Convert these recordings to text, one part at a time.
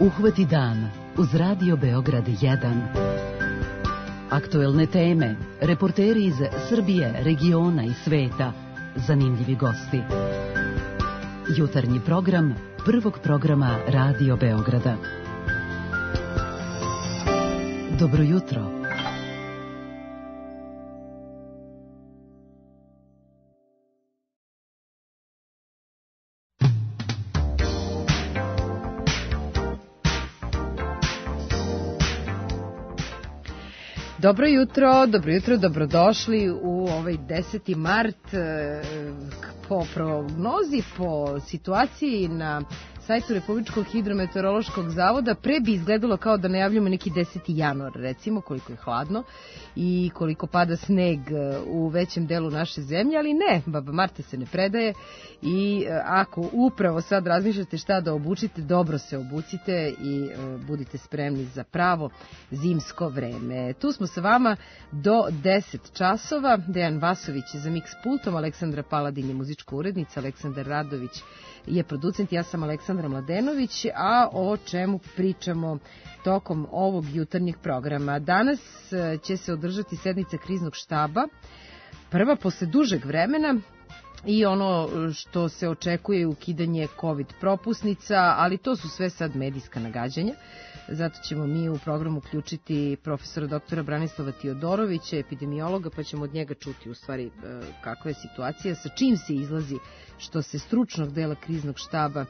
Uhvati dan uz Radio Beograd 1. Aktuelne teme, reporteri iz Srbije, regiona i sveta, zanimljivi gosti. Jutarnji program prvog programa Radio Beograda. Dobro jutro. Dobro jutro, dobrodošli u ovaj 10. mart. Po prognozi, po situaciji na sajtu Republičkog hidrometeorološkog zavoda, pre bi izgledalo kao da najavljamo neki 10. januar, recimo, koliko je hladno i koliko pada sneg u većem delu naše zemlje, ali ne, baba Marta se ne predaje i ako upravo sad razmišljate šta da obučite, dobro se obucite i budite spremni za pravo zimsko vreme. Tu smo sa vama do 10 časova. Dejan Vasović je za Mix pultom, Aleksandra Paladin je muzička urednica, Aleksandar Radović je producent, ja sam Aleksandra Mladenović, a o čemu pričamo tokom ovog jutarnjeg programa. Danas će se održati sednica kriznog štaba, prva posle dužeg vremena, i ono što se očekuje je ukidanje COVID propusnica, ali to su sve sad medijska nagađanja. Zato ćemo mi u programu uključiti profesora doktora Branislava Tiodorovića, epidemiologa, pa ćemo od njega čuti u stvari kakva je situacija, sa čim se izlazi što se stručnog dela kriznog štaba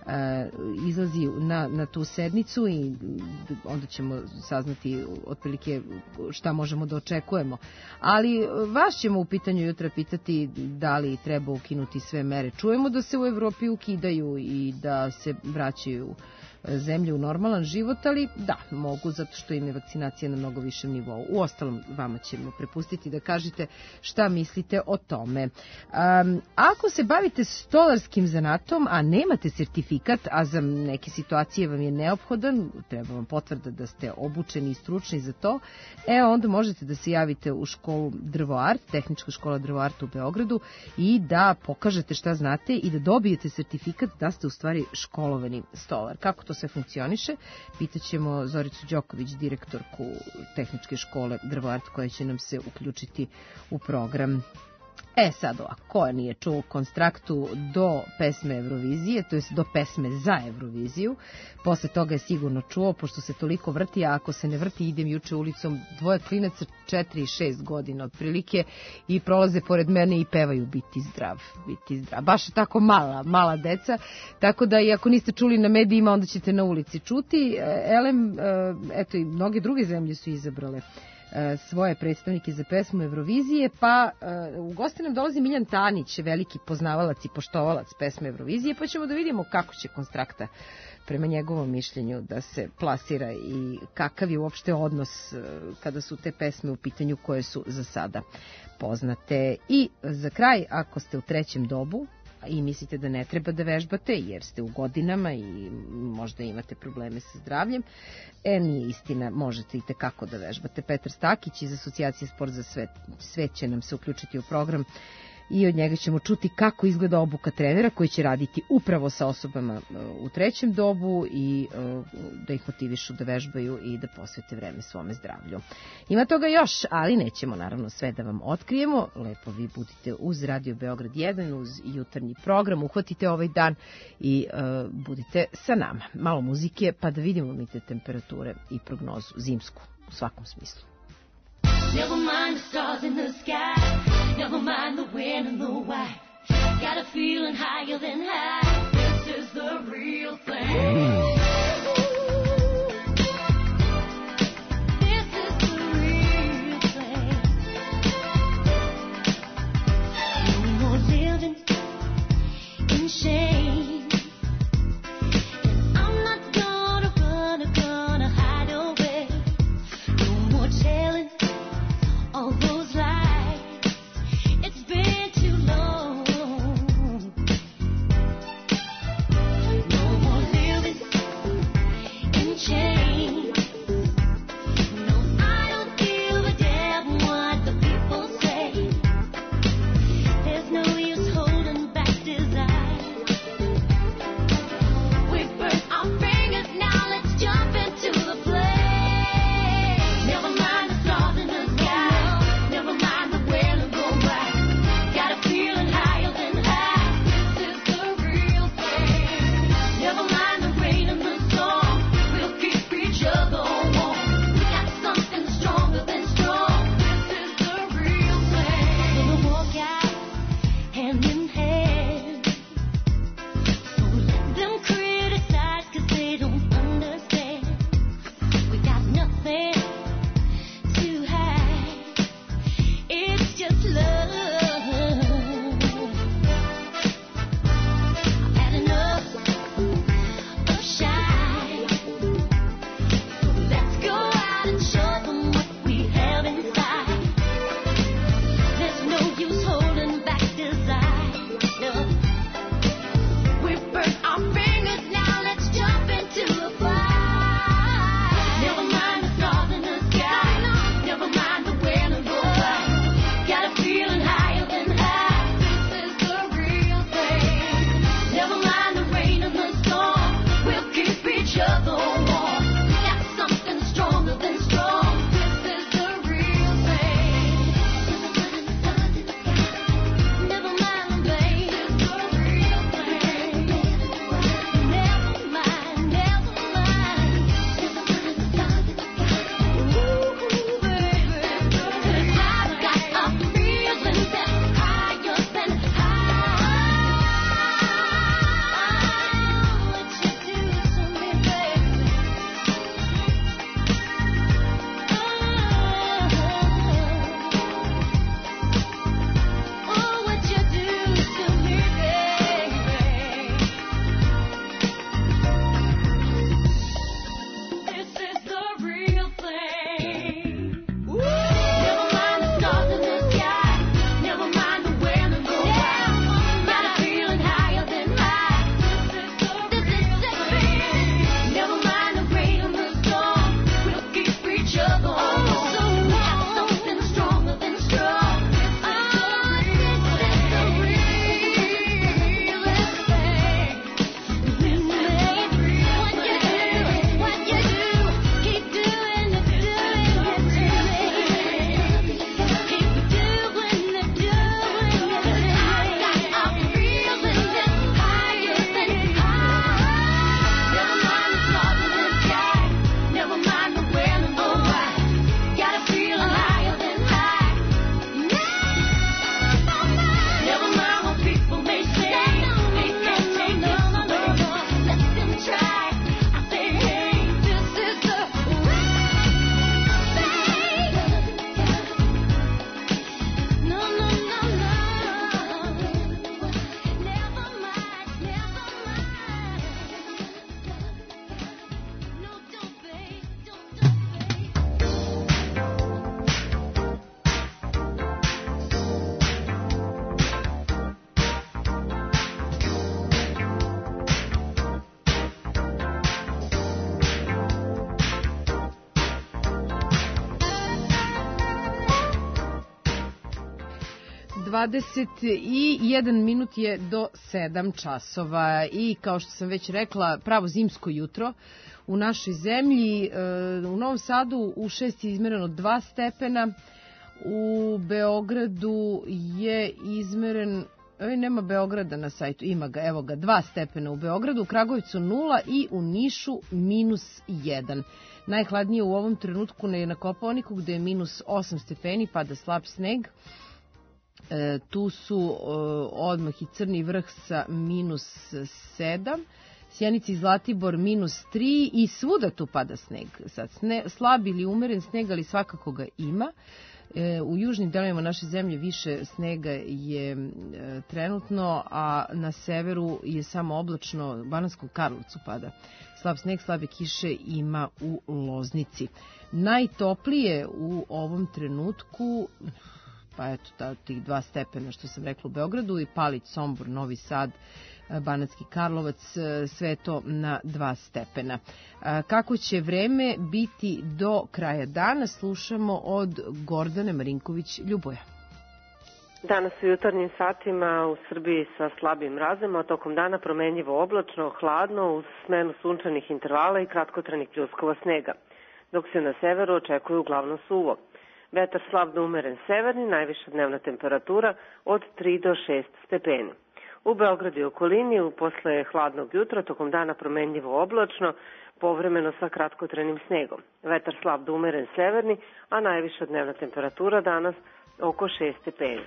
izlazi na tu sednicu i onda ćemo saznati otprilike šta možemo da očekujemo. Ali vas ćemo u pitanju jutra pitati da li treba ukinuti sve mere. Čujemo da se u Evropi ukidaju i da se vraćaju zemlje u normalan život, ali da, mogu, zato što im je vakcinacija na mnogo višem nivou. Uostalom, vama ćemo prepustiti da kažete šta mislite o tome. Ako se bavite stolarskim zanatom, a nemate sertifikat, a za neke situacije vam je neophodan, treba vam potvrda da ste obučeni i stručni za to, onda možete da se javite u školu Drvoart, tehnička škola Drvoart u Beogradu, i da pokažete šta znate i da dobijete sertifikat da ste u stvari školovani stolar. Kako to sve funkcioniše, pitaćemo Zoricu Đoković, direktorku tehničke škole Drvoart, koja će nam se uključiti u program. Sad ovako, ko nije čuo konstraktu do pesme Eurovizije, to je do pesme za Euroviziju, posle toga je sigurno čuo, pošto se toliko vrti, a ako se ne vrti, idem juče ulicom, dvoje klinaca 4 i 6 godina otprilike i prolaze pored mene i pevaju Biti zdrav, biti zdrav. Baš tako mala deca, tako da i ako niste čuli na medijima, onda ćete na ulici čuti. Eto i mnoge druge zemlje su izabrale svoje predstavnike za pesmu Eurovizije, pa u goste nam dolazi Miljan Tanić, veliki poznavalac i poštovalac pesme Eurovizije, pa ćemo da vidimo kako će konstrakta prema njegovom mišljenju da se plasira i kakav je uopšte odnos kada su te pesme u pitanju koje su za sada poznate. I za kraj, ako ste u trećem dobu i mislite da ne treba da vežbate jer ste u godinama i možda imate probleme sa zdravljem, nije istina, možete i tekako da vežbate. Petar Stakić iz Asocijacije Sport za svet će nam se uključiti u program i od njega ćemo čuti kako izgleda obuka trenera koji će raditi upravo sa osobama u trećem dobu i da ih motivišu da vežbaju i da posvete vreme svome zdravlju. Ima toga još, ali nećemo naravno sve da vam otkrijemo. Lepo vi budite uz Radio Beograd 1, uz jutarnji program, uhvatite ovaj dan i budite sa nama. Malo muzike pa da vidimo mi te temperature i prognozu zimsku u svakom smislu. Never mind the stars in the sky, never mind the when and the why. Got a feeling higher than high, this is the real thing. This is the real thing. No more living in shame, and I'm not gonna hide away. No more telling all those lies, it's been too long. No more living in chains. No, I don't give a damn what the people say. There's no use holding back desire. 21 minut je do 7 časova i kao što sam već rekla, pravo zimsko jutro u našoj zemlji. U Novom Sadu u 6 je izmereno 2 stepena, u Beogradu je izmeren, nema Beograda na sajtu, ima ga, evo ga, 2 stepena u Beogradu, u Kragujevcu 0 i u Nišu -1. Najhladnije u ovom trenutku je na Kopaoniku gde je -8 stepeni, pada slab sneg. Tu su odmah i Crni Vrh sa -7, Sjenica i Zlatibor -3 i svuda tu pada sneg. Sad, slab ili umeren sneg, ali svakako ga ima. U južnim delovima naše zemlje više snega je trenutno, a na severu je samo oblačno, Bananskom Karlovcu pada slab sneg, slabe kiše ima u Loznici. Najtoplije u ovom trenutku, pa eto, tih 2 stepena što sam rekla u Beogradu, i Palić, Sombor, Novi Sad, Banatski Karlovac, sve to na 2 stepena. Kako će vreme biti do kraja dana, slušamo od Gordane Marinković-Ljuboja. Danas u jutarnjim satima u Srbiji sa slabim mrazima, a tokom dana promenljivo oblačno, hladno, uz smenu sunčanih intervala i kratkotrajnih pljuskova snega, dok se na severu očekuje uglavnom suvo. Vetar slab do umeren severni, najviša dnevna temperatura od 3 do 6 stepeni. U Beogradu i okolini posle hladnog jutra tokom dana promenljivo oblačno, povremeno sa kratkotrajnim snegom. Vetar slab do umeren severni, a najviša dnevna temperatura danas oko 6 stepeni.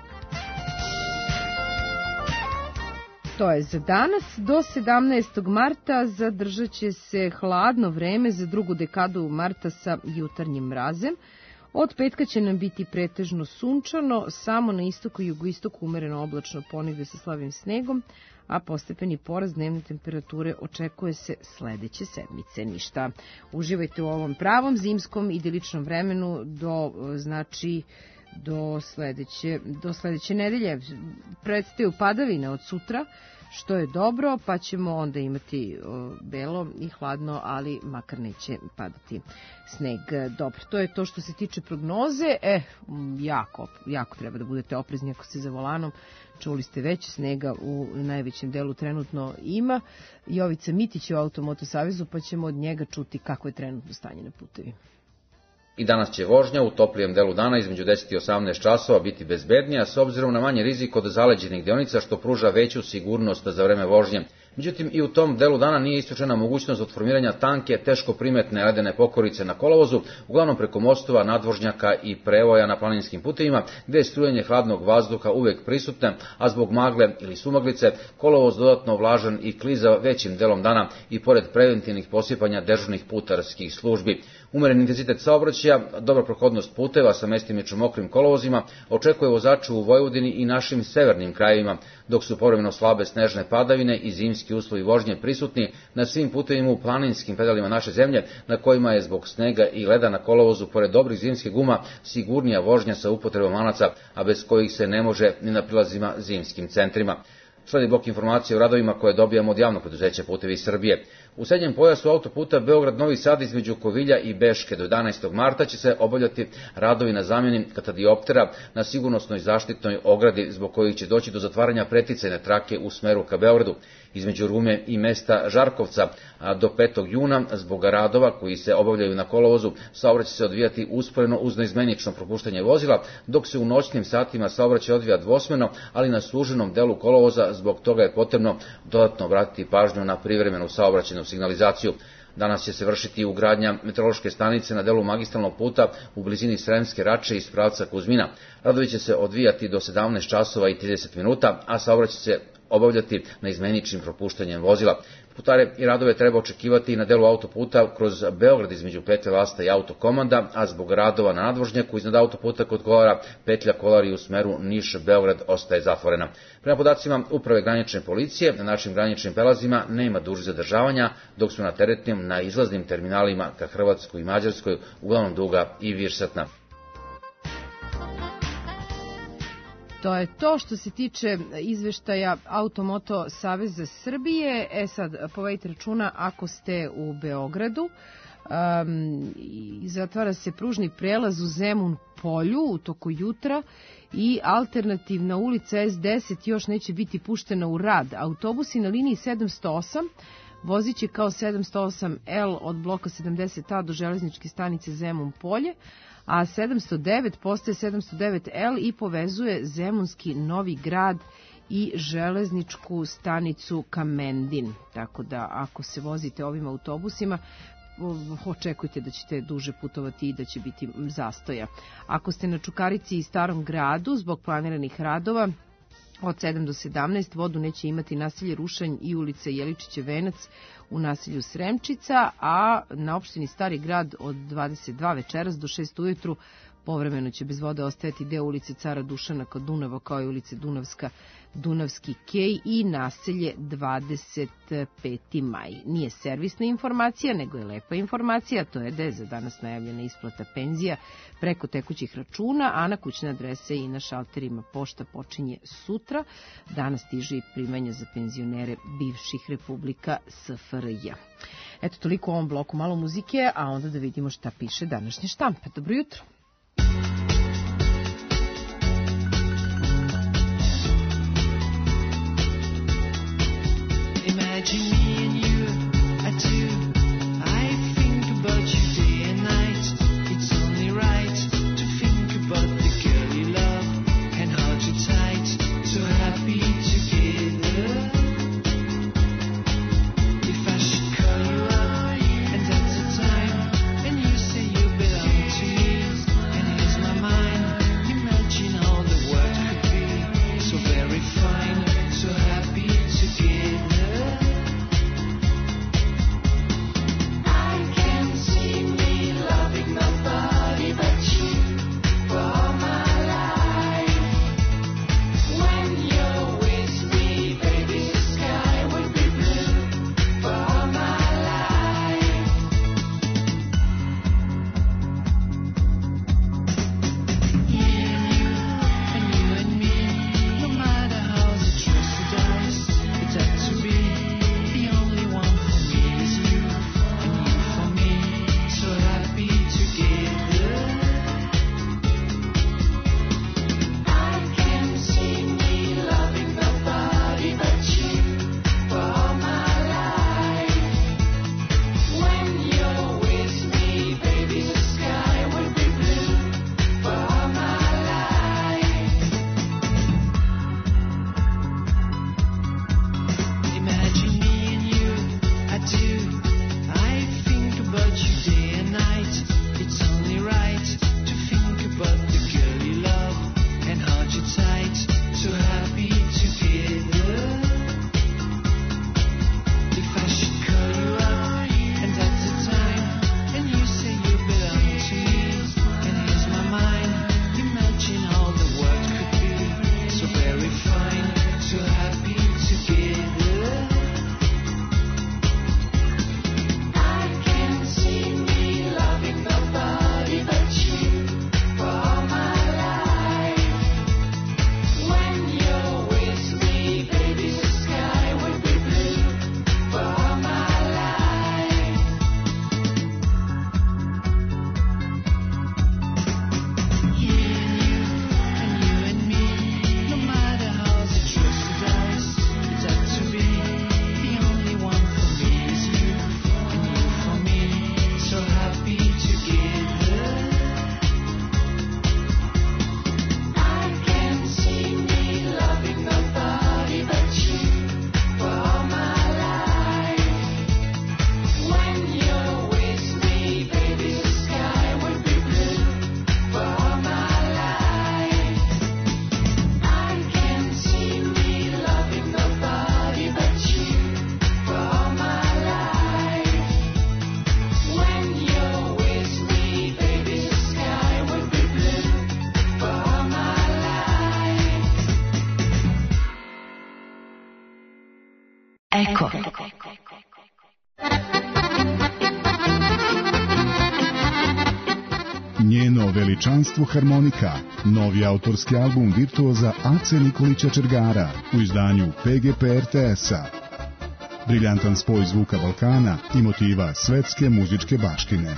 To je za danas. Do 17. marta zadržat će se hladno vreme za drugu dekadu marta sa jutarnjim mrazem. Od petka će nam biti pretežno sunčano, samo na istoku i jugoistoku umereno oblačno, ponegde sa slabim snegom, a postepeni porast dnevne temperature očekuje se sledeće sedmice. Ništa. Uživajte u ovom pravom zimskom idiličnom vremenu do sledeće nedelje. Predstavljaju padavine od sutra, što je dobro, pa ćemo onda imati belo i hladno, ali makar neće padati sneg. Dobro, to je to što se tiče prognoze. Jako treba da budete oprezni ako ste za volanom. Čuli ste već, snega u najvećem delu trenutno ima. Jovica Mitić je u Automoto Savezu, pa ćemo od njega čuti kako je trenutno stanje na putevima. I danas će vožnja u toplijem delu dana između 10 i 18 časova biti bezbednija s obzirom na manje rizik od zaleđenih deonica, što pruža veću sigurnost za vreme vožnje. Međutim, i u tom delu dana nije isključena mogućnost od formiranja tanke, teško primetne ledene pokorice na kolovozu, uglavnom preko mostova, nadvožnjaka i prevoja na planinskim putevima, gde je strujanje hladnog vazduha uvek prisutne, a zbog magle ili sumaglice, kolovoz dodatno vlažan i klizav većim delom dana i pored preventivnih posipanja dežurnih putarskih službi. Umeren intenzitet saobraćaja, dobra prohodnost puteva sa mestimično mokrim kolovozima očekuje vozače u Vojvodini i našim severnim krajevima, dok su povremeno slabe snežne padavine i zimski uslovi vožnje prisutni na svim putevima u planinskim pedalima naše zemlje, na kojima je zbog snega i leda na kolovozu, pored dobrih zimskih guma, sigurnija vožnja sa upotrebom lanaca, a bez kojih se ne može ni na prilazima zimskim centrima. Sledi blok informacije o radovima koje dobijamo od javnog preduzeća Putevi Srbije. U srednjem pojasu autoputa Beograd-Novi Sad između Kovilja i Beške do 11. marta će se obavljati radovi na zamjeni katadioptera na sigurnosnoj zaštitnoj ogradi, zbog kojih će doći do zatvaranja preticajne trake u smeru ka Beogradu. Između Rume i mesta Žarkovca do 5. juna zbog radova koji se obavljaju na kolovozu saobraćaj će se odvijati usporeno uz neizmenično propuštanje vozila, dok se u noćnim satima saobraćaj odvija dvosmeno, ali na suženom delu kolovoza. Zbog toga je potrebno dodatno obratiti pažnju na privremenu saobraćajnu signalizaciju. Danas će se vršiti ugradnja meteorološke stanice na delu magistralnog puta u blizini Sremske Rače iz pravca Kuzmina. Radovi će se odvijati do 17 časova i 30 minuta, a saobraćaj će se obavljati na izmeničnim propuštanjem vozila. Putare i radove treba očekivati i na delu autoputa kroz Beograd između petlje Lasta i Autokomanda, a zbog radova na nadvožnjaku iznad autoputa kod Kolara, petlja Kolari u smeru Niš-Beograd ostaje zatvorena. Prema podacima Uprave granične policije, na našim graničnim prelazima nema dužih zadržavanja, dok su na teretnim na izlaznim terminalima ka Hrvatskoj i Mađarskoj uglavnom duga i višsatna. To je to što se tiče izveštaja Automoto Saveza Srbije. Sad, povedite računa ako ste u Beogradu, i zatvara se pružni prelaz u Zemun polju u toku jutra i alternativna ulica S10 još neće biti puštena u rad. Autobusi na liniji 708 vozit će kao 708L od bloka 70A do železničke stanice Zemun polje, a 709 postaje 709L i povezuje Zemunski Novi Grad i železničku stanicu Kamendin. Tako da ako se vozite ovim autobusima, očekujte da ćete duže putovati i da će biti zastoja. Ako ste na Čukarici i Starom gradu, zbog planiranih radova, od 7 do 17 vodu neće imati naselje Rušanj i ulica Jeličićev venac u naselju Sremčica, a na opštini Stari grad od 22 večeras do 6 ujutru povremeno će bez vode ostajati deo ulice Cara Dušana kod Dunava, kao i ulice Dunavska, Dunavski kej i naselje 25. maj. Nije servisna informacija, nego je lepa informacija, to je da je za danas najavljena isplata penzija preko tekućih računa, a na kućne adrese i na šalterima pošta počinje sutra. Danas stiže i primanja za penzionere bivših republika SFRJ. Eto, toliko u ovom bloku, malo muzike, a onda da vidimo šta piše današnje štampe. Dobro jutro. Imagine me and you, I do. I think about you day and night. It's only right to think about the girl you love and hold you tight, so happy together. If I should call you up and at the time, and you say you belong to me, and here's my mind, imagine all the world could be so very fine, so happy together. Eko. Njeno veličanstvo harmonika, novi autorski album virtuoza Ace Nikolića Čergara u izdanju PGP RTS-a. Briljantan spoj zvuka Balkana i motiva svetske muzičke baštine.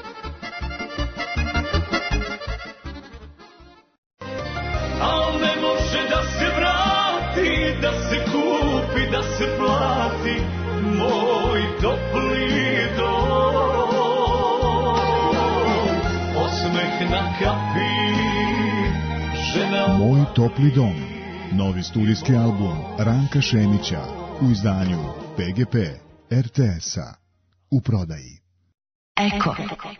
Al ne može da se vrati, da se kupi, da se plati moj topli dom. Osmeh na kapi, žena Moj topli dom. Novi studijski album Ranka Šemića u izdanju PGP RTS-a. U prodaji. Eko.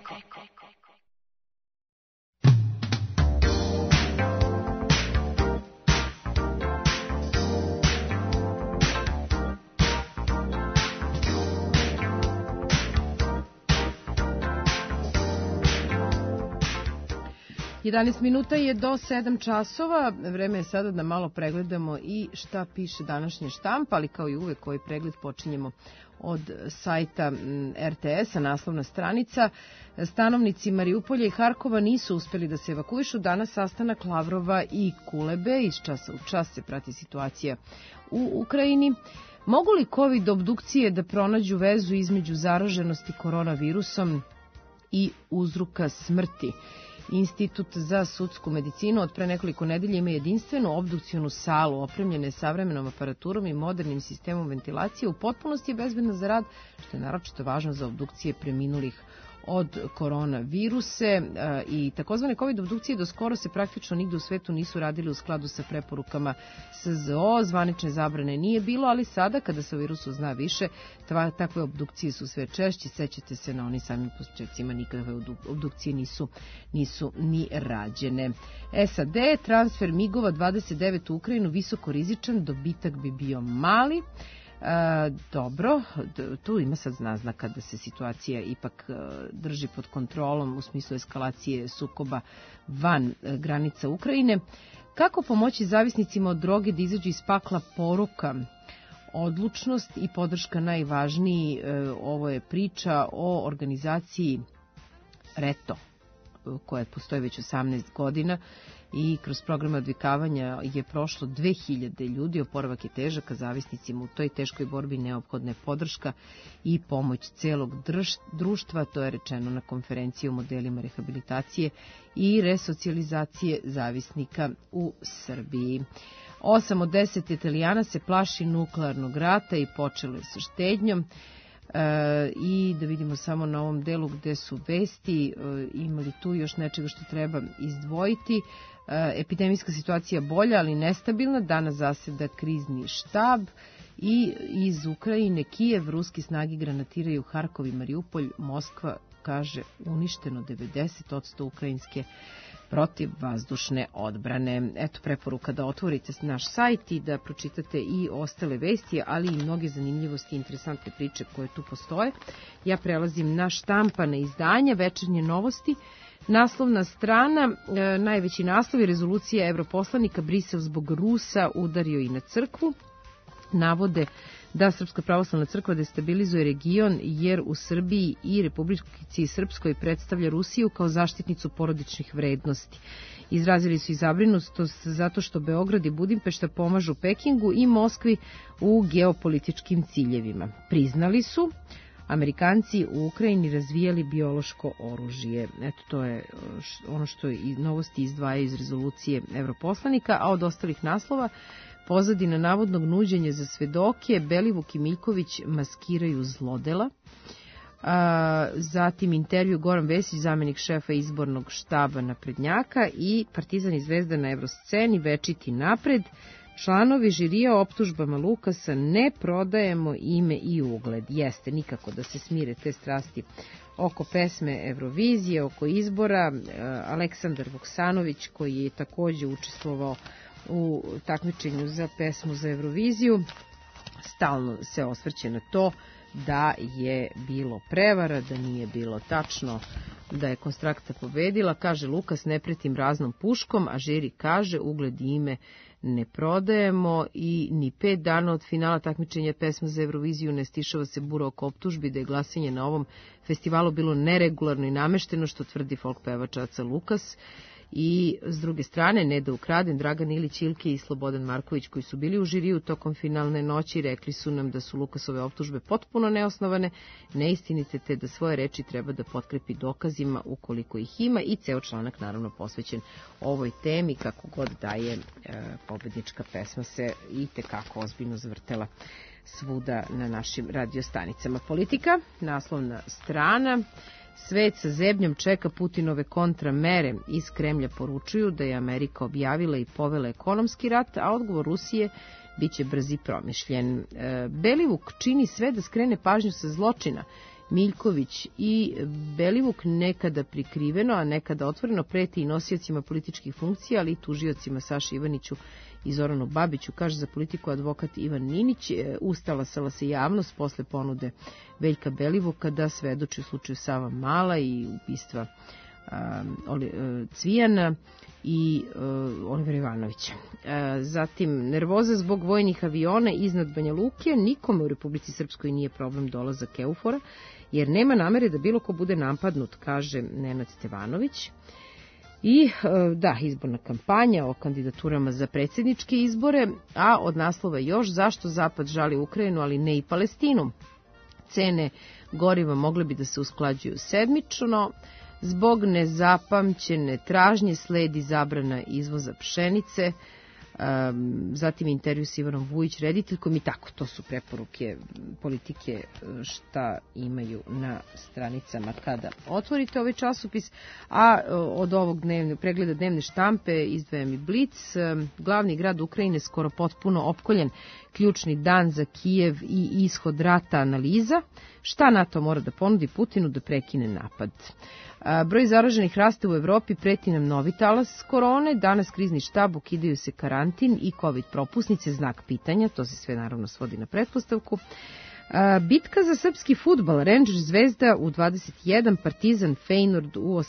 Jedanaest minuta je do 7 časova. Vreme je sada da malo pregledamo i šta piše današnje štampa, ali kao i uvek koji pregled počinjemo od sajta RTS-a, naslovna stranica. Stanovnici Mariupolja i Harkova nisu uspeli da se evakuišu. Danas sastanak Lavrova i Kulebe. Iz časa u čas se prati situacija u Ukrajini. Mogu li COVID obdukcije da pronađu vezu između zaraženosti koronavirusom i uzroka smrti? Institut za sudsku medicinu od pre nekoliko nedelja ima jedinstvenu obdukcionu salu opremljene savremenom aparaturom i modernim sistemom ventilacije. U potpunosti je bezbedna za rad, što je naročito važno za obdukcije preminulih od koronaviruse i takozvane COVID obdukcije do skoro se praktično nigde u svetu nisu radili u skladu sa preporukama SZO. Zvanične zabrane nije bilo, ali sada kada se o virusu zna više, takve obdukcije su sve češće. Sećate se, na onim samim početcima nikakve obdukcije nisu ni rađene. SAD, transfer migova 29 u Ukrajinu visoko rizičan, dobitak bi bio mali. Dobro, tu ima sad naznaka da se situacija ipak drži pod kontrolom u smislu eskalacije sukoba van granica Ukrajine. Kako pomoći zavisnicima od droge da izađu iz pakla poroka? Odlučnost i podrška najvažniji. Ovo je priča o organizaciji RETO, koja postoji već 18 godina i kroz programe odvikavanja je prošlo 2000 ljudi. Oporavak je težak, a zavisnicima u toj teškoj borbi neophodna je podrška i pomoć celog društva. To je rečeno na konferenciji o modelima rehabilitacije i resocijalizacije zavisnika u Srbiji. 8 od 10 Italijana se plaši nuklearnog rata i počelo je sa štednjom. I da vidimo samo na ovom delu gde su vesti, imali tu još nečega što treba izdvojiti. Epidemijska situacija bolja, ali nestabilna. Danas zaseda krizni štab. I iz Ukrajine, Kijev, ruski snage granatiraju Harkov i Mariupolj. Moskva kaže uništeno 90% ukrajinske protivvazdušne odbrane. Eto, preporuka da otvorite naš sajt i da pročitate i ostale vesti, ali i mnoge zanimljivosti i interesantne priče koje tu postoje. Ja prelazim na štampane izdanja, Večernje novosti. Naslovna strana, najveći naslov je rezolucija evroposlanika, Brisel zbog Rusa udario i na crkvu. Navode da Srpska pravoslavna crkva destabilizuje region jer u Srbiji i Republici Srpskoj predstavlja Rusiju kao zaštitnicu porodičnih vrednosti. Izrazili su i zabrinutost zato što Beograd i Budimpešta pomažu Pekingu i Moskvi u geopolitičkim ciljevima. Priznali su Amerikanci u Ukrajini razvijali biološko oružje. Eto, to je ono što novosti izdvajaju iz rezolucije evroposlanika, a od ostalih naslova pozadina navodnog nuđenja za svedoke, Belivuk i Miljković maskiraju zlodela. Zatim intervju Goran Vesić, zamenik šefa izbornog štaba naprednjaka, i Partizan i Zvezda na evrosceni, večiti napred. Članovi žirija optužbama Lukasa, ne prodajemo ime i ugled. Jeste, nikako da se smire te strasti oko pesme Eurovizije, oko izbora. Aleksandar Vuksanović, koji je takođe učestvovao u takmičenju za pesmu za Euroviziju, stalno se osvrće na to da je bilo prevara, da nije bilo tačno da je Konstrakta pobedila. Kaže Lukas, ne pretim raznom puškom, a žiri kaže ugled i ime ne prodajemo. I ni 5 dana od finala takmičenja pesma za Euroviziju ne stišava se bura oko optužbi da je glasanje na ovom festivalu bilo neregularno i namešteno, što tvrdi folk pevač Aca Lukas. I s druge strane, ne da ukradem, Dragan Ilić Ilke i Slobodan Marković koji su bili u žiriju tokom finalne noći rekli su nam da su Lukasove optužbe potpuno neosnovane, neistinite, te da svoje reči treba da potkrepi dokazima ukoliko ih ima, i ceo članak naravno posvećen ovoj temi, kako god da je pobednička pesma se i tekako ozbiljno zavrtela svuda na našim radiostanicama. Politika, naslovna strana. Svet sa zebnjom čeka Putinove kontramere. Iz Kremlja poručuju da je Amerika objavila i povela ekonomski rat, a odgovor Rusije biće brz i promišljen. Belivuk čini sve da skrene pažnju sa zločina. Miljković i Belivuk nekada prikriveno, a nekada otvoreno preti i nosiocima političkih funkcija, ali i tužiocima Saši Ivaniću i Zoranu Babiću, kaže za Politiku advokat Ivan Ninić. Ustalasala se javnost posle ponude Veljka Belivuka da svedoči u slučaju Sava Mala i ubistva Cvijana i Olivera Ivanovića. Zatim, nervoza zbog vojnih aviona iznad Banja Luke. Nikome u Republici Srpskoj nije problem dolazak EUFOR-a, jer nema namere da bilo ko bude napadnut, kaže Nenad Stevanović. I da, izborna kampanja o kandidaturama za predsjedničke izbore, a od naslova još zašto Zapad žali Ukrajinu, ali ne i Palestinu. Cene goriva mogle bi da se usklađuju sedmično. Zbog nezapamćene tražnje sledi zabrana izvoza pšenice, zatim intervju s Ivanom Vujić rediteljkom i tako. To su preporuke Politike šta imaju na stranicama kada otvorite ovaj časopis. A od ovog pregleda dnevne štampe izdvajam i Blic. Glavni grad Ukrajine skoro potpuno opkoljen, ključni dan za Kijev i ishod rata analiza. Šta NATO mora da ponudi Putinu da prekine napad? Broj zaraženih raste u Evropi, preti nam novi talas korone. Danas krizni štab, ukidaju se karantin i COVID propusnice, znak pitanja. To se sve naravno svodi na pretpostavku. Bitka za srpski fudbal, Rangers Zvezda u 21, Partizan Feyenoord u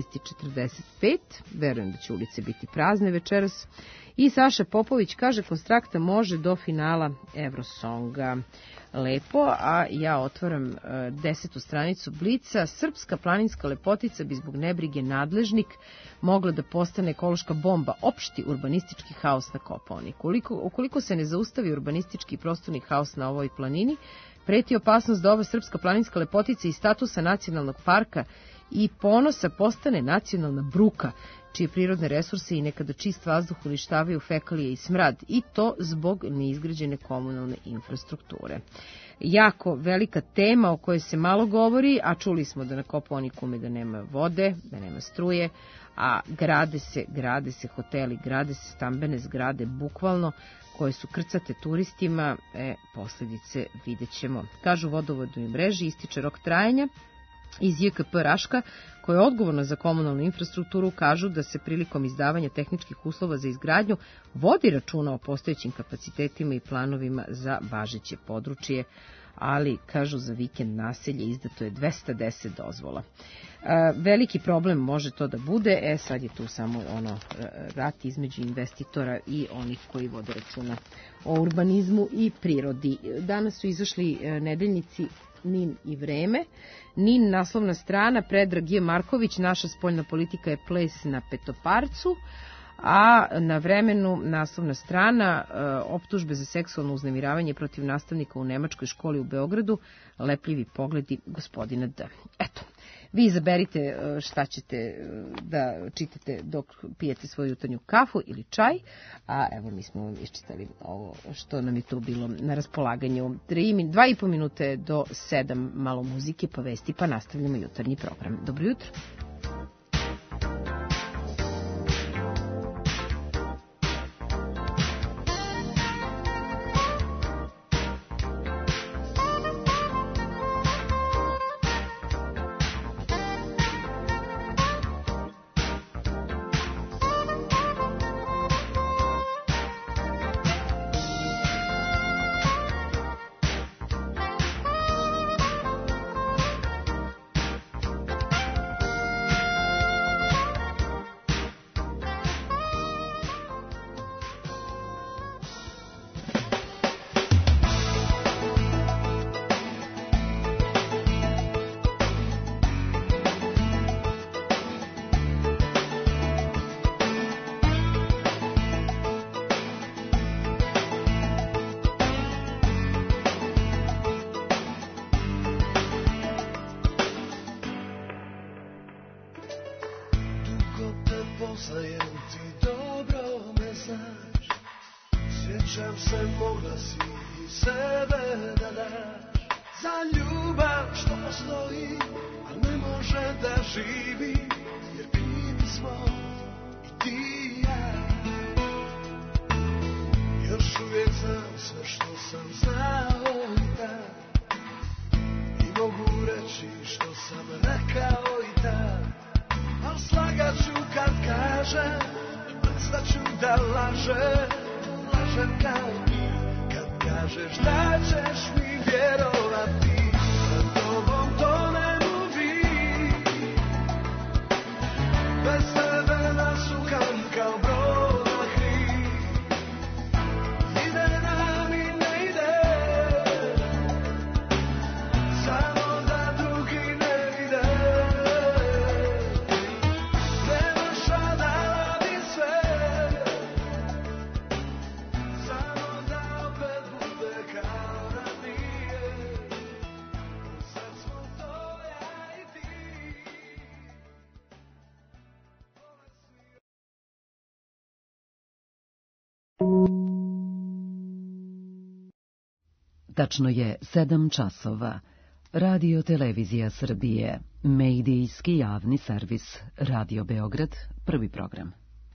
18:45. Verujem da će ulice biti prazne večeras. I Saša Popović kaže Konstrakta može do finala Eurosonga. Lepo, a ja otvaram 10. stranicu Blica. Srpska planinska lepotica bi zbog nebrige nadležnik mogla da postane ekološka bomba, opšti urbanistički haos na Kopaoniku. Ukoliko se ne zaustavi urbanistički i prostorni haos na ovoj planini, preti opasnost da ova srpska planinska lepotica iz statusa nacionalnog parka i ponosa postane nacionalna bruka, čije prirodne resurse i nekada čist vazduh uništavaju fekalije i smrad, i to zbog neizgrađene komunalne infrastrukture. Jako velika tema o kojoj se malo govori, a čuli smo da na Kopaoniku da nema vode, da nema struje, a grade se hoteli, grade se stambene zgrade, bukvalno, koje su krcate turistima, posljedice vidjet ćemo. Kažu vodovodnoj mreži ističe rok trajanja. Iz JKP Raška, koja je odgovorna za komunalnu infrastrukturu, kažu da se prilikom izdavanja tehničkih uslova za izgradnju vodi računa o postojećim kapacitetima i planovima za važeće područje, ali, kažu, za vikend naselje izdato je 210 dozvola. Veliki problem može to da bude, sad je tu samo rat između investitora i onih koji vode računa o urbanizmu i prirodi. Danas su izašli nedeljnici NIN i Vreme. NIN naslovna strana, Predrag J. Marković, naša spoljna politika je ples na petoparcu, a na Vremenu naslovna strana, optužbe za seksualno uznemiravanje protiv nastavnika u nemačkoj školi u Beogradu, lepljivi pogledi gospodina D. Eto, vi izaberite šta ćete da čitate dok pijete svoju jutarnju kafu ili čaj, a evo mi smo vam iščitali ovo što nam je tu bilo na raspolaganju. 2,5 minute do 7, malo muzike, pa vesti, pa nastavljamo jutarnji program. Dobro jutro. poznajem, ti dobro me znaš. Sjećam se, mogla si i sebe da daš. Za ljubav što postoji, a ne može da živi, jer krivi smo i ti i ja. Još uvijek znam sve što sam znao i tad, i mogu reći što sam rekao i tad. Al slagat ću kad kažem, prestat ću da lažem, lažem kao ti. Kad kažeš da ćeš mi vjerovati, sa tobom to ne mogu. Bez tebe nasukam kao brod na hriv. Ide nam i ne ide, samo da drugi ne vide. Nemaš da radi sve, samo da opet bude kao ranije. Sad smo to ja i ti. Tačno je 7 časova. Radio Televizija Srbije, medijski javni servis, Radio Beograd, prvi program.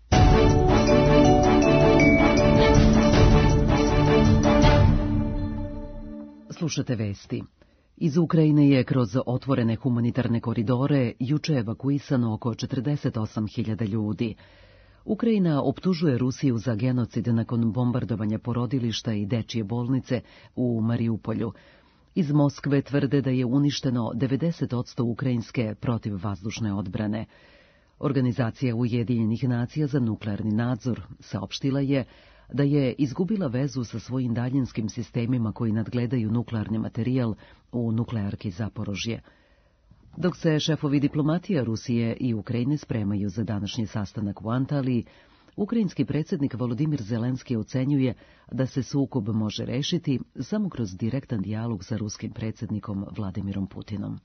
Slušate vesti. Iz Ukrajine je kroz otvorene humanitarne koridore juče evakuisano oko 48.000 ljudi. Ukrajina optužuje Rusiju za genocid nakon bombardovanja porodilišta i dečije bolnice u Mariupolju. Iz Moskve tvrde da je uništeno 90% ukrajinske protivvazdušne odbrane. Organizacija Ujedinjenih nacija za nuklearni nadzor saopštila je da je izgubila vezu sa svojim daljinskim sistemima koji nadgledaju nuklearni materijal u nuklearki Zaporožje. Dok se šefovi diplomatije Rusije i Ukrajine spremaju za današnji sastanak u Antaliji, ukrajinski predsjednik Volodimir Zelenski ocenjuje da se sukob može rešiti samo kroz direktan dijalog sa ruskim predsjednikom Vladimirom Putinom.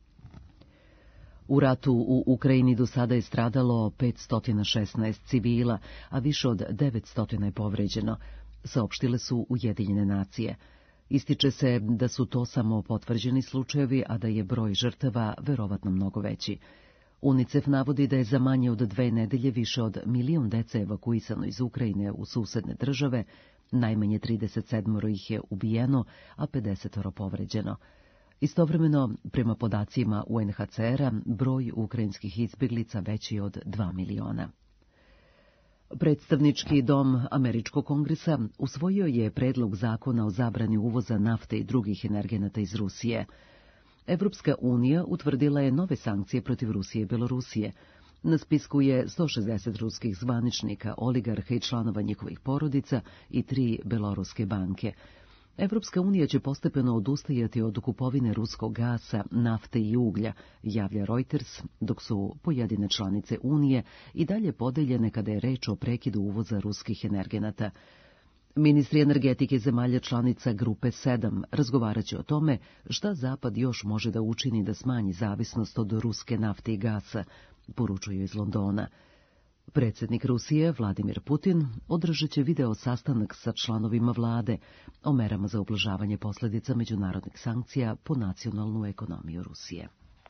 U ratu u Ukrajini do sada je stradalo 516 civila, a više od 900 je povređeno, saopštile su Ujedinjene nacije. Ističe se da su to samo potvrđeni slučajevi, a da je broj žrtava verovatno mnogo veći. UNICEF navodi da je za manje od 2 nedelje više od 1 milion dece evakuisano iz Ukrajine u susedne države, najmanje 37 ih je ubijeno, a 50 povređeno. Istovremeno, prema podacima UNHCR-a, broj ukrajinskih izbjeglica veći je od 2 miliona. Predstavnički dom Američkog kongresa usvojio je predlog zakona o zabrani uvoza nafte i drugih energenata iz Rusije. Evropska unija utvrdila je nove sankcije protiv Rusije i Belorusije. Na spisku je 160 ruskih zvaničnika, oligarha i članova njihovih porodica i 3 beloruske banke. Evropska unija će postepeno odustajati od kupovine ruskog gasa, nafte i uglja, javlja Reuters, dok su pojedine članice Unije i dalje podeljene kada je reč o prekidu uvoza ruskih energenata. Ministri energetike zemalja članica Grupe 7 razgovaraće o tome šta Zapad još može da učini da smanji zavisnost od ruske nafte i gasa, poručuju iz Londona. Predsjednik Rusije, Vladimir Putin, održat će video sastanak sa članovima vlade o merama za ublažavanje posljedica međunarodnih sankcija po nacionalnu ekonomiju Rusije.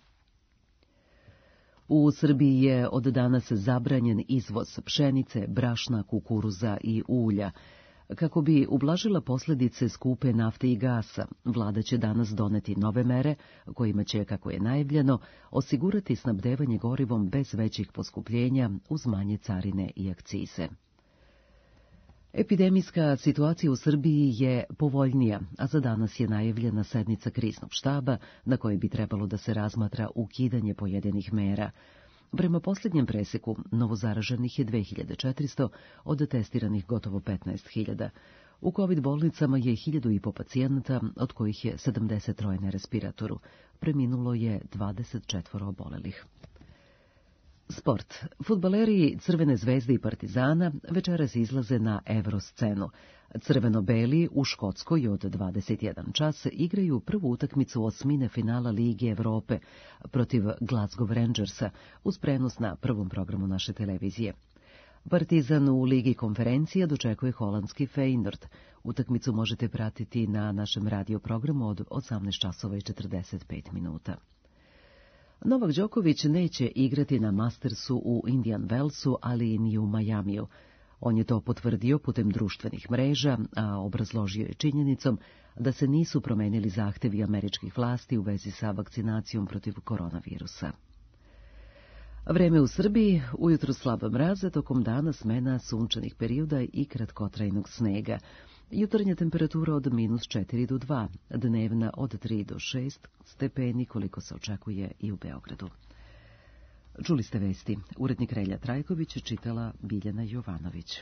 U Srbiji je od danas zabranjen izvoz pšenice, brašna, kukuruza i ulja. Kako bi ublažila posljedice skupe nafte i gasa, vlada će danas doneti nove mere, kojima će, kako je najavljeno, osigurati snabdevanje gorivom bez većih poskupljenja uz manje carine i akcize. Epidemijska situacija u Srbiji je povoljnija, a za danas je najavljena sednica kriznog štaba na kojoj bi trebalo da se razmatra ukidanje pojedinih mera. Prema posljednjem preseku, novozaraženih je 2400, od testiranih gotovo 15.000. U COVID bolnicama je 1.500 pacijenata, od kojih je 73 na respiratoru. Preminulo je 24 obolelih. Sport. Fudbaleri Crvene zvezde i Partizana večeras izlaze na Evroscenu. Crveno-beli u Škotskoj od 21 čas igraju prvu utakmicu osmine finala Lige Evrope protiv Glasgow Rangersa uz prenos na prvom programu naše televizije. Partizan u Ligi konferencija dočekuje holandski Feyenoord. Utakmicu možete pratiti na našem radioprogramu od 18 časova i 45 minuta. Novak Đoković neće igrati na Mastersu u Indian Wellsu, ali ni u Majamiju. On je to potvrdio putem društvenih mreža, a obrazložio je činjenicom da se nisu promenili zahtevi američkih vlasti u vezi sa vakcinacijom protiv koronavirusa. Vreme u Srbiji, ujutro slaba mraza, tokom dana smena sunčanih perioda i kratkotrajnog snega. Jutarnja temperatura od -4 do 2, dnevna od 3 do 6 stepeni, koliko se očekuje i u Beogradu. Čuli ste vesti. Urednik Relja Trajković, čitala Biljana Jovanović.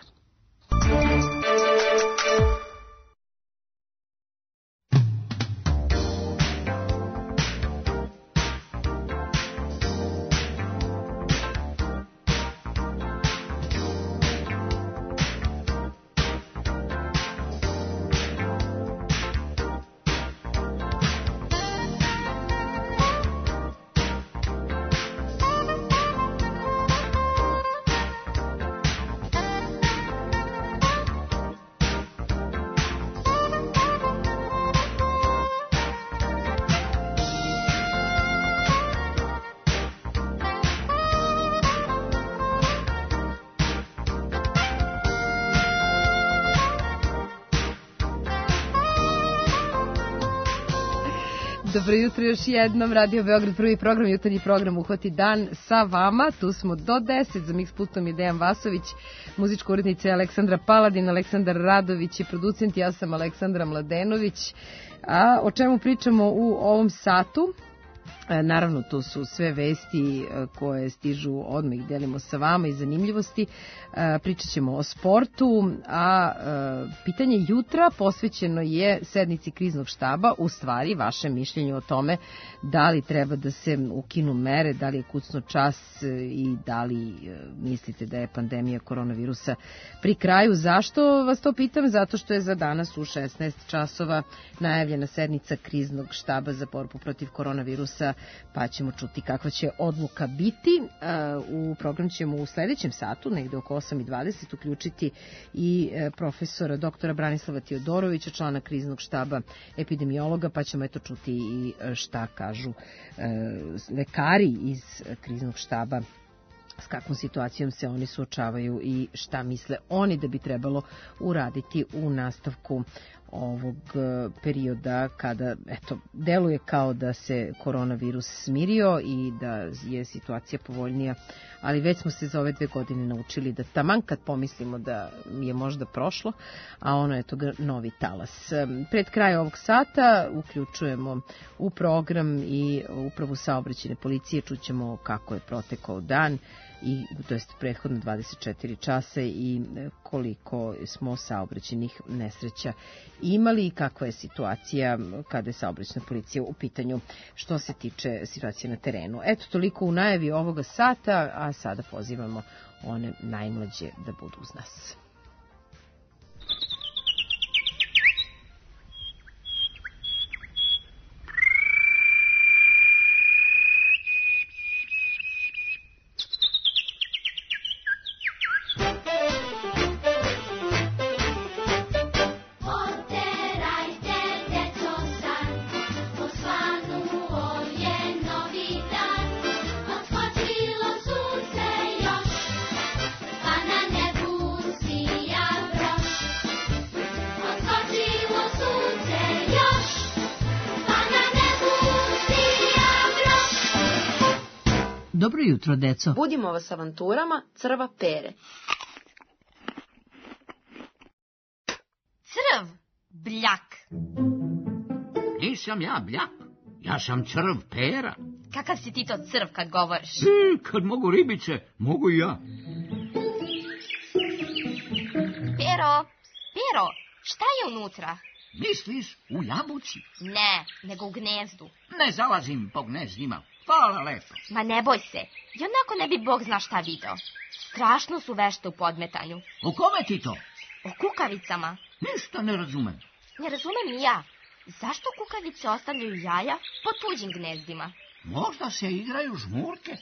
Dobro jutro još jednom, Radio Beograd, prvi program, jutarnji program Uhvati dan sa vama. Tu smo do 10, za mix pultom je Dejan Vasović, muzička urednica je Aleksandra Paladin, Aleksandar Radović je producent, ja sam Aleksandra Mladenović. A o čemu pričamo u ovom satu? Naravno, tu su sve vesti koje stižu, odmah ih delimo sa vama i zanimljivosti. Pričat ćemo o sportu, a pitanje jutra posvećeno je sednici kriznog štaba, u stvari vaše mišljenje o tome da li treba da se ukinu mere, da li je kucno čas i da li mislite da je pandemija koronavirusa pri kraju. Zašto vas to pitam? Zato što je za danas u 16 časova najavljena sednica kriznog štaba za borbu protiv koronavirusa, pa ćemo čuti kakva će odluka biti. U program ćemo u sledećem satu, negde oko 8:20, uključiti i profesora doktora Branislava Teodorovića, člana kriznog štaba epidemiologa, pa ćemo eto čuti i šta kažu lekari iz kriznog štaba, s kakvom situacijom se oni suočavaju i šta misle oni da bi trebalo uraditi u nastavku ovog perioda kada, eto, deluje kao da se koronavirus smirio i da je situacija povoljnija, ali već smo se za ove 2 godine naučili da taman kad pomislimo da je možda prošlo, a ono je toga novi talas. Pred kraj ovog sata uključujemo u program i upravu saobraćajne policije, čućemo kako je protekao dan, i to jest prethodno 24 časa i koliko smo saobraćajnih nesreća imali i kakva je situacija kada je saobraćajna policija u pitanju što se tiče situacije na terenu. Eto, toliko u najavi ovoga sata, a sada pozivamo one najmlađe da budu uz nas. Dobro jutro, deco. Budimo vas avanturama Crva Pere. Crv, bljak. Nisam ja bljak, ja sam Crv Pera. Kakav si ti to crv kad govoriš? Kad mogu ribice, mogu i ja. Pero, šta je unutra? Misliš u jabuci? Ne, nego u gnezdu. Ne zalazim po gnezdima. Hvala lepo. Ma ne boj se, i onako ne bi Bog zna šta video. Strašno su vešte u podmetanju. O kome ti to? O kukavicama. Ništa ne razumem. Ne razumem ni ja. Zašto kukavice ostavljaju jaja po tuđim gnezdima? Možda se igraju žmurke.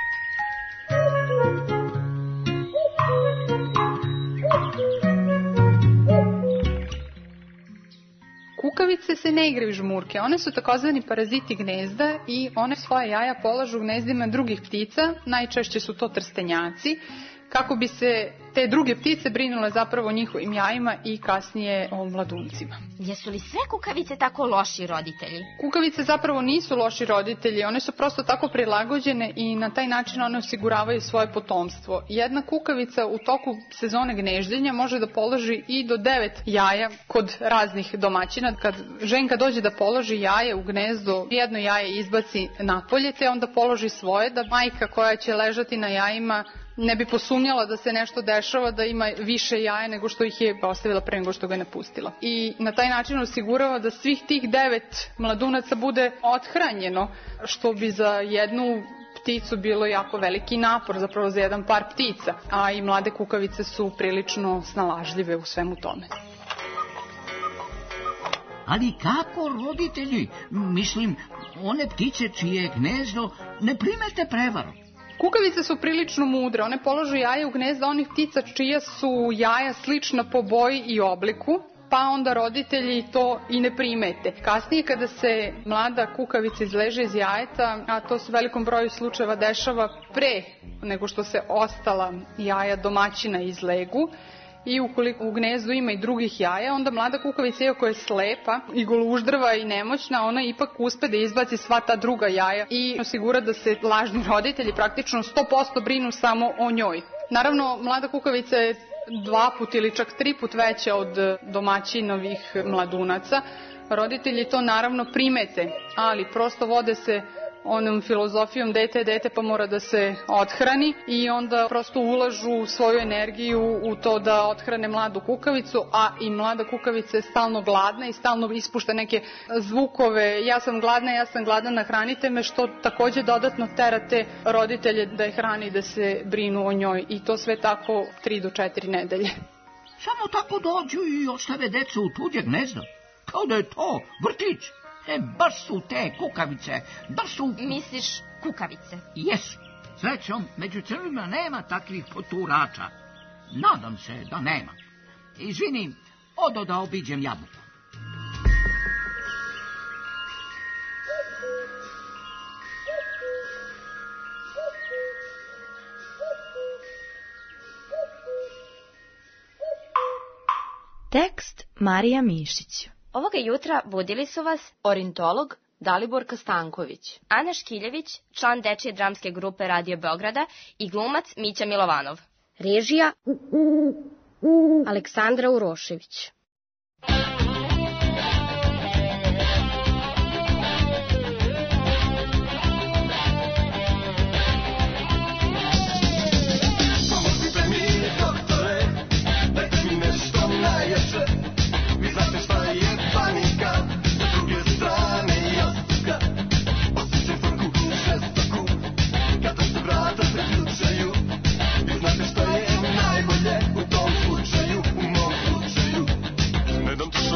Kukavice se ne igraju žmurke, one su takozvani paraziti gnezda i one svoje jaja polažu u gnezdima drugih ptica, najčešće su to trstenjaci, kako bi se te druge ptice brinule zapravo o njihovim jajima i kasnije o mladuncima. Jesu li sve kukavice tako loši roditelji? Kukavice zapravo nisu loši roditelji, one su prosto tako prilagođene i na taj način one osiguravaju svoje potomstvo. Jedna kukavica u toku sezone gnežđenja može da položi i do 9 jaja kod raznih domaćina. Kad ženka dođe da položi jaje u gnezdo, jedno jaje izbaci napolje, te onda položi svoje, da majka koja će ležati na jajima ne bi posumnjala da se nešto dešava, da ima više jaja nego što ih je ostavila pre nego što ga je napustila. I na taj način osigurava da svih tih 9 mladunaca bude othranjeno, što bi za jednu pticu bilo jako veliki napor, zapravo za jedan par ptica, a i mlade kukavice su prilično snalažljive u svemu tome. Ali kako roditelji, mislim, one ptice čije gnezdo ne primete prevaru? Kukavice su prilično mudre, one polažu jaje u gnezda onih ptica čija su jaja slična po boji i obliku, pa onda roditelji to i ne primete. Kasnije kada se mlada kukavica izleže iz jajeta, a to se u velikom broju slučajeva dešava pre nego što se ostala jaja domaćina izlegu, i ukoliko u gnezdu ima i drugih jaja, onda mlada kukavica, iako je slepa i goluždrava i nemoćna, ona ipak uspe da izbaci sva ta druga jaja i osigura da se lažni roditelji praktično 100% brinu samo o njoj. Naravno, mlada kukavica je 2 put ili čak 3 put veća od domaćinovih mladunaca. Roditelji to naravno primete, ali prosto vode se onom filozofijom dete je dete pa mora da se othrani i onda prosto ulažu svoju energiju u to da othrane mladu kukavicu, a i mlada kukavica je stalno gladna i stalno ispušta neke zvukove, ja sam gladna, nahranite me, što takođe dodatno tera te roditelje da je hrani i da se brinu o njoj, i to sve tako 3 do 4 nedelje. Samo tako dođu i ostave decu u tuđe gnezdo, kao da je to vrtić. Baš su te kukavice, baš su... Misliš kukavice? Jesu. Srećom, među crvima nema takvih poturača. Nadam se da nema. Izvini, odo da obiđem jabuku. Tekst Marija Mišić. Ovoga jutra budili su vas ornitolog Daliborka Stanković, Ana Škiljević, član dečije dramske grupe Radio Beograda, i glumac Mića Milovanov. Režija Aleksandra Urošević. Pomozite mi, doktore, dajte mi nešto najjače. Vi znate šta je panika, sa druge strane jastuka. Osjećam frku žestoku, kada se vrata zaključaju. Vi znate šta je najbolje u tom slučaju, u mom slučaju. Ne dam to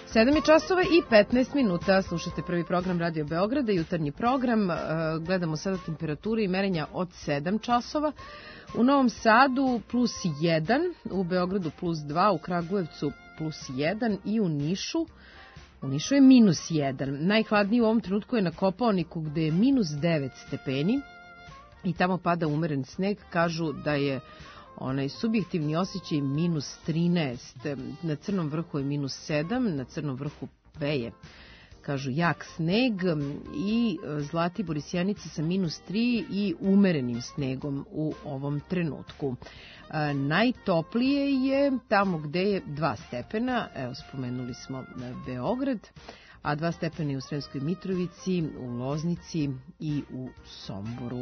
7 je časova i 15 minuta. Slušajte prvi program Radio Beograda, jutarnji program. Gledamo sada temperature i merenja od 7 časova. U Novom Sadu plus 1, u Beogradu plus 2, u Kragujevcu plus 1 i u Nišu. U Nišu je minus 1. Najhladniji u ovom trenutku je na Kopaoniku gde je minus 9 stepeni i tamo pada umeren sneg. Kažu da je onaj subjektivni osjećaj minus 13. Na Crnom vrhu je minus 7, na Crnom vrhu peje, kažu, jak sneg i Zlatibor i Sjenica sa minus 3 i umerenim snegom u ovom trenutku. Najtoplije je tamo gde je 2 stepena, evo spomenuli smo Beograd, a 2 stepena je u Sremskoj Mitrovici, u Loznici i u Somboru.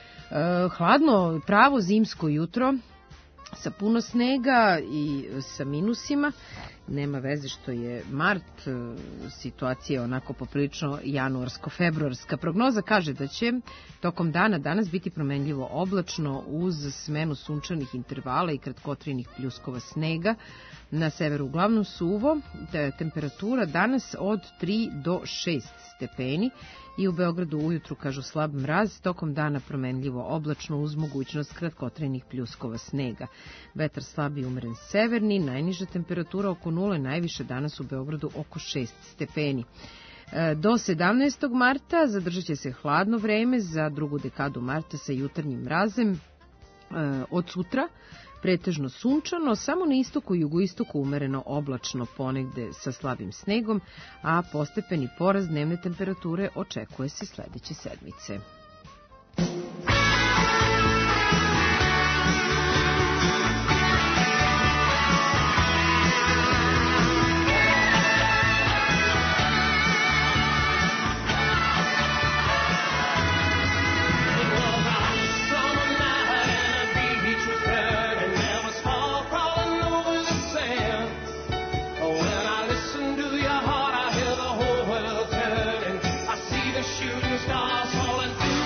Hladno, pravo zimsko jutro, sa puno snega i sa minusima. Nema veze što je mart, situacija je onako poprilično januarsko-februarska. Prognoza kaže da će tokom dana danas biti promenljivo oblačno uz smenu sunčanih intervala i kratkotrajnih pljuskova snega. Na severu uglavnom suvo, temperatura danas od 3 do 6 stepeni i u Beogradu ujutru, kažu, slab mraz, tokom dana promenljivo oblačno uz mogućnost kratkotrajnih pljuskova snega. Vetar slab i umeren severni, najniža temperatura oko 0, najviše danas u Beogradu oko 6 stepeni. Do 17. marta zadržat će se hladno vreme za drugu dekadu marta sa jutarnjim mrazem. Od sutra pretežno sunčano, samo na istoku i jugoistoku umereno oblačno, ponegde sa slabim snegom, a postepeni porast dnevne temperature očekuje se sledeće sedmice. Shooting stars falling through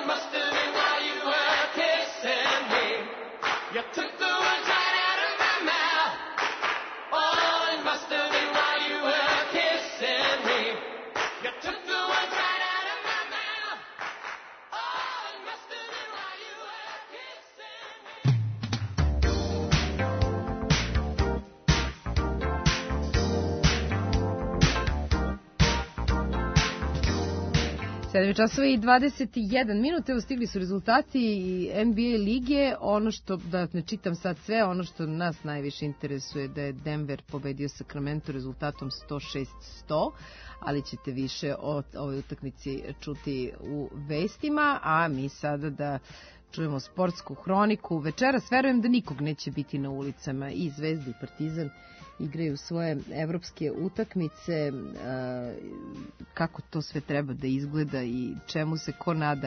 it must have been while you were kissing me. You took the words right out of my mouth. Oh, it must have been while you were kissing me. You took the words right out of my mouth. Oh, it must have been while you were Sedam časova i 21 minut, evo stigli su rezultati NBA lige. Ono što, da ne čitam sad sve, ono što nas najviše interesuje da je Denver pobedio Sacramento rezultatom 106-100, ali ćete više o ovoj utakmici čuti u vestima, a mi sada da čujemo sportsku hroniku. Večeras verujem da nikog neće biti na ulicama, i Zvezda i Partizan igraju svoje evropske utakmice. Kako to sve treba da izgleda i čemu se ko nada,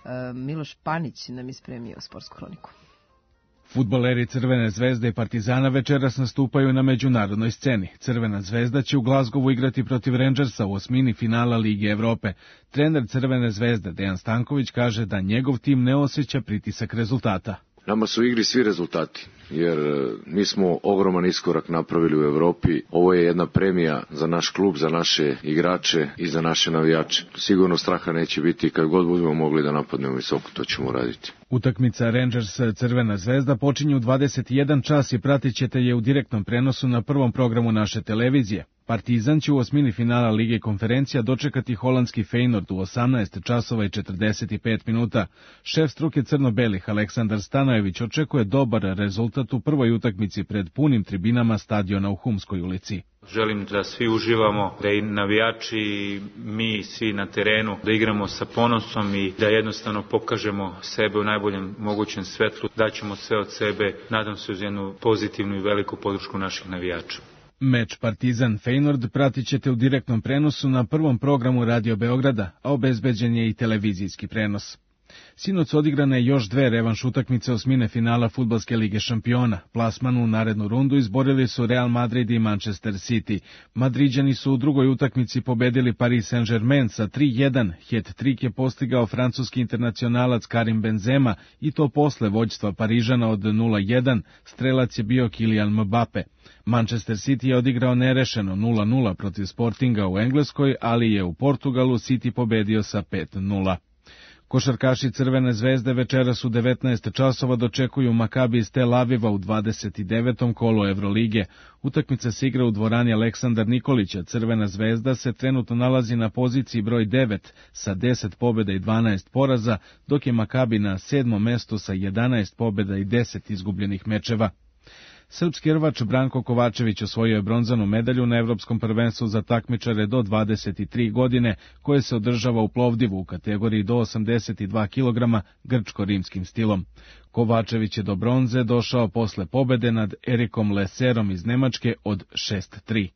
Miloš Panić nam je spremio sportsku hroniku. Fudbaleri Crvene zvezde i Partizana večeras nastupaju na međunarodnoj sceni. Crvena zvezda će u Glazgovu igrati protiv Rangersa u osmini finala Lige Evrope. Trener Crvene zvezde Dejan Stanković kaže da njegov tim ne osjeća pritisak rezultata. Nama su u igri svi rezultati, jer mi smo ogroman iskorak napravili u Evropi. Ovo je jedna premija za naš klub, za naše igrače i za naše navijače. Sigurno straha neće biti, kad god budemo mogli da napadnemo visoko, to ćemo raditi. Utakmica Rangers Crvena zvezda počinje u 21 čas i pratit ćete je u direktnom prenosu na prvom programu naše televizije. Partizan će u osmini finala Lige konferencija dočekati holandski Feyenoord u 18 časova i 45 minuta. Šef struke crno-belih Aleksandar Stanojević očekuje dobar rezultat u prvoj utakmici pred punim tribinama stadiona u Humskoj ulici. Želim da svi uživamo, da i navijači i mi svi na terenu, da igramo sa ponosom i da jednostavno pokažemo sebe u najboljem mogućem svetlu. Daćemo sve od sebe, nadam se uz jednu pozitivnu i veliku podršku naših navijača. Meč Partizan-Feyenoord pratit ćete u direktnom prenosu na prvom programu Radio Beograda, a obezbeđen je i televizijski prenos. Sinoć odigrane još dve revanš utakmice osmine finala Fudbalske lige šampiona. Plasman u narednu rundu izborili su Real Madrid i Manchester City. Madriđani su u drugoj utakmici pobedili Paris Saint-Germain sa 3-1. Het-trik je postigao francuski internacionalac Karim Benzema i to posle vođstva Parižana od 0-1. Strelac je bio Kylian Mbappe. Manchester City je odigrao nerešeno 0-0 protiv Sportinga u Engleskoj, ali je u Portugalu City pobedio sa 5-0. Košarkaši Crvene zvezde večeras u 19 časova dočekuju Makabi iz Tel Aviva u 29. kolu Evrolige. Utakmica se igra u dvorani Aleksandar Nikolića. Crvena zvezda se trenutno nalazi na poziciji broj 9 sa 10 pobjeda i 12 poraza, dok je Makabi na 7. mestu sa 11 pobjeda i 10 izgubljenih mečeva. Srpski rvač Branko Kovačević osvojio je bronzanu medalju na Evropskom prvenstvu za takmičare do 23 godine, koje se održava u Plovdivu u kategoriji do 82 kg grčko-rimskim stilom. Kovačević je do bronze došao posle pobede nad Erikom Leserom iz Nemačke od 6-3.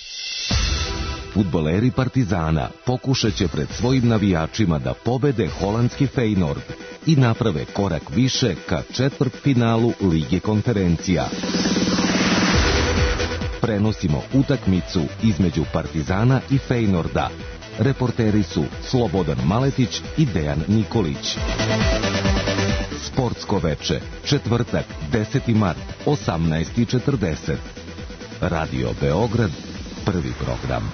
Fudbaleri Partizana pokušat će pred svojim navijačima da pobede holandski Feyenoord i naprave korak više ka četvrtfinalu Lige konferencija. Prenosimo utakmicu između Partizana i Feyenoorda. Reporteri su Slobodan Maletić i Dejan Nikolić. Sportsko veče, četvrtak, 10. mart, 18:40. Radio Beograd, prvi program.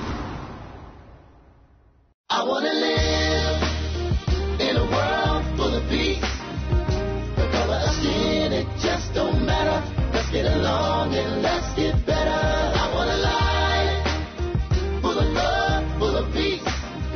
I wanna live in a world full of peace. The color of skin, it just don't matter. Let's get along and let's get better. I want a life full of love, full of peace.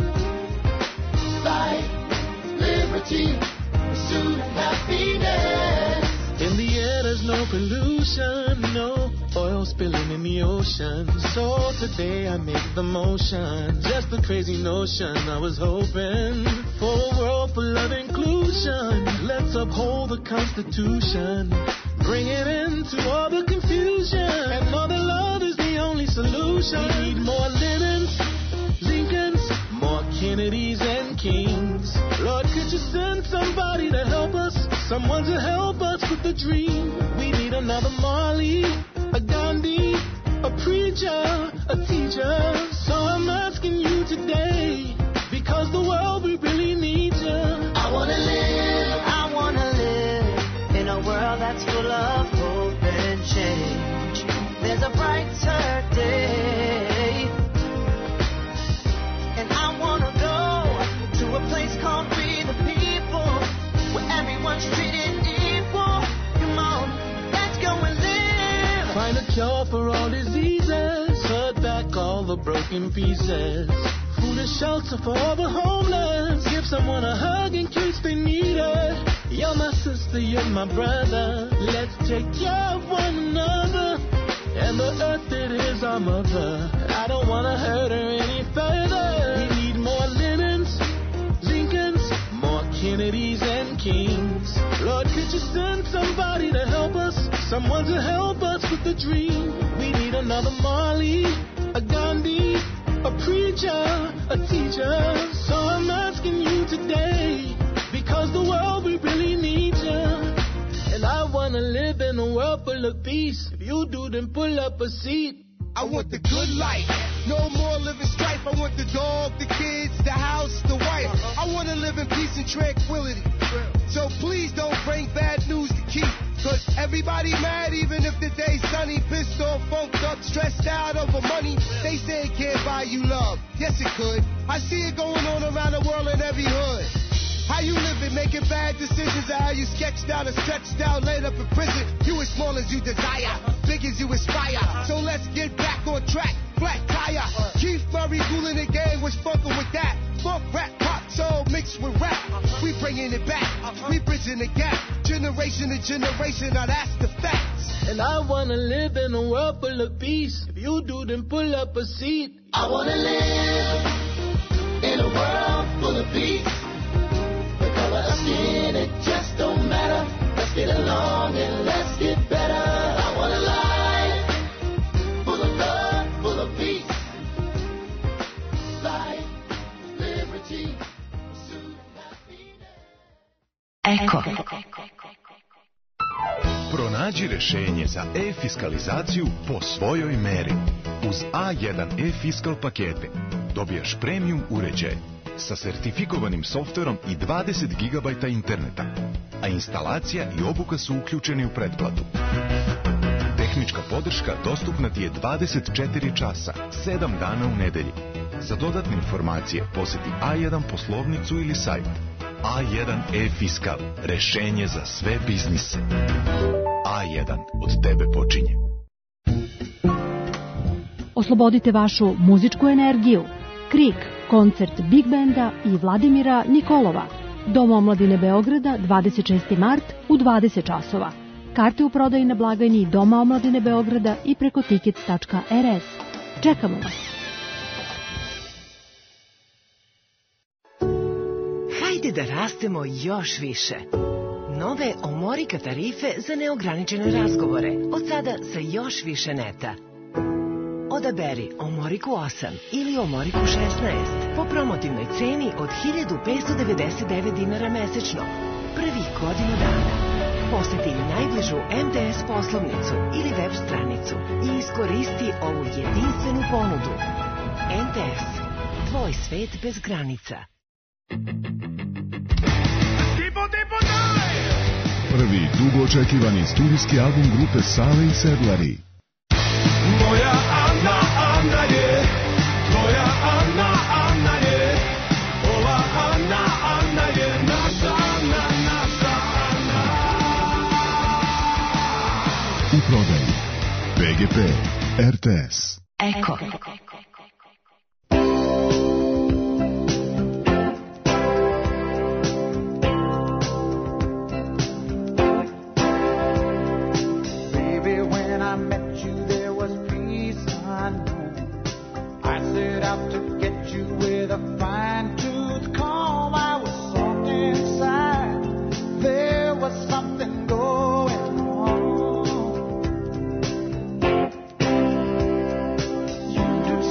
Life, liberty, pursuit of happiness. In the air there's no pollution, no oil spilling in the ocean. So today I make the motion. Just a crazy notion. I was hoping for a world full of inclusion. Let's uphold the Constitution. Bring it into all the confusion. And know that love is the only solution. We need more Lennons, Lincolns, more Kennedys and Kings. Lord, could you send somebody to help us? Someone to help us with the dream. We need another Marley, a Gandhi, a preacher, a teacher. So I'm asking you today, because the world we really need you. I the broken pieces. Food and shelter for all the homeless. Give someone a hug in case they need it. You're my sister, you're my brother. Let's take care of one another. And the earth, it is our mother. I don't wanna hurt her any further. We need more Lennons, Lincolns, more Kennedys and Kings. Lord, could you send somebody to help us? Someone to help us with the dream. We need another Marley, a Gandhi, a preacher, a teacher. So I'm asking you today, because the world, we really need you. And I wanna live in a world full of peace. If you do, then pull up a seat. I want the good life, no more living strife. I want the dog, the kids, the house, the wife. I wanna live in peace and tranquility. So please don't bring bad news to keep. Cause everybody mad even if the day's sunny. Pissed off, funked up, stressed out over money. They say it can't buy you love. Yes it could. I see it going on around the world in every hood. How you living, making bad decisions, or how you sketched out and stretched out, laid up in prison. You as small as you desire, big as you aspire. So let's get back on track, flat tire. Keith Murray cooling the game, was fucking with that. Funk, rap, pop, soul mixed with rap. We bringing it back, we bridging the gap. Generation to generation, now that's the facts. And I wanna live in a world full of peace. If you do, then pull up a seat. I wanna live in a world full of peace. Skin, it just don't matter. Let's get along and let's get better. I want a life full of love, full of peace. Life, liberty, pursuit, happiness. Pronađi rešenje za e-fiskalizaciju po svojoj meri. Uz A1 e-fiskal pakete dobijaš premium uređaj sa sertifikovanim softverom i 20 GB interneta, a instalacija i obuka su uključeni u pretplatu. Tehnička podrška dostupna ti je 24 časa, 7 dana u nedelji. Za dodatne informacije poseti A1 poslovnicu ili sajt. A1 e-fiskal, rešenje za sve biznise. A1 od tebe počinje. Oslobodite vašu muzičku energiju. Krik, koncert Big Benda i Vladimira Nikolova. Dom omladine Beograda, 26. mart u 20 časova. Karte u prodaji na blagajni Doma omladine Beograda i preko tickets.rs. Čekamo vas. Hajde da rastemo još više. Nove Omorika tarife za neograničene razgovore. Od sada sa još više neta. Odaberi Omoriku 8 ili Omoriku 16 po promotivnoj ceni od 1599 dinara mesečno. Prvih godinu dana. Poseti najbližu MTS poslovnicu ili web stranicu i iskoristi ovu jedinstvenu ponudu. MTS. Tvoj svet bez granica. Prvi dugo očekivani studijski album grupe Sale i Sedlari. Moja Anna, Anna je, tvoja Anna, Anna je, ova Anna, Anna je, naša Anna, naša Anna. U prodaji PGP, RTS. Eko. You do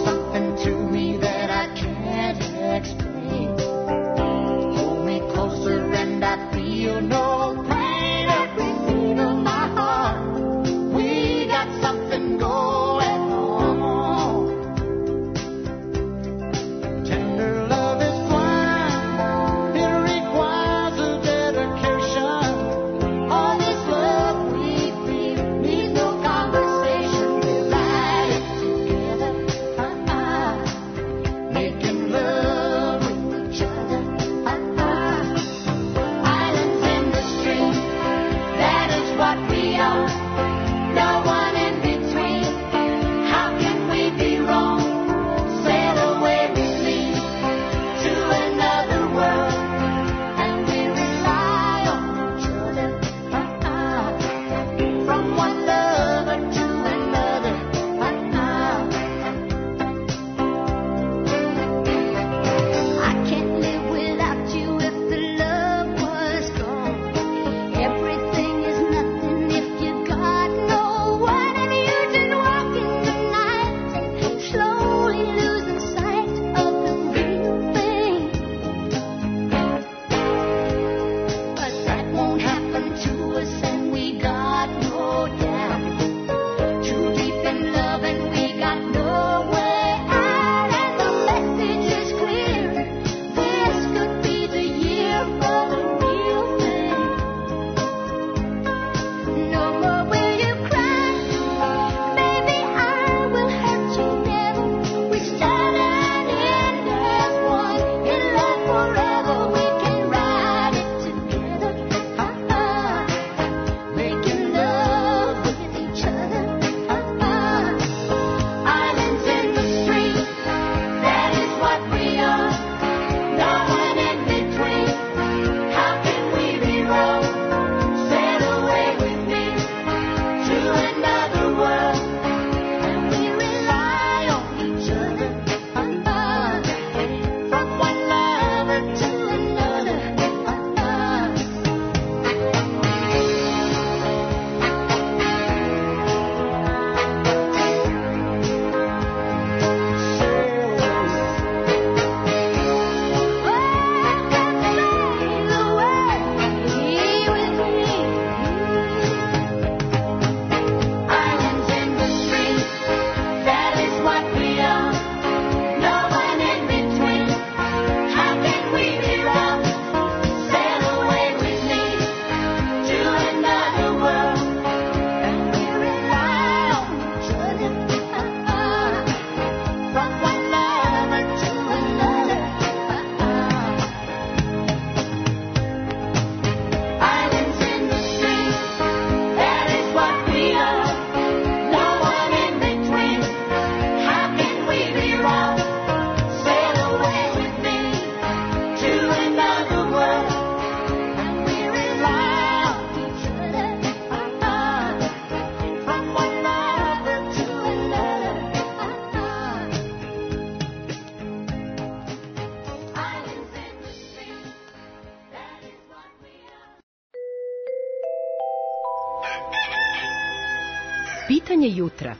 Pitanje jutra.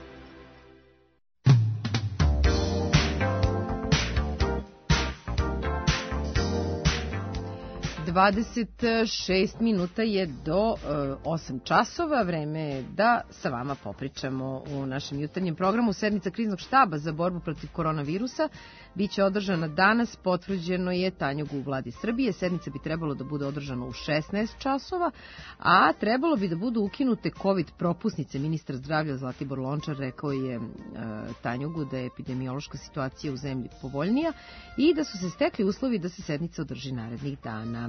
...26 minuta je do 8 časova. Vreme je da sa vama popričamo u našem jutarnjem programu. Sednica kriznog štaba za borbu protiv koronavirusa biće održana danas. Potvrđeno je Tanjugu u vladi Srbije. Sednica bi trebalo da bude održana u 16 časova, a trebalo bi da budu ukinute COVID propusnice. Ministar zdravlja Zlatibor Lončar rekao je Tanjugu da je epidemiološka situacija u zemlji povoljnija i da su se stekli uslovi da se sednica održi narednih dana.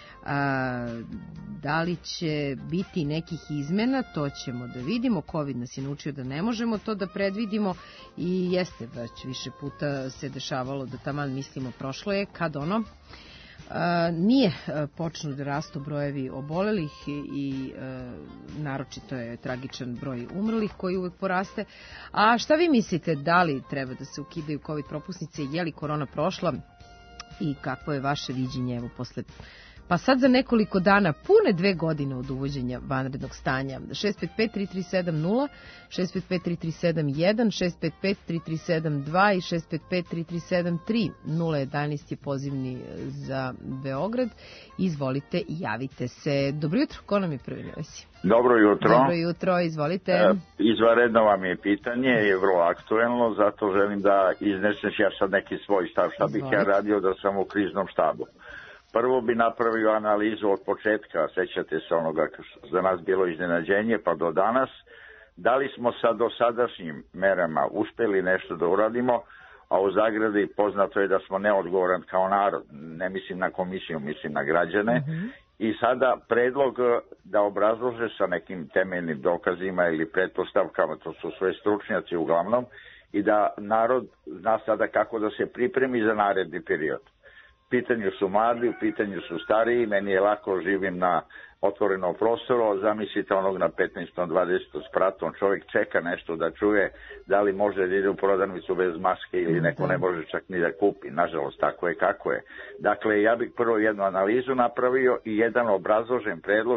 Da li će biti nekih izmena, to ćemo da vidimo. COVID nas je naučio da ne možemo to da predvidimo i jeste već više puta se dešavalo da taman mislimo prošlo je kad ono nije počnu da rastu brojevi obolelih i naročito je tragičan broj umrlih koji uvek poraste. A šta vi mislite, da li treba da se ukidaju COVID propusnice, je li korona prošla i kakvo je vaše viđenje evo posle pa sad za nekoliko dana, pune 2 godine od uvođenja vanrednog stanja? 655-3370, 655-3371, 655-3372 i 655-3373. 011 je pozivni za Beograd. Izvolite, javite se. Dobro jutro, ko nam je prvi na vezi? Dobro jutro. Dobro jutro, izvolite. Izvanredno vam je pitanje, je vrlo aktuelno, zato želim da iznesem ja sad neki svoj stav, šta bih ja radio da sam u kriznom štabu. Prvo bi napravio analizu od početka, sećate se onoga za nas bilo iznenađenje pa do danas, da li smo sa dosadašnjim merama uspeli nešto da uradimo, a u zagradi poznato je da smo neodgovoran kao narod, ne mislim na komisiju, mislim na građane, i sada predlog da obrazlože sa nekim temeljnim dokazima ili pretpostavkama, to su sve stručnjaci uglavnom, i da narod zna sada kako da se pripremi za naredni period. U pitanju su mladi, u pitanju su stariji, meni je lako, živim na otvorenom prostoru, zamislite onog na 15. 20. spratom, čovjek čeka nešto da čuje da li može da ide u prodavnicu bez maske ili neko ne može čak ni da kupi, nažalost tako je kako je. Dakle, ja bih prvo jednu analizu napravio i jedan obrazložen predlog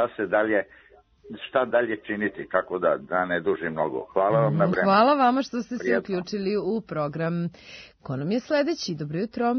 šta dalje činiti, kako da ne dužim mnogo. Hvala vam na vremenu. Hvala vama što ste se uključili u program. Ko nam je sledeći? Dobro jutro.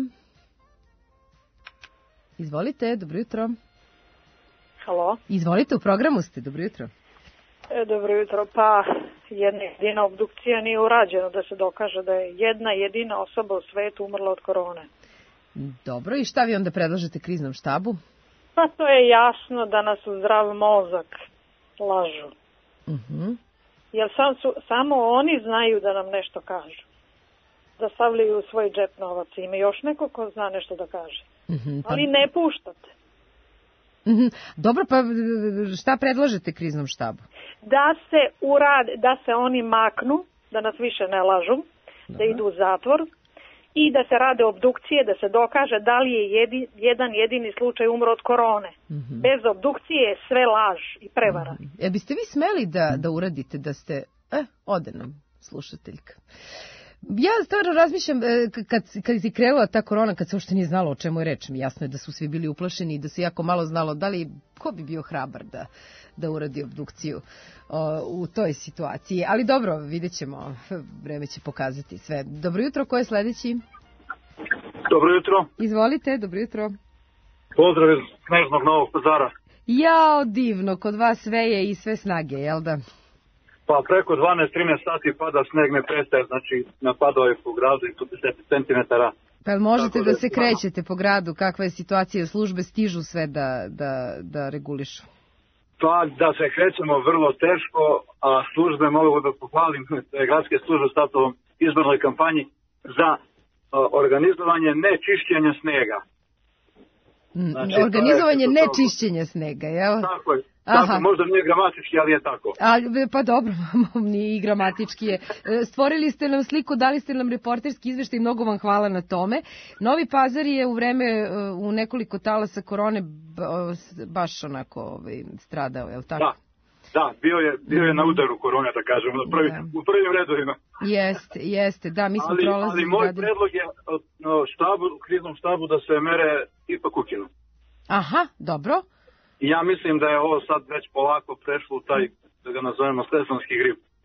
Izvolite, dobro jutro. Halo. Izvolite, u programu ste, dobro jutro. Dobro jutro, pa jedna jedina obdukcija nije urađena da se dokaže da je jedna jedina osoba u svetu umrla od korone. Dobro, i šta vi onda predlažete kriznom štabu? Pa to je jasno da nas u zdrav mozak lažu. Jer samo oni znaju da nam nešto kažu. Da stavljaju u svoj džep novac. Ima još neko ko zna nešto da kaže. Ali ne puštate. Dobro, pa šta predlažete kriznom štabu? Da se oni maknu, da nas više ne lažu, da idu u zatvor i da se rade obdukcije, da se dokaže da li je jedan jedini slučaj umro od korone. Bez obdukcije je sve laž i prevara. Biste vi smeli da uradite da ste... ode nam slušateljka. Ja stvarno razmišljam, kad je krenula ta korona, kad se uopšte nije znalo o čemu je reč, jasno je da su svi bili uplašeni i da se jako malo znalo da li, ko bi bio hrabar da uradi obdukciju u toj situaciji. Ali dobro, vidjet ćemo, vreme će pokazati sve. Dobro jutro, ko je sledeći? Dobro jutro. Izvolite, dobro jutro. Pozdrav iz Snežnog Novog Pazara. Jao, divno, kod vas sve je i sve snage, jel da? Pa preko 12-13 sati pada, sneg ne prestaje, znači napadao je po gradu i tu 10 centimetara. Pa možete da se krećete po gradu, kakva je situacija, službe stižu sve da regulišu? Pa da se krećemo vrlo teško, a službe mogu da pohvalim, gradske službe u startovom izbornoj kampanji za organizovanje nečišćenja snega. Znači, organizovanje nečišćenja snega, jel? Tako je. Tako, možda nije gramatički, ali je tako. Pa dobro, nije i gramatički je. Stvorili ste nam sliku, dali ste nam reporterski izveštaj i mnogo vam hvala na tome. Novi Pazar je u vreme, u nekoliko talasa korone baš onako stradao, je li tako? Da, bio je na udaru korone, da kažemo, u prvim redovima. Jeste, da, mi smo prolazili. Ali moj predlog je kriznom štabu da se mere ipak ukinu. Aha, dobro. I ja mislim da je ovo sad već polako prešlo u taj, da ga nazovemo, sezonski grip.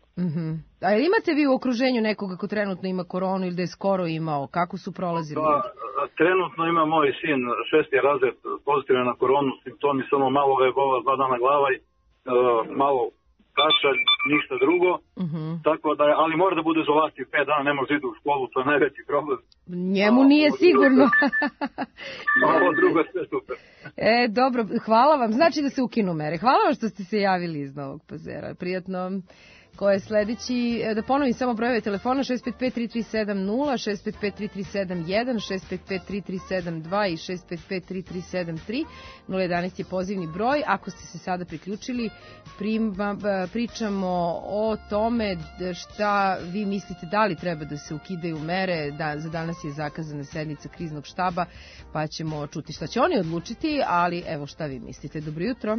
A imate vi u okruženju nekoga ko trenutno ima koronu ili da je skoro imao? Kako su prolazili? Trenutno ima moj sin 6. razred pozitivan na koronu, simptomi samo malo ga je bola 2 dana glava i malo kašalj, ništa drugo. Tako da, ali mora da bude izolaciji 5 dana, ne može ići u školu, to je najveći problem. Njemu nije sigurno. Ovo drugo sve super. Dobro, hvala vam. Znači da se ukinu mere. Hvala vam što ste se javili iz Novog Pazara. Prijatno. Ko je sledeći? Da ponovim samo brojeve telefona 655-3370, 655-3371, 655-3372 i 655-3373. 011 je pozivni broj. Ako ste se sada priključili, pričamo o tome šta vi mislite da li treba da se ukidaju mere. Za danas je zakazana sednica kriznog štaba, pa ćemo čuti šta će oni odlučiti, ali evo šta vi mislite. Dobro jutro.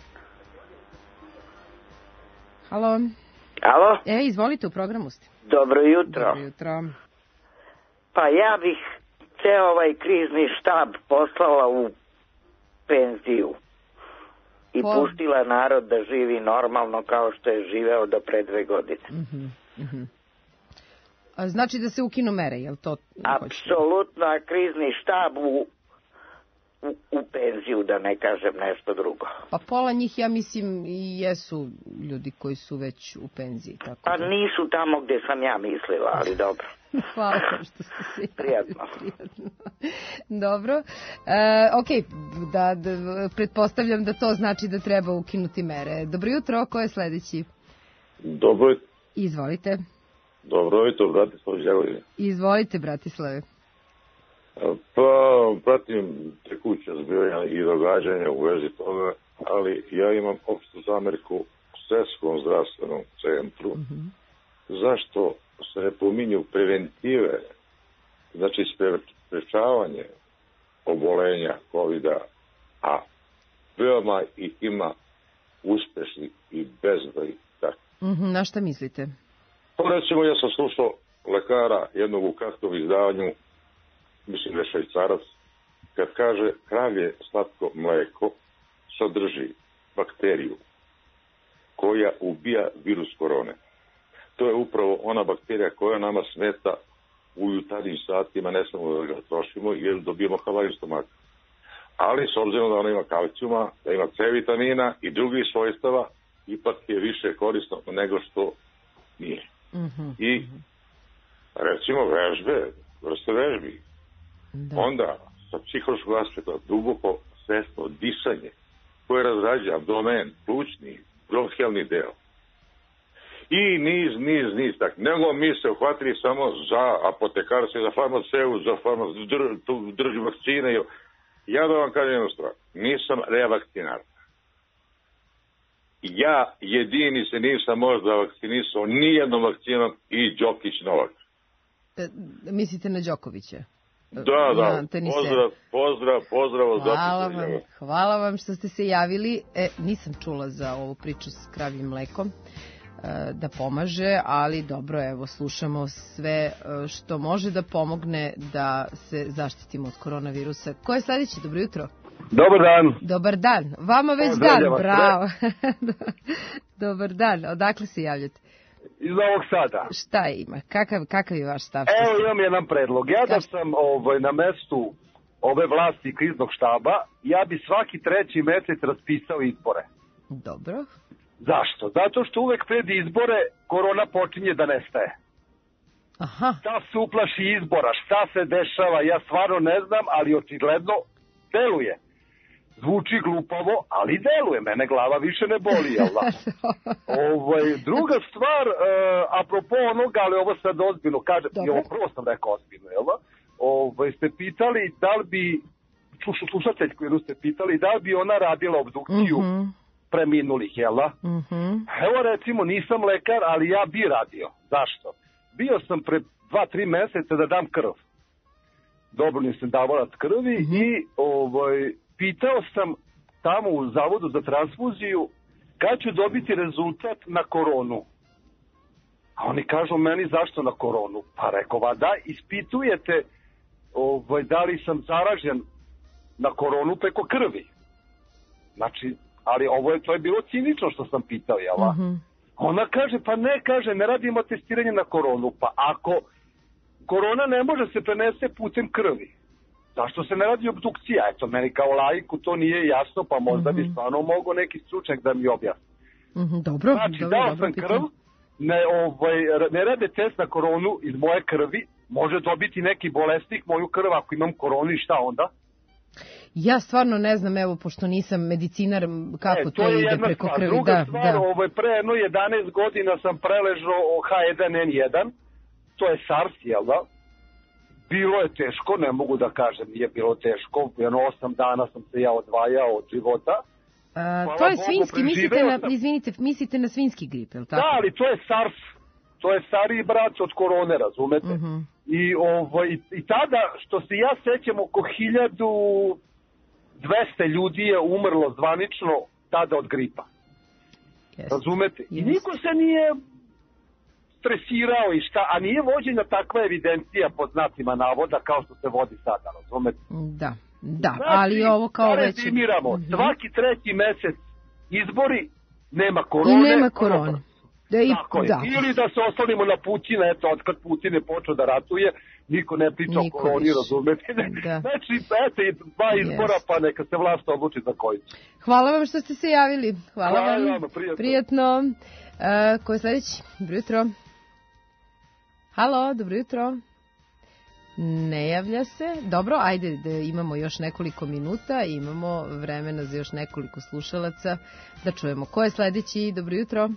Halo. Alo? Izvolite, u programu ste. Dobro jutro. Dobro jutro. Pa ja bih ceo ovaj krizni štab poslala u penziju i pustila narod da živi normalno kao što je živeo do pre 2 godine. Znači da se ukinu mere, je li to? Apsolutno, a krizni štab u penziju, da ne kažem nešto drugo. Pa pola njih, ja mislim, i jesu ljudi koji su već u penziji. Tako pa nisu tamo gde sam ja mislila, ali dobro. Hvala vam što ste se... Prijatno. Dobro. Ok, da, pretpostavljam da to znači da treba ukinuti mere. Dobro jutro, ko je sledeći? Dobro jutro. Izvolite. Dobro jutro, Bratislav Đagodin. Izvolite, Bratislave. Pa, pratim tekuća zbivanja i događanja u vezi toga, ali ja imam opštu zamerku u Svetskom zdravstvenom centru. Zašto se ne pominju preventive, znači sprečavanje obolenja COVID-a, a veoma ih ima uspešni i bezbroj. Na šta mislite? Pa recimo, ja sam slušao lekara jednog u kratkom izdavanju, mislim da je Švajcarac, kad kaže kravlje slatko mleko sadrži bakteriju koja ubija virus korone. To je upravo ona bakterija koja nama smeta u jutarnjim satima, ne samo da ga trošimo jer dobijemo havarin stomaka. Ali s obzirom da ona ima kalcijuma, da ima C vitamina i drugih svojstava, ipak je više korisno nego što nije. I recimo vrste vežbi. Onda sa psihološkog aspekta duboko svesno disanje koje razrađa abdomen, plućni, bronhijalni deo. I niz tak. Nego mi se uhvatili samo za apotekarstvo, za farmaceu, drži vakcine. Ja da vam kažem jednu stvar, nisam revakcinar. Ja jedini se nisam možda vakcinisao nijednom vakcinom i Đokić Novak. Mislite na Đokovića? Da, pozdrav. Hvala vam što ste se javili. Nisam čula za ovu priču s kravljim mlekom da pomaže, ali dobro, evo, slušamo sve što može da pomogne da se zaštitimo od koronavirusa. Ko je sledeći? Dobro jutro. Dobar dan. Dobar dan. Vama već dan, bravo. Dobar dan. Odakle se javljate? Iz Novog Sada. Šta ima? Kakav je vaš stav? Evo, imam jedan predlog. Ja da sam na mestu ove vlasti kriznog štaba, ja bi svaki 3. mesec raspisao izbore. Dobro. Zašto? Zato što uvek pred izbore korona počinje da nestaje. Aha. Šta se uplaši izbora, šta se dešava, ja stvarno ne znam, ali očigledno deluje. Zvuči glupavo, ali deluje. Mene glava više ne boli, jel da? Druga stvar, apropo onoga, ali ovo sad ozbiljno kažem, i ovo prvo sam rekao ozbiljno, jel da? Ste pitali da li bi, slušateljku jednu ste pitali, da li bi ona radila obdukciju preminulih, jel da? Evo recimo, nisam lekar, ali ja bi radio. Zašto? Bio sam pre 2-3 meseca da dam krv. Dobrovoljni sam davalac krvi i pitao sam tamo u Zavodu za transfuziju kad ću dobiti rezultat na koronu. A oni kažu meni zašto na koronu? Pa rekao, da ispitujete da li sam zaražen na koronu preko krvi. Znači, ali to je bilo cinično što sam pitao, jel? Ona kaže, pa ne, kaže, ne radimo testiranje na koronu. Pa ako korona ne može se prenese putem krvi, zašto se ne radi obdukcija? Eto, meni kao laiku to nije jasno, pa možda bi stvarno mogao neki stručnjak da mi objasni. Dobro, znači, dao sam krv, ne rade test na koronu iz moje krvi, može dobiti neki bolesnik moju krv ako imam koronu i šta onda? Ja stvarno ne znam, evo, pošto nisam medicinar, kako to ide preko krvi. Druga stvar, pre jedno 11 godina sam preležao H1N1, to je SARS, jel da? Bilo je teško, ne mogu da kažem, nije bilo teško, jedno 8 dana sam se ja odvajao od života. To je svinjski, mislite na svinjski grip, je li tako? Da, ali to je SARS, to je stariji brat od korone, razumete? I tada, što se ja sećam, oko 1200 ljudi je umrlo zvanično tada od gripa. Razumete? I niko se nije stresirao i šta, a nije vođena takva evidencija pod znacima navoda kao što se vodi sada, razumete? Da, znači, ali ovo kao već... Svaki treći mesec izbori, nema korone. I nema korone. Tako je. Ili da se oslonimo na Putina, eto, od kad Putin je počeo da ratuje, niko ne priča o koroni, razumete? Znači, eto, i 2 izbora, pa neka se vlast odluči za koji. Hvala vam što ste se javili. Hvala vam. Prijatno. Ko je sledeći? Dobro jutro. Halo, dobro jutro. Ne javlja se. Dobro, ajde da imamo još nekoliko minuta, imamo vremena za još nekoliko slušalaca da čujemo. Ko je sledeći? Dobro jutro.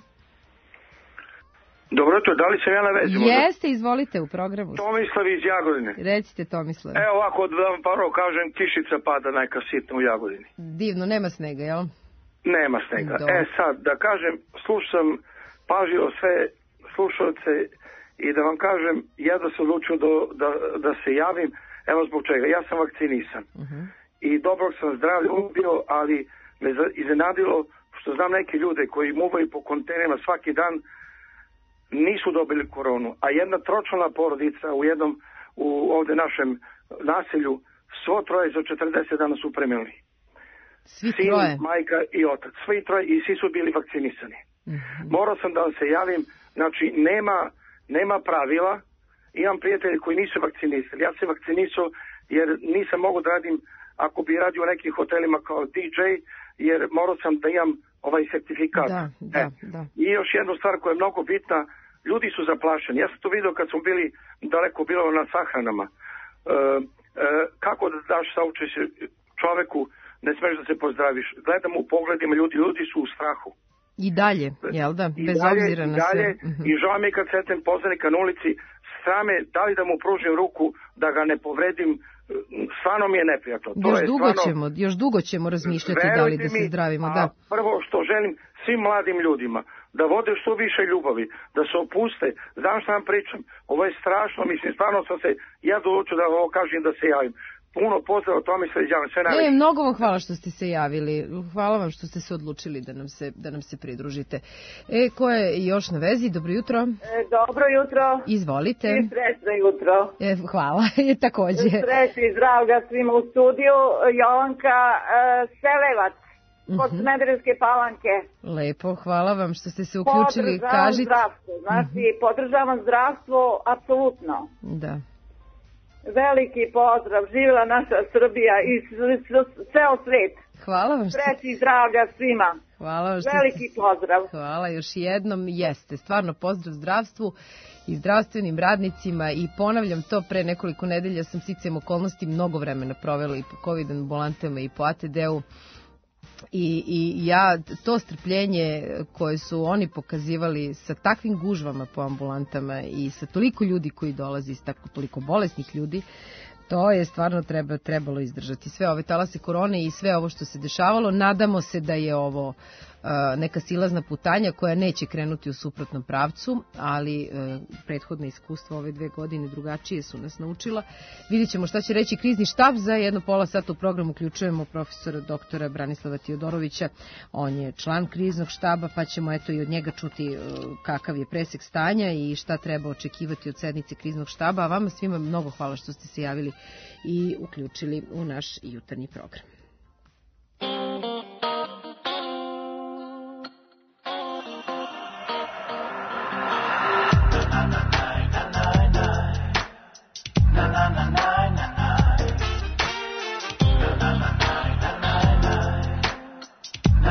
Dobro jutro, da li sam ja na vezi? Jeste, izvolite u programu. Tomislav iz Jagodine. Recite, Tomislav. Evo ovako, da vam prvo kažem, kišica pada neka sitna u Jagodini. Divno, nema snega, jel? Nema snega. Sad, da kažem, slušam pažljivo sve slušalce i da vam kažem, ja da se odlučio da se javim, evo zbog čega, ja sam vakcinisan. I dobrog sam zdravlja ubio, ali me iznenadilo što znam neke ljude koji muvaju po kontejnerima svaki dan, nisu dobili koronu, a jedna tročlana porodica u ovde našem naselju, svo troje za 40 dana su preminuli. Svi troje? Sin, majka i otac, svi troje i svi su bili vakcinisani. Morao sam da vam se javim, znači nema pravila, imam prijatelje koji nisu vakcinisali, ja sam vakcinisao jer nisam mogao da radim ako bi radio u nekim hotelima kao DJ, jer morao sam da imam ovaj sertifikat. Da. I još jednu stvar koja je mnogo bitna, ljudi su zaplašeni. Ja sam to vidio kad smo bili daleko bilo na sahranama. Kako da daš saučešće čoveku, ne smeš da se pozdraviš. Gledam u pogledima ljudi su u strahu. I dalje, jel da? Bez obzira na sve. I žao mi kad sretem poznanika na ulici, srame, da li da mu pružim ruku, da ga ne povredim, stvarno mi je neprijatno. Još dugo ćemo razmišljati da li da se zdravimo. Prvo što želim svim mladim ljudima, da vode što više ljubavi, da se opuste. Znam što vam pričam, ovo je strašno, mislim, stvarno sam se, ja doću da ovo kažem da se javim. Puno pozdrav, tome se javim, sve najveće. Mnogo vam hvala što ste se javili, hvala vam što ste se odlučili da nam se pridružite. Ko je još na vezi? Dobro jutro. Dobro jutro. Izvolite. I srećno jutro. Hvala, takođe. Srećno i zdravlja svima u studiju. Jovanka Selevac. Kod Smederevske Palanke. Lepo, hvala vam što ste se uključili. Podržavam zdravstvo, znači podržavam zdravstvo apsolutno. Da. Veliki pozdrav, živjela naša Srbija i ceo svet. Hvala vam. Sreći i zdravlja svima. Hvala vam. Veliki pozdrav. Hvala još jednom, jeste. Stvarno pozdrav zdravstvu i zdravstvenim radnicima i ponavljam to, pre nekoliko nedelja sam sticajem okolnosti mnogo vremena provela i po COVID ambulantama i po ATD-u. I ja to strpljenje koje su oni pokazivali sa takvim gužvama po ambulantama i sa toliko ljudi koji dolazi, sa toliko bolesnih ljudi, to je stvarno trebalo izdržati. Sve ove talase korone i sve ovo što se dešavalo, nadamo se da je ovo neka silazna putanja koja neće krenuti u suprotnom pravcu, ali prethodne iskustva ove 2 godine drugačije su nas naučila. Vidjet ćemo šta će reći krizni štab. Za jedno pola sata u programu uključujemo profesora doktora Branislava Tiodorovića. On je član kriznog štaba, pa ćemo eto i od njega čuti kakav je presek stanja i šta treba očekivati od sednice kriznog štaba. A vama svima mnogo hvala što ste se javili i uključili u naš jutarnji program.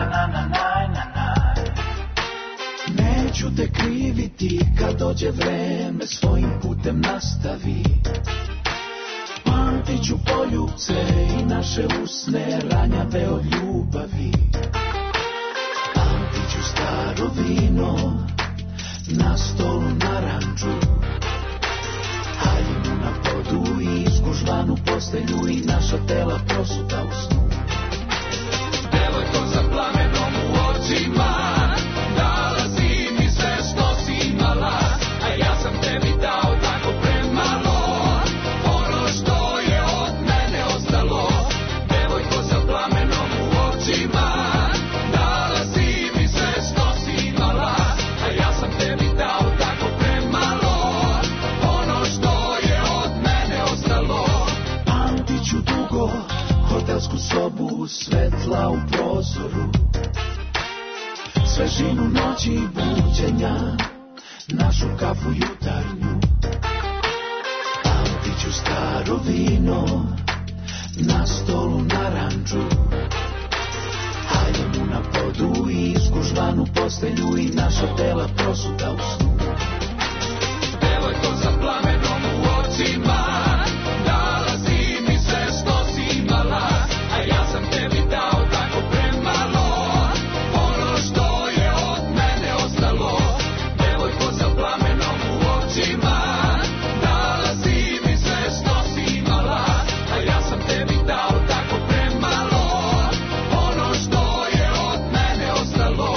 Neću te kriviti kad dođe vreme, svojim putem nastavi. Pamtit ću poljubce i naše usne ranjave od ljubavi. Pamtit ću staro vino na stolu naranđu, haljinu na podu i izgužvanu postelju i naša tela prosuta u snu. Devojko sa plamenom u očima, dala si mi sve što si imala, a ja sam tebi dao tako premalo, ono što je od mene ostalo. Devojko sa plamenom u očima, dala si mi sve što si imala, a ja sam tebi dao tako premalo, ono što je od mene ostalo. Pamtit ću dugo hotelsku sobu, svetla u prozoru, svežinu noći i buđenja, našu kafu jutarnju. Pamtit ću staro vino na stolu naranđu, haljinu na podu i izgužvanu postelju i naša tela prosuta u snu. Devojko sa plamenom u očima, dala si mi sve što si imala, a ja sam tebi dao tako premalo, ono što je od mene ostalo. Devojko sa plamenom u očima, dala si mi sve što si imala, a ja sam tebi dao tako premalo, ono što je od mene ostalo.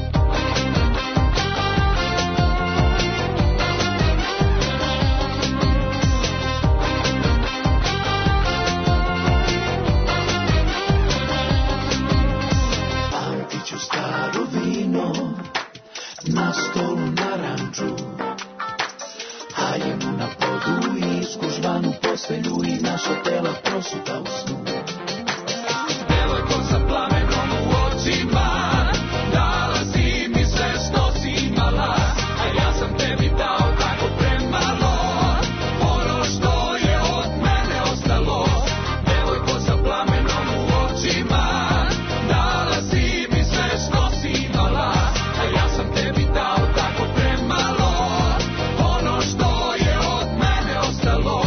Pamtit ću staro vino na stolu naranđu, haljinu na podu i izgužvanu postelju i naša tela prosuta u snu. Devojko sa plamenom u očima, dala si mi sve što si imala, a ja sam tebi dao tako premalo, ono što je od mene ostalo. Devojko sa plamenom u očima, dala si mi sve što si imala, a ja sam tebi dao tako premalo, ono što je od mene ostalo.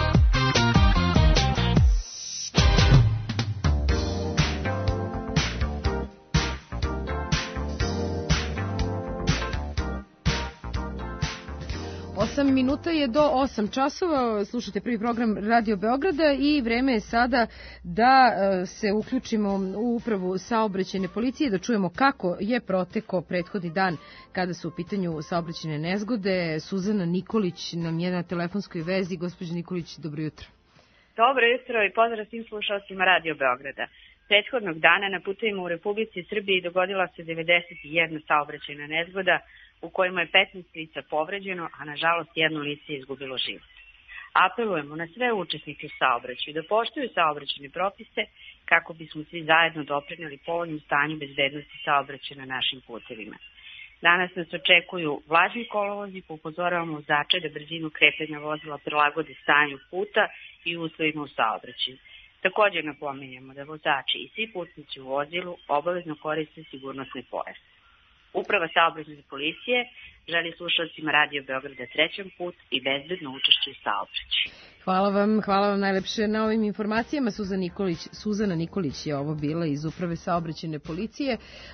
Osam minuta je do 8 časova, slušate prvi program Radio Beograda i vreme je sada da se uključimo u upravu saobraćajne policije, da čujemo kako je protekao prethodni dan kada su u pitanju saobraćajne nezgode. Suzana Nikolić nam je na telefonskoj vezi. Gospođo Nikolić, dobro jutro. Dobro jutro i pozdrav svim slušalcima Radio Beograda. Prethodnog dana na putevima u Republici Srbiji dogodila se 91 saobraćajna nezgoda u kojima je 15 lica povređeno, a nažalost jedno lice je izgubilo život. Apelujemo na sve učesnike u saobraćaju da poštuju saobraćajne propise kako bismo svi zajedno doprineli povoljnom stanju bezbednosti saobraćaja na našim putevima. Danas nas očekuju vlažni kolovozi, pa upozoravamo vozače da brzinu kretanja vozila prilagode stanju puta i uslovima u saobraćaju. Također napominjemo da vozači i svi putnici u vozilu obavezno koriste sigurnosni pojas. Uprava saobraćajne policije želi slušalcima Radio Beograda srećan put i bezbedno učešće u saobraćaju. Hvala vam najlepše na ovim informacijama. Suzana Nikolić je ovo bila iz Uprave saobraćajne policije.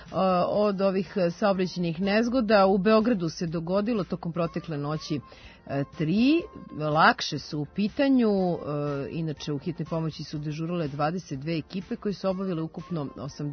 Od ovih saobraćajnih nezgoda u Beogradu se dogodilo tokom protekle noći 3, lakše su u pitanju, inače u hitnoj pomoći su dežurale 22 ekipe koje su obavile ukupno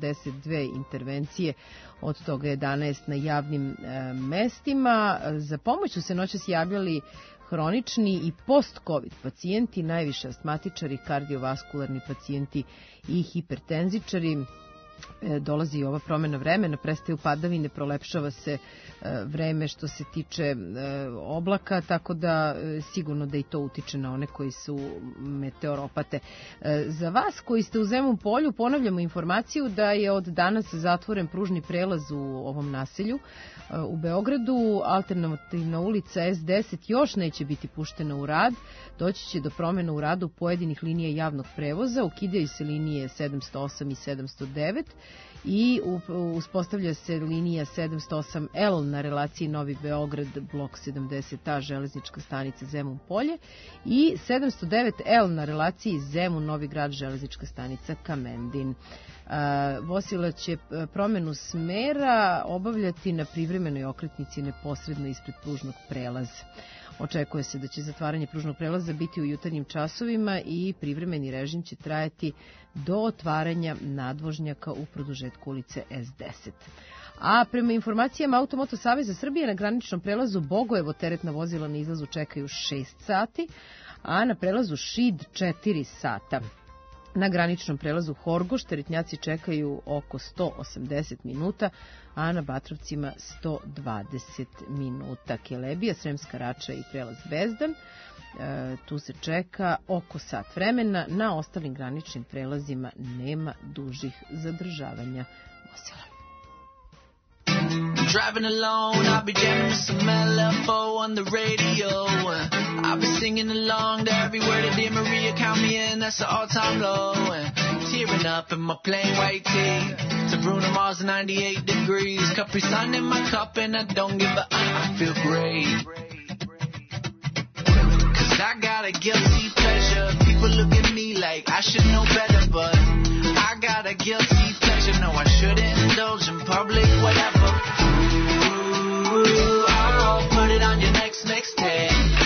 82 intervencije, od toga 11 na javnim mestima. Za pomoć su se noćas javljali hronični i post-covid pacijenti, najviše astmatičari, kardiovaskularni pacijenti i hipertenzičari. Dolazi i ova promena vremena, prestaju padavine, prolepšava se vreme što se tiče oblaka, tako da sigurno da i to utiče na one koji su meteoropate. Za vas koji ste u Zemun Polju ponavljamo informaciju da je od danas zatvoren pružni prelaz u ovom naselju u Beogradu. Alternativna ulica S10 još neće biti puštena u rad, doći će do promjena u radu pojedinih linija javnog prevoza, ukidaju se linije 708 i 709, i uspostavlja se linija 708L na relaciji Novi Beograd, blok 70A, železnička stanica Zemun Polje, i 709L na relaciji Zemun Novi Grad, železnička stanica Kamendin. Vozila će promenu smera obavljati na privremenoj okretnici neposredno ispred pružnog prelaza. Očekuje se da će zatvaranje pružnog prelaza biti u jutarnjim časovima i privremeni režim će trajati do otvaranja nadvožnjaka u produžetku ulice S10. A prema informacijama Automoto Saveza Srbije na graničnom prelazu Bogojevo teretna vozila na izlazu čekaju 6 sati, a na prelazu Šid 4 sata. Na graničnom prelazu Horgoš teretnjaci čekaju oko 180 minuta, a na Batrovcima 120 minuta. Kelebija, Sremska Rača i prelaz Bezdan, tu se čeka oko sat vremena. Na ostalim graničnim prelazima nema dužih zadržavanja vozila. Driving alone, I'll be jamming to some LFO on the radio. I'll be singing along to every word of Dear Maria, count me in, that's an all-time low. Tearing up in my plain white tee to Bruno Mars 98 degrees. Capri Sun in my cup and I don't give a I feel great. Cause I got a guilty pleasure. People look at me like I should know better, but I got a guilty pleasure. No, I shouldn't indulge in public, whatever. Ooh, I'll put it on your next mixtape.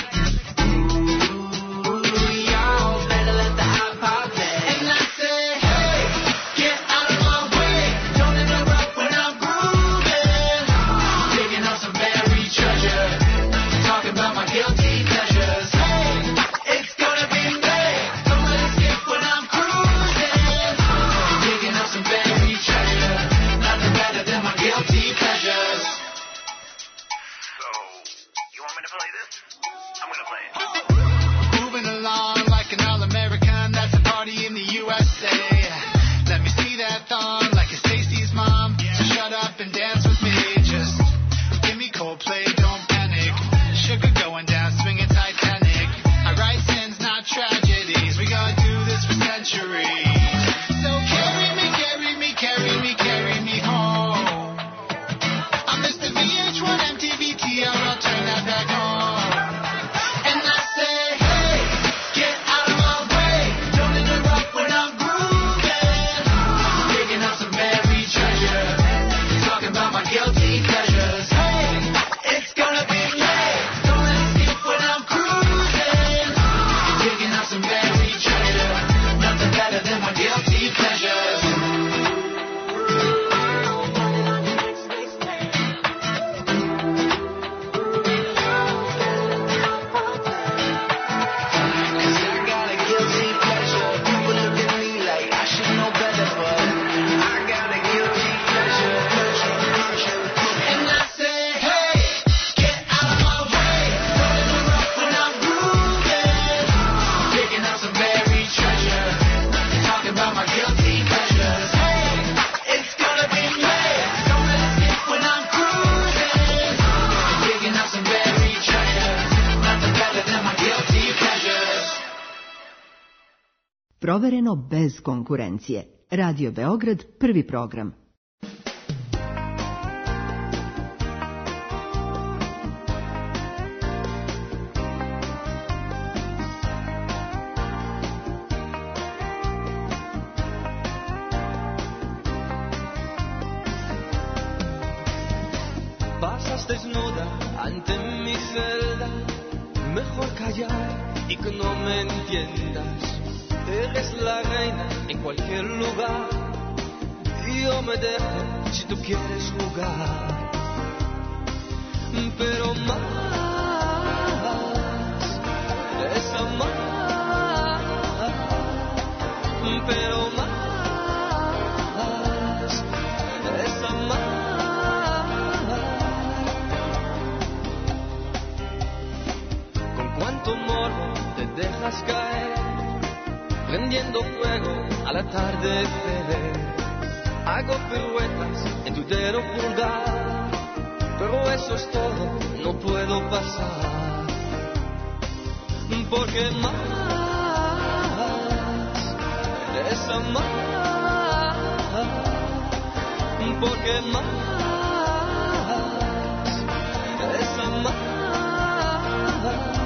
Provereno bez konkurencije. Radio Beograd, prvi program. Pasas desnuda ante mi celda, mejor callar y que no me entiendas. Eres la reina en cualquier lugar y yo me dejo si tú quieres jugar. Pero más es amar, pero más es amar. Con cuánto morbo te dejas caer, prendiendo fuego al atardecer. Hago piruetas en tu dedo pulgar, pero eso es todo, no puedo pasar. Porque más es amar, porque más es amar.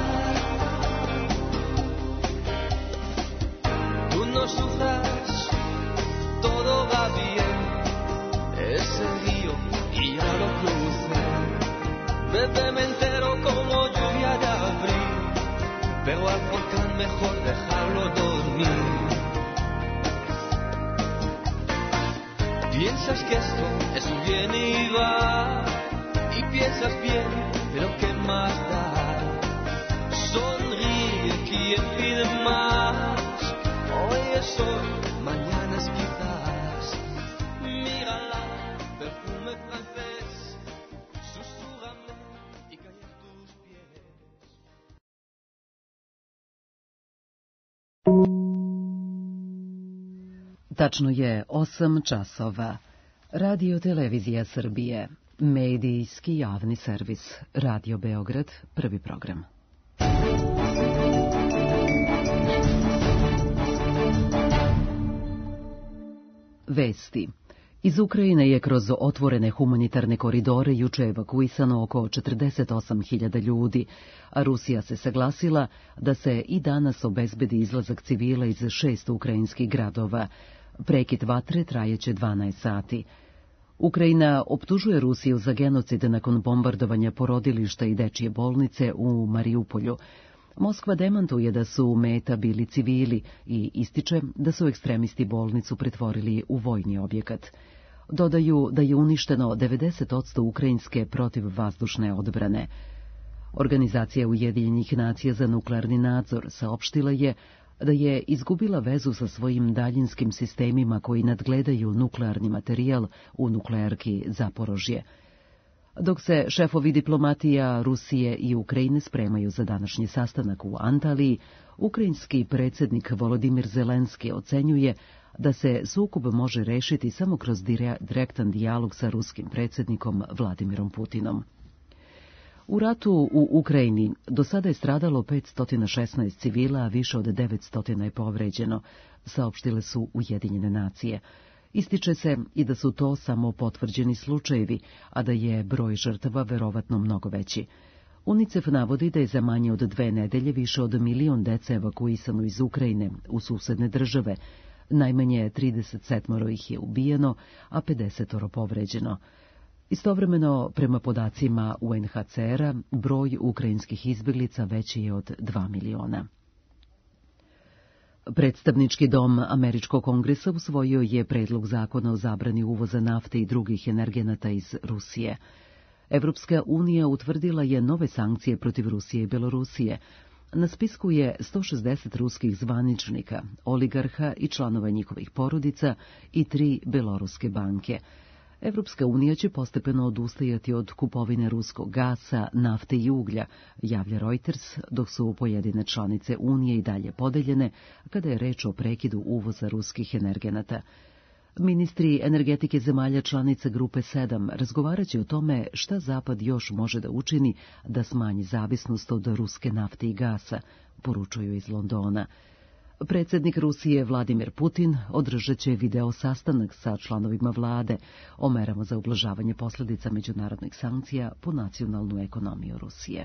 Tú no sufras, todo va bien, ese río y ya lo crucé. Bébeme entero como lluvia de abril, pero al volcán mejor dejarlo dormir. Piensas que esto es un bien y va, y piensas bien, pero ¿qué más da? Sonríe, quien pide más, hoy es hoy, mañana es quizás. Mírala, perfume francés, susurrame y calla tus pies. Tačno je 8 časova. Radio Televizija Srbije, medijski javni servis, Radio Beograd, prvi program. Vesti. Iz Ukrajine je kroz otvorene humanitarne koridore juče evakuisano oko 48.000 ljudi, a Rusija se saglasila da se i danas obezbedi izlazak civila iz 6 ukrajinskih gradova. Prekid vatre trajeće 12 sati. Ukrajina optužuje Rusiju za genocid nakon bombardovanja porodilišta i dečije bolnice u Mariupolju. Moskva demantuje da su meta bili civili i ističe da su ekstremisti bolnicu pretvorili u vojni objekat. Dodaju da je uništeno 90% ukrajinske protivvazdušne odbrane. Organizacija Ujedinjenih nacija za nuklearni nadzor saopštila je da je izgubila vezu sa svojim daljinskim sistemima koji nadgledaju nuklearni materijal u nuklearki Zaporožje. Dok se šefovi diplomatija Rusije i Ukrajine spremaju za današnji sastanak u Antaliji, ukrajinski predsjednik Volodimir Zelenski ocenjuje da se sukob može rešiti samo kroz direktan dijalog sa ruskim predsjednikom Vladimirom Putinom. U ratu u Ukrajini do sada je stradalo 516 civila, a više od 900 je povređeno, saopštile su Ujedinjene nacije. Ističe se i da su to samo potvrđeni slučajevi, a da je broj žrtava verovatno mnogo veći. UNICEF navodi da je za manje od 2 nedelje više od 1 milion dece evakuisano iz Ukrajine u susedne države. Najmanje 37 ih je ubijeno, a 50 povređeno. Istovremeno, prema podacima UNHCR-a, broj ukrajinskih izbjeglica veći je od 2 miliona. Predstavnički dom Američkog kongresa usvojio je predlog zakona o zabrani uvoza nafte i drugih energenata iz Rusije. Evropska unija utvrdila je nove sankcije protiv Rusije i Belorusije. Na spisku je 160 ruskih zvaničnika, oligarha i članova njihovih porodica i 3 beloruske banke. Evropska unija će postepeno odustajati od kupovine ruskog gasa, nafte i uglja, javlja Reuters, dok su pojedine članice Unije i dalje podeljene kada je reč o prekidu uvoza ruskih energenata. Ministri energetike zemalja članica Grupe 7 razgovaraće o tome šta Zapad još može da učini da smanji zavisnost od ruske nafte i gasa, poručuju iz Londona. Predsjednik Rusije Vladimir Putin održat će video sastanak sa članovima vlade o merama za ublažavanje posljedica međunarodnih sankcija po nacionalnu ekonomiju Rusije.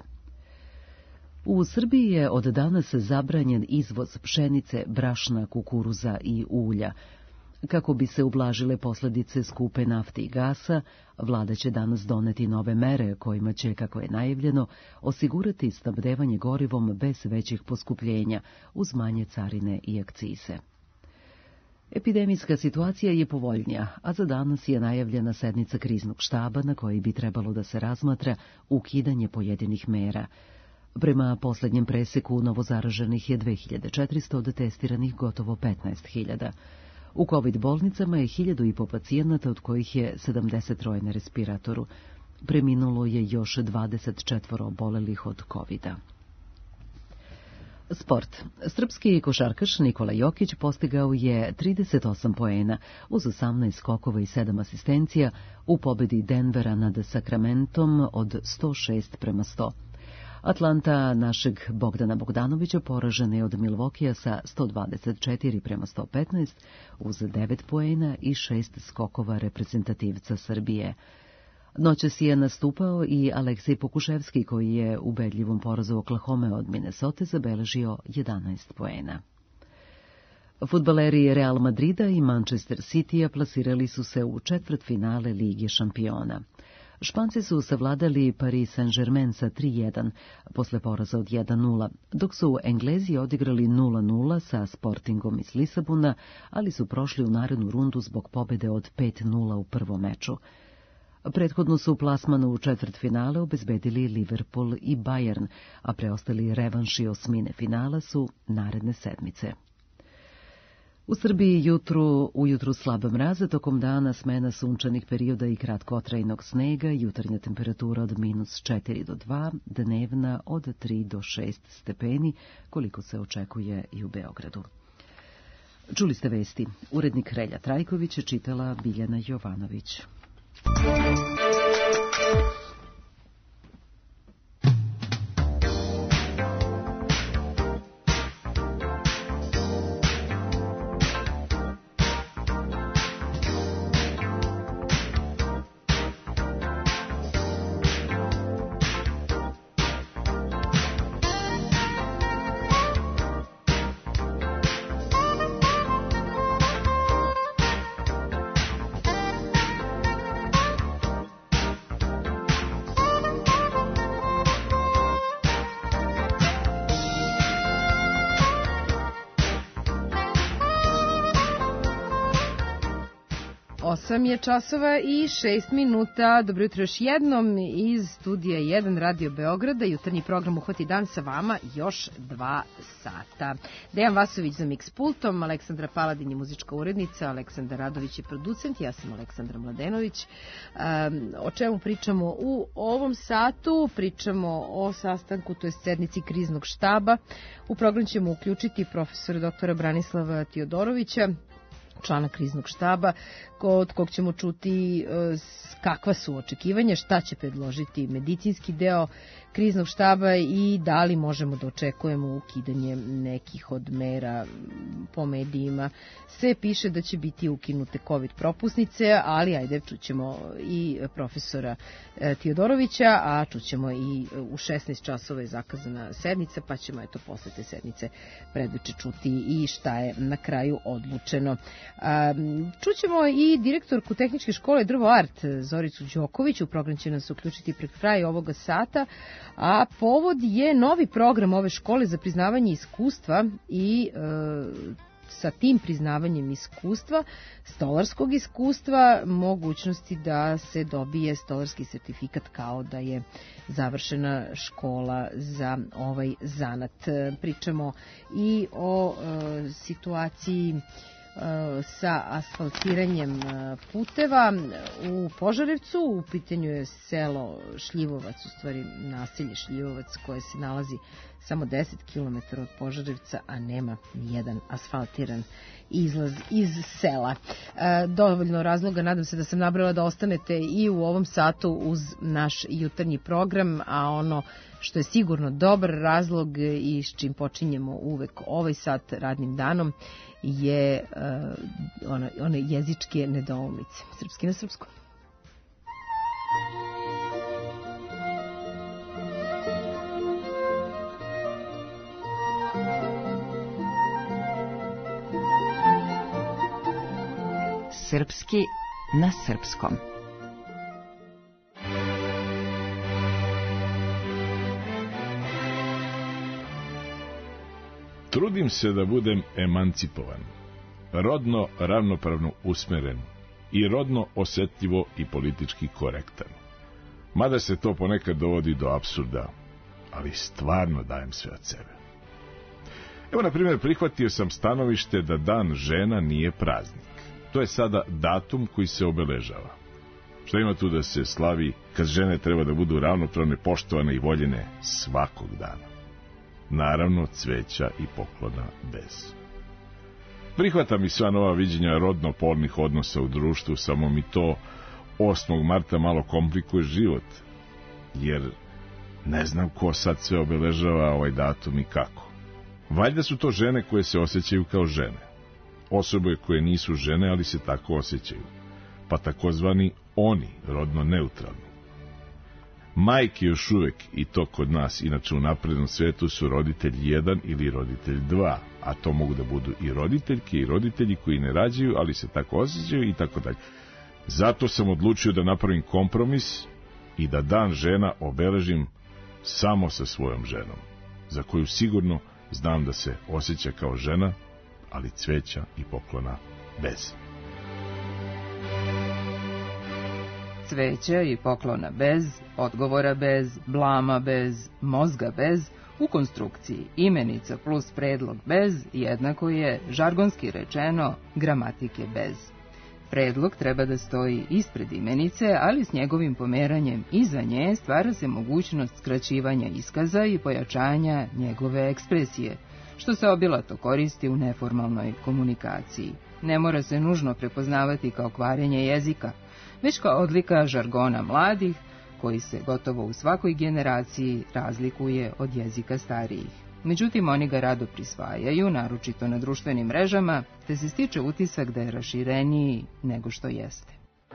U Srbiji je od danas zabranjen izvoz pšenice, brašna, kukuruza i ulja. Kako bi se ublažile posljedice skupe nafte i gasa, vlada će danas doneti nove mere kojima će, kako je najavljeno, osigurati snabdevanje gorivom bez većih poskupljenja, uz manje carine i akcize. Epidemijska situacija je povoljnija, a za danas je najavljena sednica kriznog štaba na kojoj bi trebalo da se razmatra ukidanje pojedinih mera. Prema posljednjem preseku novozaraženih je 2400, od testiranih gotovo 15.000. U COVID bolnicama je 1.500 pacijenata, od kojih je 73 na respiratoru. Preminulo je još 24 obolelih od COVID-a. Sport. Srpski košarkaš Nikola Jokić postigao je 38 poena uz 18 skokova i 7 asistencija u pobedi Denvera nad Sacramentom od 106-100. Atlanta našeg Bogdana Bogdanovića poražena je od Milvokija sa 124-115 uz 9 poena i 6 skokova reprezentativca Srbije. Noćas je nastupao i Aleksej Pokuševski, koji je u ubedljivom porazu Oklahome od Minnesota zabeležio 11 poena. Fudbaleri Real Madrida i Manchester Citya plasirali su se u četvrtfinale Lige šampiona. Španci su savladali Paris Saint-Germain sa 3-1 posle poraza od 1-0, dok su Englezi odigrali 0-0 sa Sportingom iz Lisabona, ali su prošli u narednu rundu zbog pobede od 5-0 u prvom meču. Prethodno su plasmanu u četvrtfinale obezbedili Liverpool i Bayern, a preostali revanši osmine finala su naredne sedmice. U Srbiji ujutru slaba mraza, tokom dana smena sunčanih perioda i kratkotrajnog snega, jutarnja temperatura od -4 do 2, dnevna od 3 do 6 stepeni, koliko se očekuje i u Beogradu. Čuli ste vesti. Urednik Relja Trajković je čitala Biljana Jovanović. Osam je časova i 6 minuta. Dobro jutro još jednom iz studija 1 Radio Beograda. Jutarnji program Uhvati dan sa vama još 2 sata. Dejan Vasović za mix pultom, Aleksandra Paladin je muzička urednica, Aleksandar Radović je producent, ja sam Aleksandra Mladenović. O čemu pričamo u ovom satu? Pričamo o sastanku, to je sednici kriznog štaba. U program ćemo uključiti profesora doktora Branislava Tiodorovića, člana kriznog štaba, kod kog ćemo čuti kakva su očekivanja, šta će predložiti medicinski deo kriznog štaba i da li možemo da očekujemo ukidanje nekih od mera. Po medijima se piše da će biti ukinute COVID propusnice, ali ajde, čućemo i profesora Tiodorovića, a čućemo i u 16 časova je zakazana sednica, pa ćemo posle te sednice predveče čuti i šta je na kraju odlučeno. Čućemo i direktorku tehničke škole Drvo Art, Zoricu Đoković. U program će nas uključiti pred kraj ovoga sata, a povod je novi program ove škole za priznavanje iskustva i sa tim priznavanjem iskustva, stolarskog iskustva, mogućnosti da se dobije stolarski sertifikat kao da je završena škola za ovaj zanat. Pričamo i o situaciji sa asfaltiranjem puteva u Požarevcu. U pitanju je selo Šljivovac, u stvari naselje Šljivovac, koje se nalazi samo 10 km od Požarevca, a nema nijedan asfaltiran izlaz iz sela. Dovoljno razloga, nadam se da sam nabrala da ostanete i u ovom satu uz naš jutarnji program, a ono što je sigurno dobar razlog i s čim počinjemo uvek ovaj sat radnim danom je one jezičke nedoumice. Srpski na srpskom. Srpski na srpskom. Trudim se da budem emancipovan, rodno ravnopravno usmeren i rodno osetljivo i politički korektan. Mada se to ponekad dovodi do apsurda, ali stvarno dajem sve od sebe. Evo, na primjer, prihvatio sam stanovište da Dan žena nije praznik. To je sada datum koji se obeležava. Šta ima tu da se slavi kad žene treba da budu ravnopravne, poštovane i voljene svakog dana? Naravno, cveća i poklona bez. Prihvatam i sva nova viđenja rodno-polnih odnosa u društvu, samo mi to 8. marta malo komplikuje život, jer Ne znam ko sad sve obeležava ovaj datum i kako. Valjda su to žene koje se osjećaju kao žene. Osobe koje nisu žene, ali se tako osjećaju. Pa takozvani oni, rodno neutralni. Majke još uvek, i to kod nas, inače u naprednom svetu, su roditelj 1 ili roditelj 2, a to mogu da budu i roditeljke i roditelji koji ne rađaju, ali se tako osjećaju i tako dalje. Zato sam odlučio da napravim kompromis i da dan žena obeležim samo sa svojom ženom, za koju sigurno znam da se osjeća kao žena, ali cveća i poklona bez. Cveća i poklona bez, odgovora bez, blama bez, mozga bez, u konstrukciji imenica plus predlog bez jednako je, žargonski rečeno, gramatike bez. Predlog treba da stoji ispred imenice, ali s njegovim pomeranjem iza nje stvara se mogućnost skraćivanja iskaza i pojačanja njegove ekspresije, što se obilato koristi u neformalnoj komunikaciji. Ne mora se nužno prepoznavati kao kvarenje jezika, već kao odlika žargona mladih, koji se gotovo u svakoj generaciji razlikuje od jezika starijih. Međutim, oni ga rado prisvajaju, naročito na društvenim mrežama, te se stiče utisak da je rašireniji nego što jeste.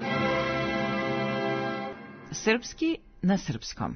Srpski na srpskom.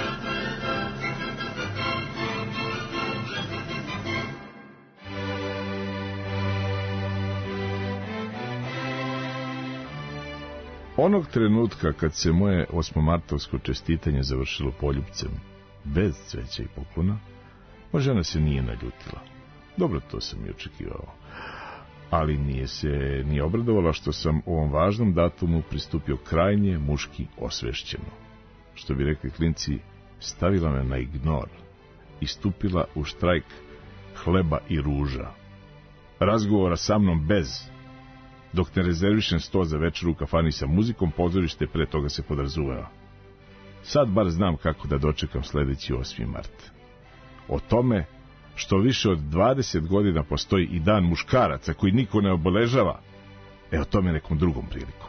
Onog trenutka kad se moje osmomartovsko čestitanje završilo poljupcem, bez cveća i poklona, moja žena se nije naljutila. Dobro, to sam i očekivao. Ali nije se ni obradovala što sam ovom važnom datumu pristupio krajnje muški osvešćeno. Što bi rekli klinci, stavila me na ignor i stupila u štrajk hleba i ruža. Razgovora sa mnom bez. Dok ne rezervišem sto za večeru u kafani sa muzikom, pozorište pre toga se podrazumeva. Sad bar znam kako da dočekam sledeći 8. mart. O tome što više od 20 godina postoji i dan muškaraca koji niko ne obeležava, o tome nekom drugom prilikom.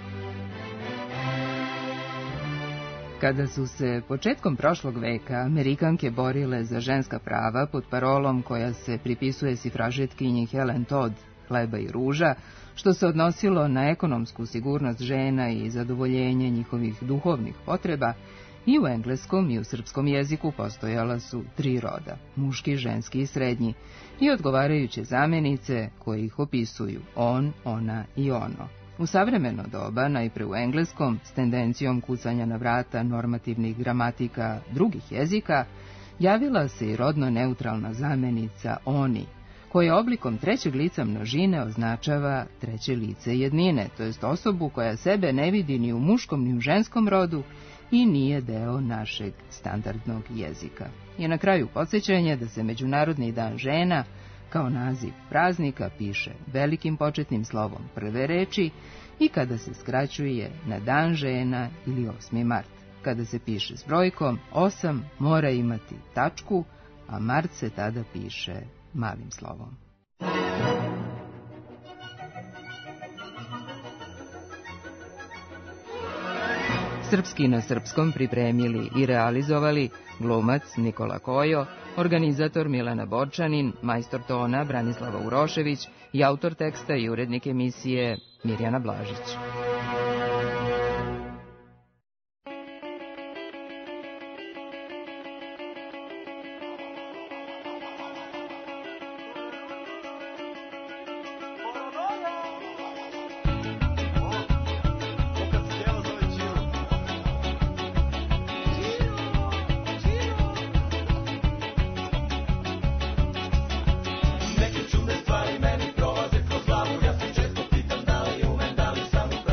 Kada su se početkom prošlog veka Amerikanke borile za ženska prava pod parolom koja se pripisuje sifražetkinji Helen Todd, hleba i ruža, što se odnosilo na ekonomsku sigurnost žena i zadovoljenje njihovih duhovnih potreba, i u engleskom i u srpskom jeziku postojala su 3 roda, muški, ženski i srednji, i odgovarajuće zamenice koje ih opisuju on, ona i ono. U savremeno doba, najpre u engleskom, s tendencijom kucanja na vrata normativnih gramatika drugih jezika, javila se i rodno neutralna zamenica oni, koja oblikom trećeg lica množine označava treće lice jednine, to jest osobu koja sebe ne vidi ni u muškom ni u ženskom rodu i nije deo našeg standardnog jezika. I na kraju podsjećanje da se Međunarodni dan žena kao naziv praznika piše velikim početnim slovom prve reči i kada se skraćuje na dan žena ili 8. mart. Kada se piše s brojkom 8 mora imati tačku, a mart se tada piše malim slovom. Srpski na srpskom pripremili i realizovali glumac Nikola Kojo, organizator Milena Borčanin, majstor tona Branislava Urošević i autor teksta i urednik emisije Mirjana Blažić. Neke čudne stvari meni prolaze kroz glavu, ja se često pitam da li umem, da li sam u pravu.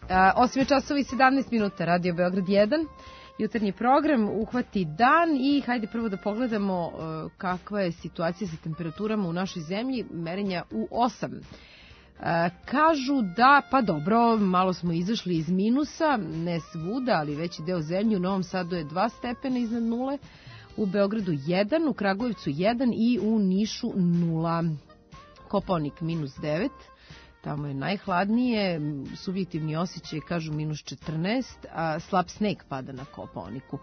8 časova i 17 minuta, Radio Beograd 1, jutarnji program, uhvati dan i hajde prvo da pogledamo kakva je situacija sa temperaturama u našoj zemlji, merenja u 8. Kažu da, pa dobro, malo smo izašli iz minusa, ne svuda, ali veći deo zemlje, u Novom Sadu je 2 stepena iznad nule, u Beogradu 1, u Kragujevcu 1 i u Nišu 0. Kopaonik minus 9, tamo je najhladnije, subjektivni osjećaj kažu minus 14, a slab sneg pada na Kopaoniku.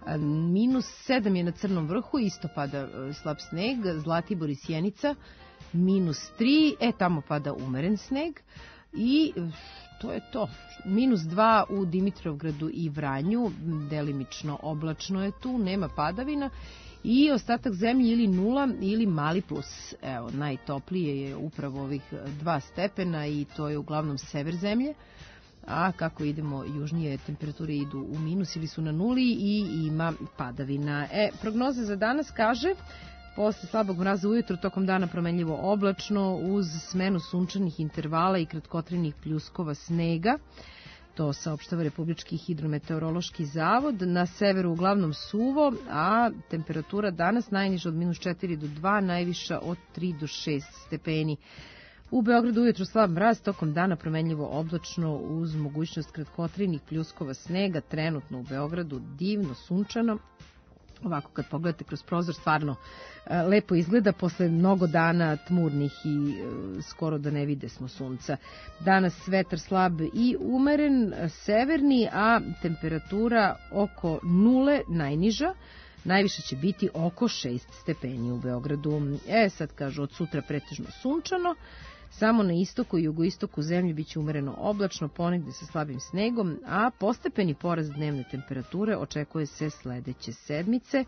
Minus 7 je na Crnom vrhu, isto pada slab sneg, Zlatibor i Sjenica, minus 3, tamo pada umeren sneg i to je to. Minus 2 u Dimitrovgradu i Vranju, delimično oblačno je tu, nema padavina i ostatak zemlje ili 0 ili mali plus. Evo, najtoplije je upravo ovih 2 stepena i to je uglavnom sever zemlje, a kako idemo južnije temperature idu u minus ili su na nuli i ima padavina. Prognoza za danas kaže: posle slabog mraza ujutro, tokom dana promenljivo oblačno uz smenu sunčanih intervala i kratkotrenih pljuskova snega. To saopštava Republički hidrometeorološki zavod. Na severu uglavnom suvo, a temperatura danas najniža od minus 4 do 2, najviša od 3 do 6 stepeni. U Beogradu ujutro slab mraz, tokom dana promenljivo oblačno uz mogućnost kratkotrenih pljuskova snega. Trenutno u Beogradu divno sunčano. Ovako kad pogledate kroz prozor stvarno lepo izgleda posle mnogo dana tmurnih i skoro da ne vide smo sunca. Danas vetar slab i umeren, severni, a temperatura oko 0 najniža. Najviše će biti oko 6 stepeni u Beogradu. Sad kažu od sutra pretežno sunčano. Samo na istoku i jugoistoku zemlje biće umereno oblačno, ponegde sa slabim snegom, a postepeni porast dnevne temperature očekuje se sledeće sedmice.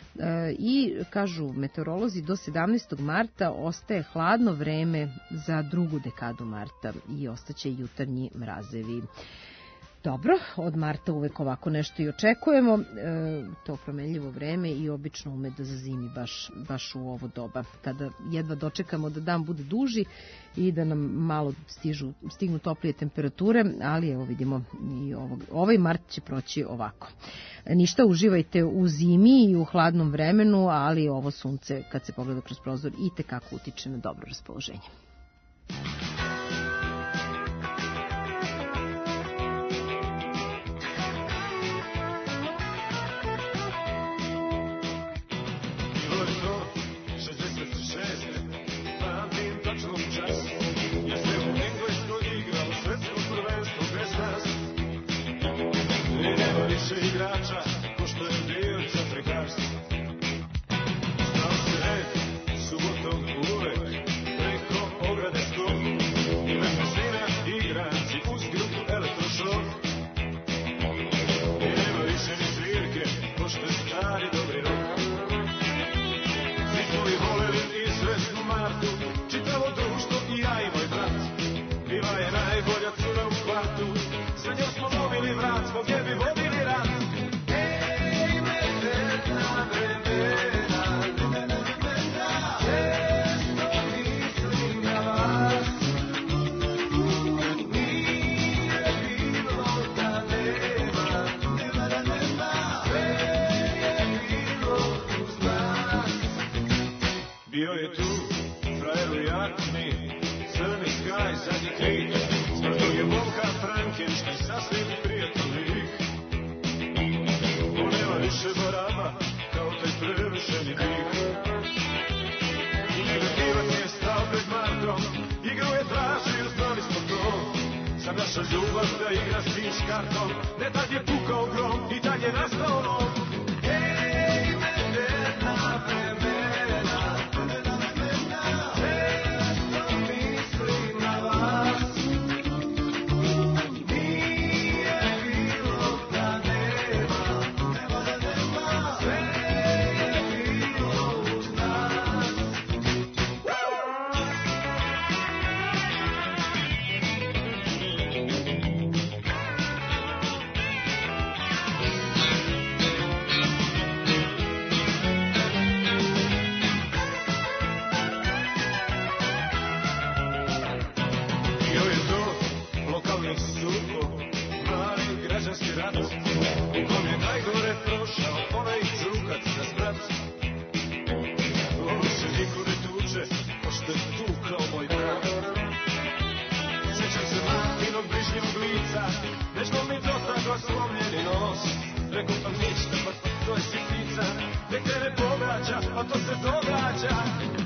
I, kažu meteorolozi, do 17. marta ostaje hladno vreme za drugu dekadu marta i ostaće jutarnji mrazevi. Dobro, od marta uvek ovako nešto i očekujemo, to promenljivo vreme i obično ume da zazimi baš u ovo doba, kada jedva dočekamo da dan bude duži i da nam malo stignu toplije temperature, ali evo vidimo i ovaj mart će proći ovako. Ništa, uživajte u zimi i u hladnom vremenu, ali ovo sunce kad se pogleda kroz prozor i tekako utiče na dobro raspoloženje. Više igrača, ko što je bio za prekarstvo. Znao se red, subotom uvek, preko ograde skok. Ime Mesina, igranci, uz grupu Elektrošok. I nema više ni svirke, ko što je stari dobri rok. Svi smo li voleli i Svetsku Martu, čitavo društvo i ja i moj brat. Bila je najbolja cura u kvartu, za njom smo lovili vrat, zbog nje bi vodili rat. Ej, medena vremena, često mislim na vas. Nije bilo da nema, sve je bilo uz nas. Bio je tu, frajer u jakni, crni skaj, zadnji krik. Smrto je Volka Frankenštajn, sasvim prijatno lik. On nema više baraba, kao taj prevršeni lik. I negativac je stao pred Martom, igru je tražio, znali smo to. Sad naša ljubav da igra s tim škartom, ne tad je pukao grom i tad je nastao lom. Ej, medena vremena, često mislim na vas. ste tu kao moj brat. Sjećam se Martinog bližnjeg lica, nešto mi dotaklo slomljeni nos. Rekao pa ništa, pa to je sitnica, nek te ne pogađa, pa to se događa.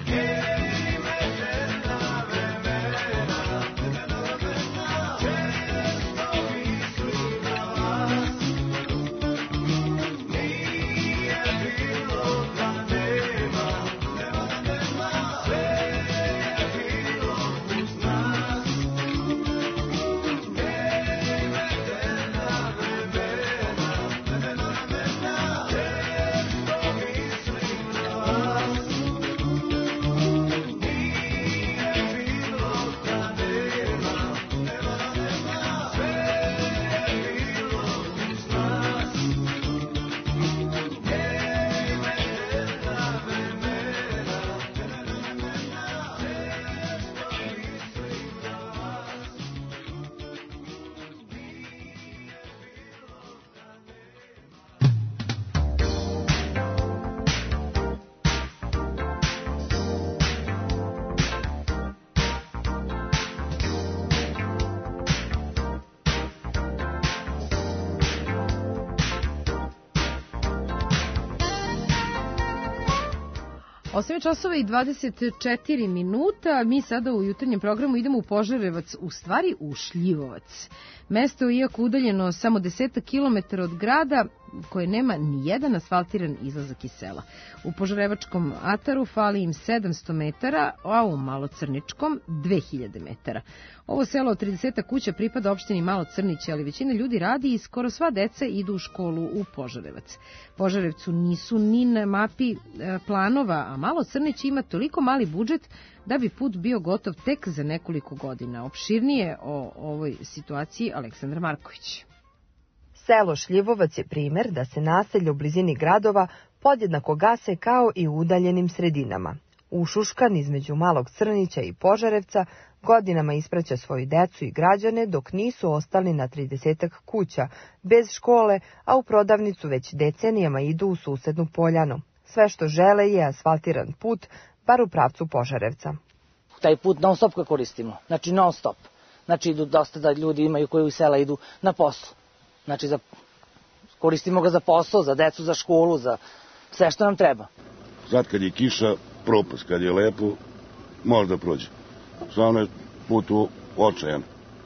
Osam časova i 24 minuta. Mi sada u jutarnjem programu idemo u Požarevac, u stvari u Šljivovac. Mesto, iako udaljeno samo 10 km od grada, koje nema ni jedan asfaltiran izlazak iz sela. U Požarevačkom ataru fali im 700 metara, a u Malocrničkom 2000 metara. Ovo selo od 30 kuća pripada opštini Malocrnić, ali većina ljudi radi i skoro sva deca idu u školu u Požarevac. Požarevcu nisu ni na mapi planova, a Malocrnić ima toliko mali budžet da bi put bio gotov tek za nekoliko godina. Opširnije o ovoj situaciji Aleksandar Marković. Selo Šljivovac je primer da se naselja u blizini gradova podjednako gase kao i u udaljenim sredinama. Ušuškan između Malog Crnića i Požarevca godinama ispraća svoju decu i građane dok nisu ostali na 30 kuća, bez škole, a u prodavnicu već decenijama idu u susednu Poljanu. Sve što žele je asfaltiran put, bar u pravcu Požarevca. Taj put non stop ga koristimo, znači non stop. Znači dosta da ljudi imaju koji u sela idu na poslu. Znači koristimo ga za posao, za decu, za školu, za sve što nam treba. Sad kad je kiša, propast, kad je lepo, možda prođe. Stvarno je put očajan.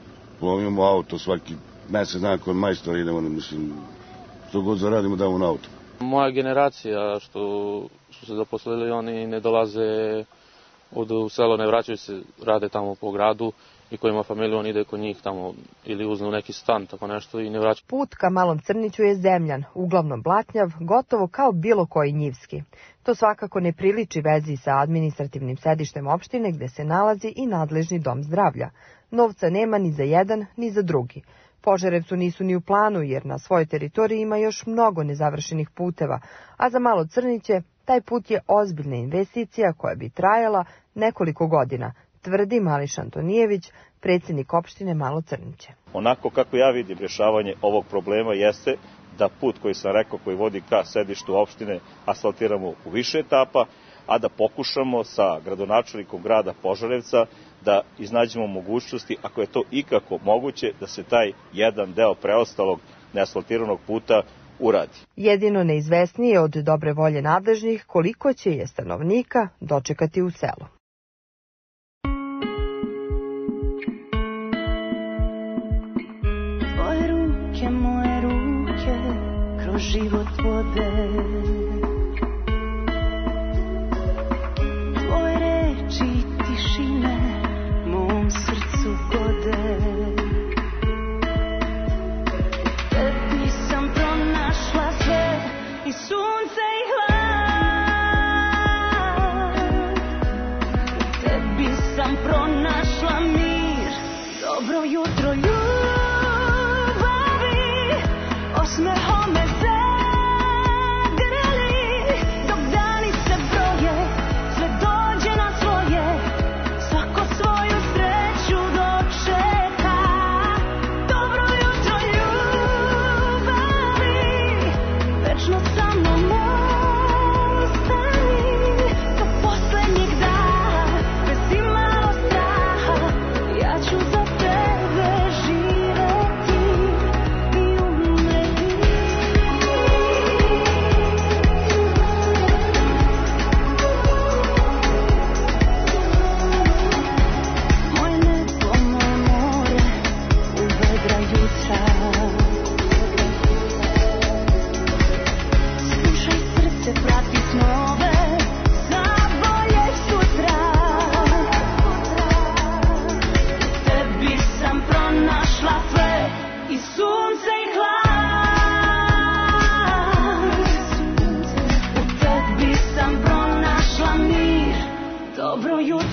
Imamo auto svaki mesec dana kod majstora idemo, mislim, što god zaradimo damo na auto. Moja generacija što su se zaposlili, oni ne dolaze u selo, ne vraćaju se, rade tamo po gradu i ko ima familiju, on ide kod njih tamo ili uznu neki stan, tako nešto i ne vraća. Put ka Malom Crniću je zemljan, uglavnom blatnjav, gotovo kao bilo koji njivski. To svakako ne priliči vezi sa administrativnim sedištem opštine gde se nalazi i nadležni dom zdravlja. Novca nema ni za jedan, ni za drugi. Požarevcu nisu ni u planu jer na svojoj teritoriji ima još mnogo nezavršenih puteva, a za Malo Crniće taj put je ozbiljna investicija koja bi trajala nekoliko godina, tvrdi Mališ Antonijević, predsjednik opštine Malo Crniće. Onako kako ja vidim rješavanje ovog problema jeste da put koji sam rekao koji vodi ka sedištu opštine asfaltiramo u više etapa, a da pokušamo sa gradonačelnikom grada Požarevca da iznađemo mogućnosti, ako je to ikako moguće, da se taj jedan deo preostalog neasfaltiranog puta uradi. Jedino neizvesnije od dobre volje nadležnih koliko će je stanovnika dočekati u selu. Tvoje ruke, moje ruke, kroz život vode. Tvoje reči i tišine mom srcu gode. Tebi sam pronašla sve i sunce i hlad. Tebi sam pronašla mir. Dobro jutro ljubavi, osmehom me zagrli. Dok dani se broje, sve dođe na svoje, svako svoju sreću dočeka. Dobro jutro ljubavi, večno sa mnom ostani do poslednjeg dana, bez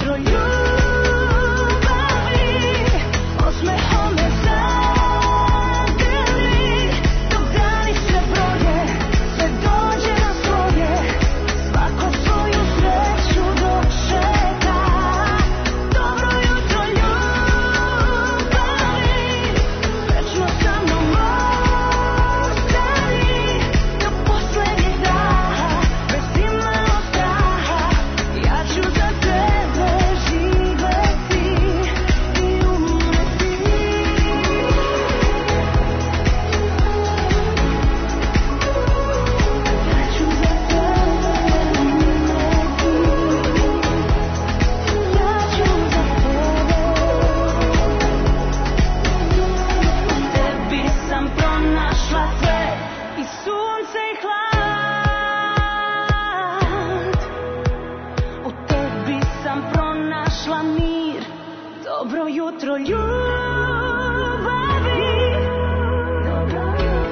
jutro ljubavi, osmehom me zagrli, dok dani se broje, sve dođe na svoje, svako svoju sreću dočeka. Dobro jutro ljubavi, večno sa mnom ostani, do poslednjeg daha, bez imalo straha, ja ću za tebe živeti i umreti. Ja ću za tebe umreti. Ja ću za tebe. U tebi sam pronašla sve, i sunce i hlad. U tebi sam pronašla mir. Dobro jutro ljubavi. Dobro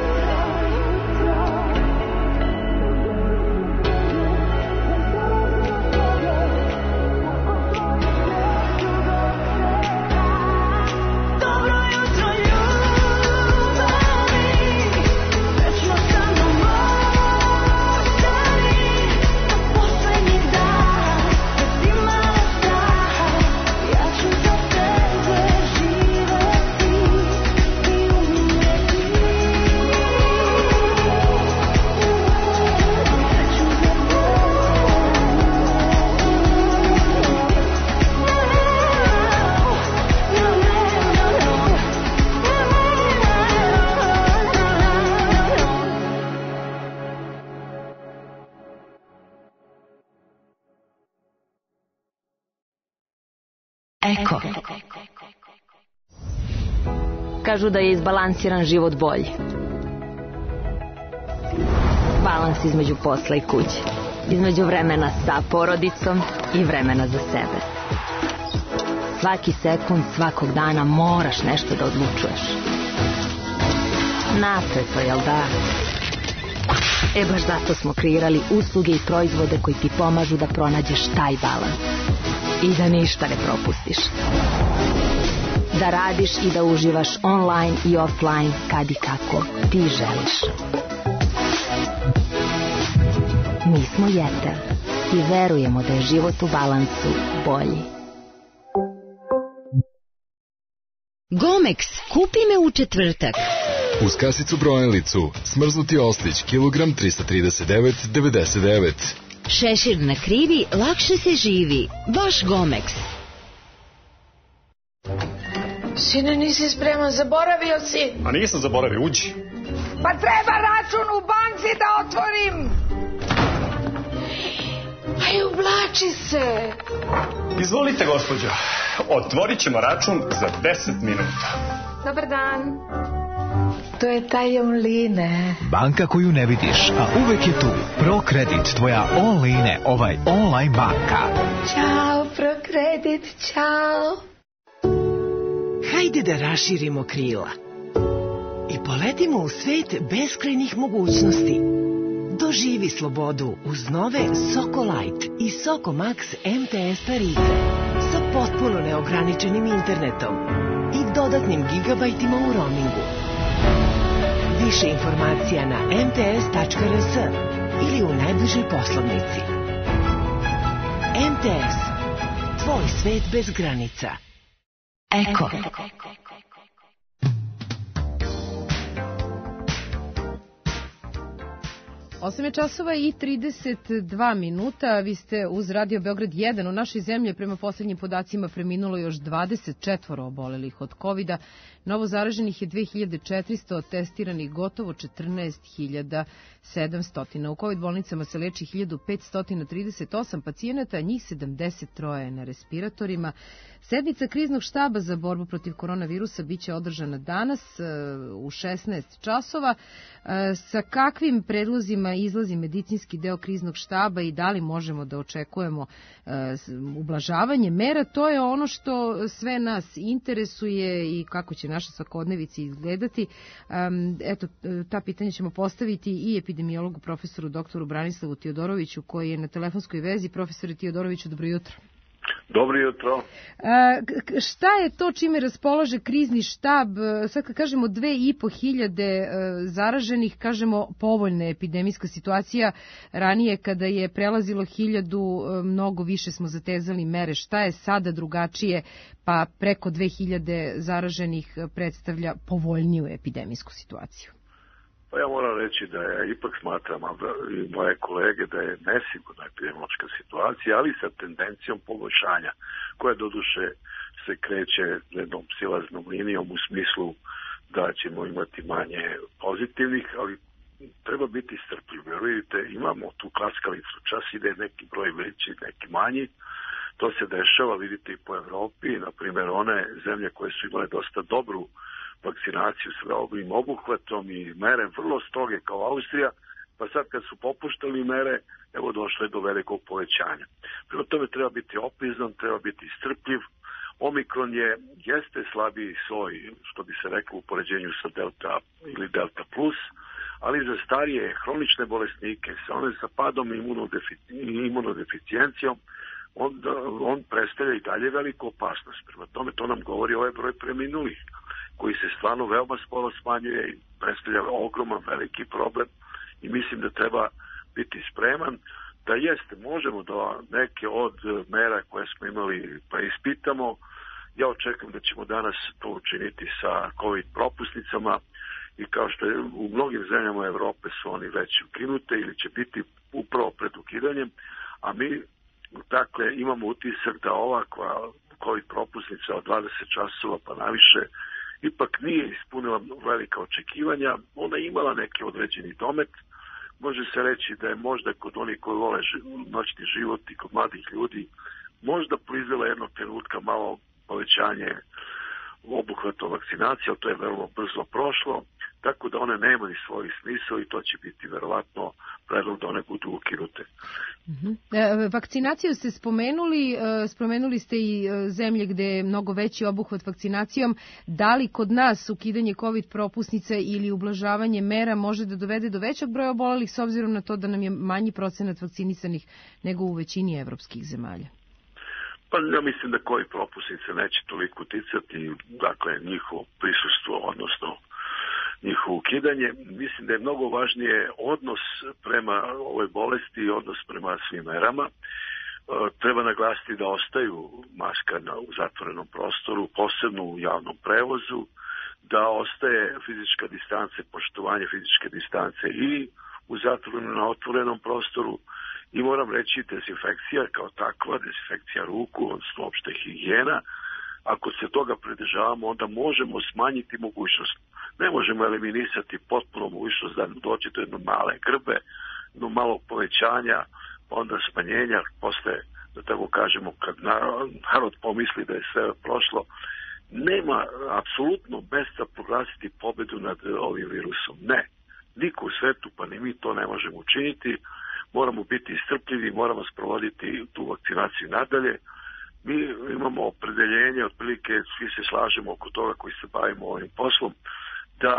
jutro ljubavi, večno sa mnom ostani, do poslednjeg daha, bez imalo straha, ja ću za tebe živeti i umreti. Ja ću za Eko. Kažu da je izbalansiran život bolji. Balans između posla i kuće. Između vremena sa porodicom i vremena za sebe. Svaki sekund, svakog dana moraš nešto da odlučuješ. Napeto, jel da? Baš zato smo kreirali usluge i proizvode koji ti pomažu da pronađeš taj balans. I da ništa ne propustiš. Da radiš i da uživaš online i offline kad i kako ti želiš. Mi smo Jetel i verujemo da je život u balansu bolji. Gomex, kupi me u četvrtak. Uz kasicu brojilicu, smrznuti ostić, kilogram 339,99. Šešir na krivi, lakše se živi. Baš Gomex. Sine, nisi spreman, zaboravio si. A nisam zaboravio, uđi. Pa treba račun u banci da otvorim. Aj, ublači se. Izvolite, gospođo. Otvorit ćemo račun za 10 minuta. Dobar dan. To je taj online. Banka koju ne vidiš, a uvek je tu. ProKredit, tvoja online, online banka. Ćao, ProKredit, ćao. Hajde da raširimo krila i poletimo u svet beskrajnih mogućnosti. Doživi slobodu uz nove Soko Light i Soko Max MTS tarife sa potpuno neograničenim internetom i dodatnim gigabajtima u roamingu. Više informacija na mts.rs ili u najbližoj poslovnici. MTS. Tvoj svet bez granica. Eko. 8 časova i 32 minuta. Vi ste uz Radio Beograd 1. U našoj zemlji prema poslednjim podacima preminulo još 24 obolelih od COVID-a. Novo zaraženih je 2400, testiranih gotovo 14.700. U COVID bolnicama se leči 1538 pacijenata, njih 73 je na respiratorima. Sednica kriznog štaba za borbu protiv koronavirusa biće održana danas u 16 časova. Sa kakvim predlozima izlazi medicinski deo kriznog štaba i da li možemo da očekujemo ublažavanje mera, to je ono što sve nas interesuje i kako će naša svakodnevica izgledati. Eto, ta pitanja ćemo postaviti i epidemiologu profesoru doktoru Branislavu Tiodoroviću koji je na telefonskoj vezi. Profesore Tiodoroviću, dobro jutro. Dobro jutro. Šta je to čime raspolaže krizni štab? Sad kad kažemo 2.500 zaraženih, kažemo povoljna epidemijska situacija. Ranije kada je prelazilo 1.000, mnogo više smo zatezali mere. Šta je sada drugačije, pa preko 2.000 zaraženih predstavlja povoljniju epidemijsku situaciju? Pa ja moram reći da ja ipak smatram, i moje kolege, da je nesigurna epidemiološka situacija, ali sa tendencijom poboljšanja, koja doduše se kreće jednom silaznom linijom u smislu da ćemo imati manje pozitivnih, ali treba biti strpljiv. Jer vidite, imamo tu klaskalicu, čas ide neki broj veći, neki manji, to se dešava, vidite, i po Evropi, na primjer one zemlje koje su imale dosta dobru vakcinaciju s ovim obuhvatom i mere vrlo stroge kao Austrija, pa sad kad su popuštali mere, evo došlo je do velikog povećanja. Prema tome treba biti oprezan, treba biti strpljiv. Omikron jeste slabiji soj, što bi se reklo u poređenju sa Delta ili Delta plus, ali za starije hronične bolesnike, sa padom imunodeficijencijom, on predstavlja i dalje veliku opasnost. Prema tome to nam govori ovaj broj preminulih, koji se stvarno veoma sporo smanjuje i predstavlja ogroman veliki problem i mislim da treba biti spreman da jeste, možemo da neke od mera koje smo imali pa ispitamo. Ja očekujem da ćemo danas to učiniti sa COVID propusnicama i kao što je u mnogim zemljama Evrope su oni već ukinute ili će biti upravo pred ukidanjem, a mi dakle imamo utisak da ovakva COVID propusnica od 20 časova pa naviše ipak nije ispunila velika očekivanja. Ona je imala neki određeni domet. Može se reći da je možda kod onih koji vole noćni život i kod mladih ljudi možda proizvela jednog trenutka malo povećanje obuhvata vakcinacije, ali to je veoma brzo prošlo, tako da one nemaju svoj smisao i to će biti verovatno predlog da one budu ukinute. Vakcinaciju ste spomenuli ste i zemlje gde je mnogo veći obuhvat vakcinacijom. Da li kod nas ukidanje COVID propusnice ili ublažavanje mera može da dovede do većeg broja obolelih s obzirom na to da nam je manji procenat vakcinisanih nego u većini evropskih zemalja? Pa ja mislim da COVID propusnice neće toliko uticati, dakle njihovo prisustvo, odnosno njihovo ukidanje. Mislim da je mnogo važnije odnos prema ovoj bolesti i odnos prema svim merama. Treba naglasiti da ostaju maska u zatvorenom prostoru, posebno u javnom prevozu, da ostaje fizička distanca, poštovanje fizičke distance i u zatvorenom na otvorenom prostoru. I moram reći, dezinfekcija kao takva, dezinfekcija ruku, odnosno opšte higijena, ako se toga pridržavamo, onda možemo smanjiti mogućnost. Ne možemo eliminisati potpuno mogućnost da dođe do jedne male grbe, do malog povećanja, onda smanjenja, posle, da tako kažemo, kad narod pomisli da je sve prošlo, nema apsolutno mesta proglasiti pobedu nad ovim virusom. Ne, niko u svetu, pa ni mi to ne možemo učiniti. Moramo biti strpljivi, moramo sprovoditi tu vakcinaciju nadalje. Mi imamo opredeljenje, otprilike svi se slažemo oko toga koji se bavimo ovim poslom, da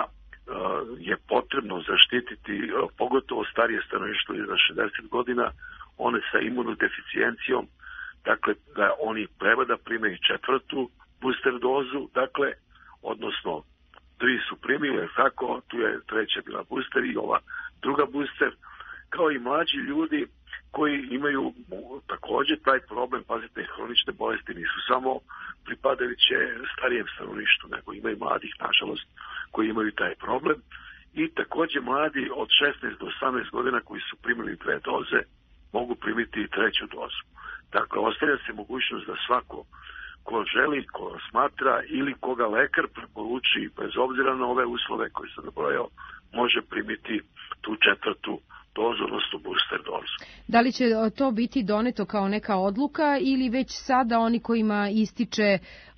je potrebno zaštititi pogotovo starije stanovništvo iznad 60 godina, one sa imunodeficijencijom, dakle da oni treba da prime i 4. booster dozu, dakle, odnosno 3 su primile, tako, tu je 3. bila booster i ova 2. booster, kao i mlađi ljudi koji imaju također taj problem, pazite, hronične bolesti nisu samo pripadajuće starijem stanovništvu, nego ima i mladih, nažalost, koji imaju taj problem i također mladi od 16 do 18 godina koji su primili 2 doze mogu primiti i 3. dozu. Dakle, ostavlja se mogućnost da svako ko želi, ko smatra ili koga lekar preporuči, bez obzira na ove uslove koje sam nabrojao, može primiti tu 4. dozu, odnosno booster dozu. Da li će to biti doneto kao neka odluka ili već sada oni kojima ističe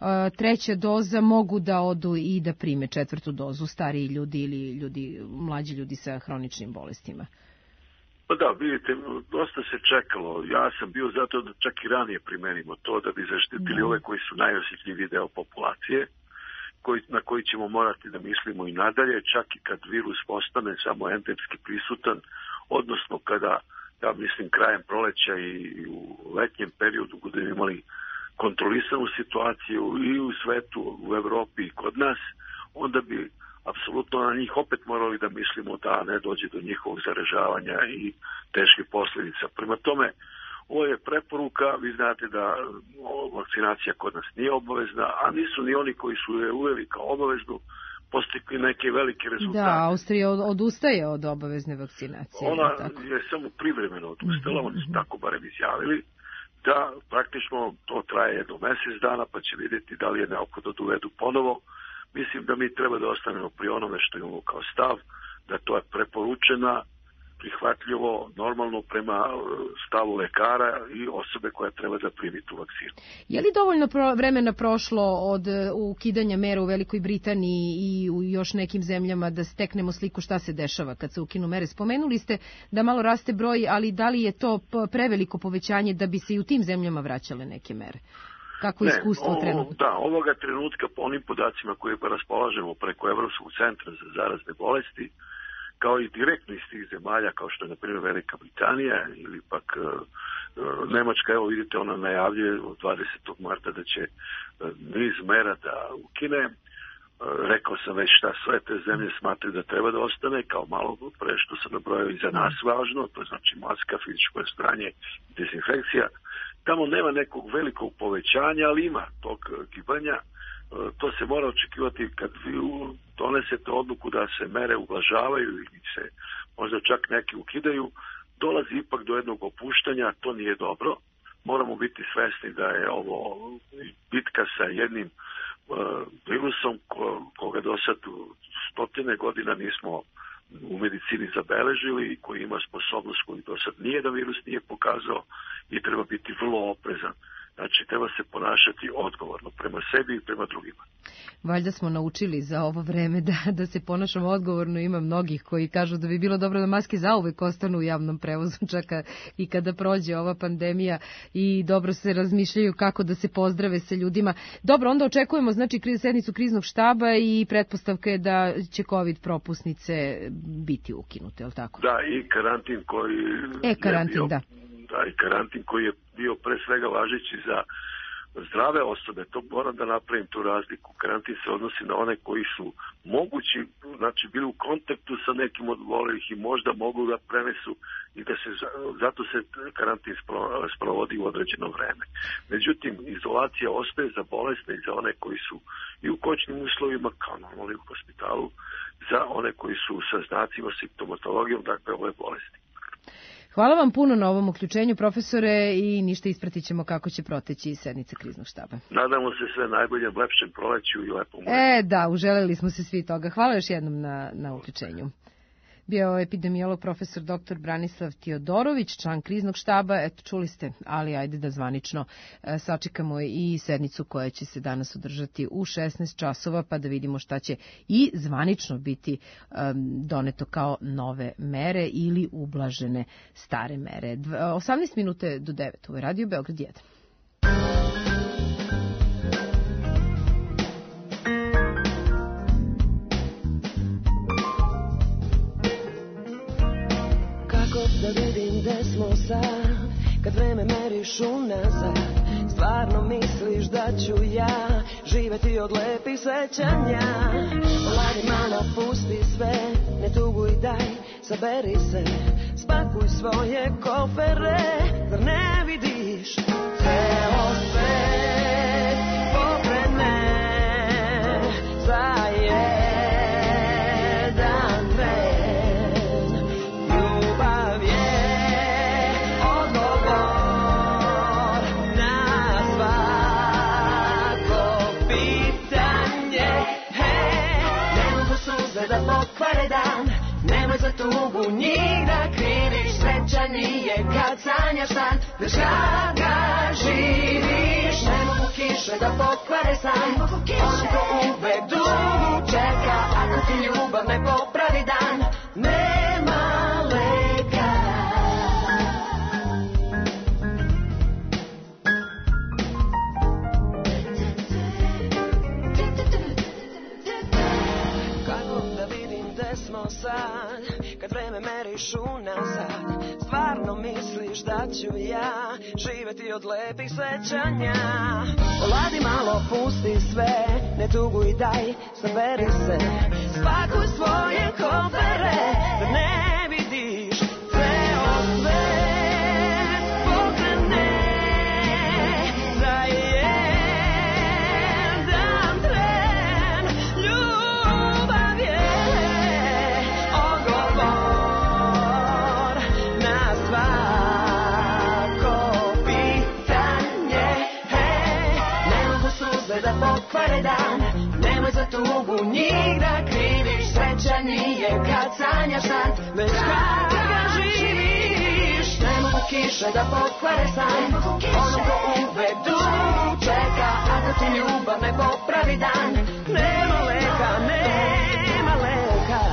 3. doza mogu da odu i da prime 4. dozu, stariji ljudi ili mlađi ljudi sa hroničnim bolestima? Pa da, vidite, dosta se čekalo. Ja sam bio zato da čak i ranije primenimo to da bi zaštitili ove koji su najosjetljiviji deo populacije, na koji ćemo morati da mislimo i nadalje, čak i kad virus postane samo endemski prisutan, odnosno kada, ja mislim, krajem proleća i u letnjem periodu budemo imali kontrolisanu situaciju i u svetu, u Evropi i kod nas, onda bi apsolutno na njih opet morali da mislimo da ne dođe do njihovog zaražavanja i teških posljedica. Prema tome, ovo je preporuka, vi znate da vakcinacija kod nas nije obavezna, a nisu ni oni koji su je uveli kao obaveznu postigli neke velike rezultate. Da, Austrija odustaje od obavezne vakcinacije. Ona je samo privremeno odustala, oni su tako barem izjavili, da praktično to traje jedno mjesec dana, pa će vidjeti da li je neophodno da uvedu ponovo. Mislim da mi treba da ostanemo pri onome što imamo kao stav, da to je preporučena, prihvatljivo, normalno prema stavu lekara i osobe koja treba da primi tu vakcinu. Je li dovoljno vremena prošlo od ukidanja mera u Velikoj Britaniji i u još nekim zemljama da steknemo sliku šta se dešava kad se ukinu mere? Spomenuli ste da malo raste broj, ali da li je to preveliko povećanje da bi se i u tim zemljama vraćale neke mere? Kako iskustvo trenutno? Da, ovoga trenutka po onim podacima koje raspolažemo preko Evropskog centra za zarazne bolesti, kao i direktno iz tih zemalja, kao što je na primjer Velika Britanija ili pak Nemačka, evo vidite, ona najavljuje od 20. marta da će niz mera da ukine. Rekao sam već šta sve te zemlje smatraju da treba da ostane, kao malo pre što sam nabrojao i za nas važno, to znači maska, fizičko rastojanje i dezinfekcija. Tamo nema nekog velikog povećanja, ali ima tog gibanja. To se mora očekivati kad vi donesete odluku da se mere ublažavaju ili se možda čak neki ukidaju, dolazi ipak do jednog opuštanja, to nije dobro. Moramo biti svesni da je ovo bitka sa jednim virusom koga do sad stotine godina nismo u medicini zabeležili i koji ima sposobnost koju do sad nijedan virus nije pokazao i treba biti vrlo oprezan. Znači, treba se ponašati odgovorno prema sebi i prema drugima. Valjda smo naučili za ovo vreme da se ponašamo odgovorno. Ima mnogih koji kažu da bi bilo dobro da maske zauvek ostanu u javnom prevozu, čak i kada prođe ova pandemija, i dobro se razmišljaju kako da se pozdrave sa ljudima. Dobro, onda očekujemo znači sednicu kriznog štaba i pretpostavka je da će COVID propusnice biti ukinute, je li tako? Da, i karantin koji... karantin, da. Da, i karantin koji je bio pre svega važeći za zdrave osobe, to moram da napravim tu razliku. Karantin se odnosi na one koji su mogući, znači bili u kontaktu sa nekim od obolelih i možda mogu da prenesu i da se, zato se karantin sprovodi u određeno vreme. Međutim, izolacija ostaje za bolesne i za one koji su i u kućnim uslovima, kao normalno u hospitalu, za one koji su sa znacima, simptomatologijom, dakle ove bolesti. Hvala vam puno na ovom uključenju, profesore, i ništa, ispratit ćemo kako će proteći sednica kriznog štaba. Nadamo se sve najbolje, lepšem proleću i lepom. Da, uželeli smo se svi toga. Hvala još jednom na uključenju. Bio epidemiolog profesor dr. Branislav Tiodorović, član kriznog štaba. Eto, čuli ste, ali ajde da zvanično sačekamo i sednicu koja će se danas održati u 16 časova, pa da vidimo šta će i zvanično biti doneto kao nove mere ili ublažene stare mere. 18 minute do 9. Ovo je Radio Beograd 1. Da vidim gde smo sad, kad vreme meriš unazad. Stvarno misliš da ću ja živeti od lepih sećanja? Ladi malo, pusti sve, ne tuguj, daj, saberi se, spakuj svoje kofere, zar ne vidiš? Ceo svet pokrene za jedan tren. Ljubav je odgovor na svako pitanje. Nemoj za suze da pokvare dan, nemoj za tugu njih da kriviš. Sreća nije kad sanjaš san, već kad ga živiš. Ne mogu kiše da pokvare san, on ko uvek dugo čeka. Ako ti ljubav ne popravi dan, nema leka. Kako da vidim gde smo sad, kad vreme meriš unazad, stvarno misliš da ću ja živeti od lepih sećanja? Oladi malo, pusti sve, ne tuguj, daj, saberi se, spakuj svoje kofere, da ne vidiš ceo svet pokrene za jedan tren. Ljubav je odgovor na svako pitanje. Ne mogu suze da pokvare dan, nemoj za tugu njih da kriviš. Sreća nije kad sanjaš san, već kad ga živiš. Ne mogu kiše da pokvare san, ono ko uvedu čeka, a da ti ljubav ne popravi dan. Nema leka, nema leka.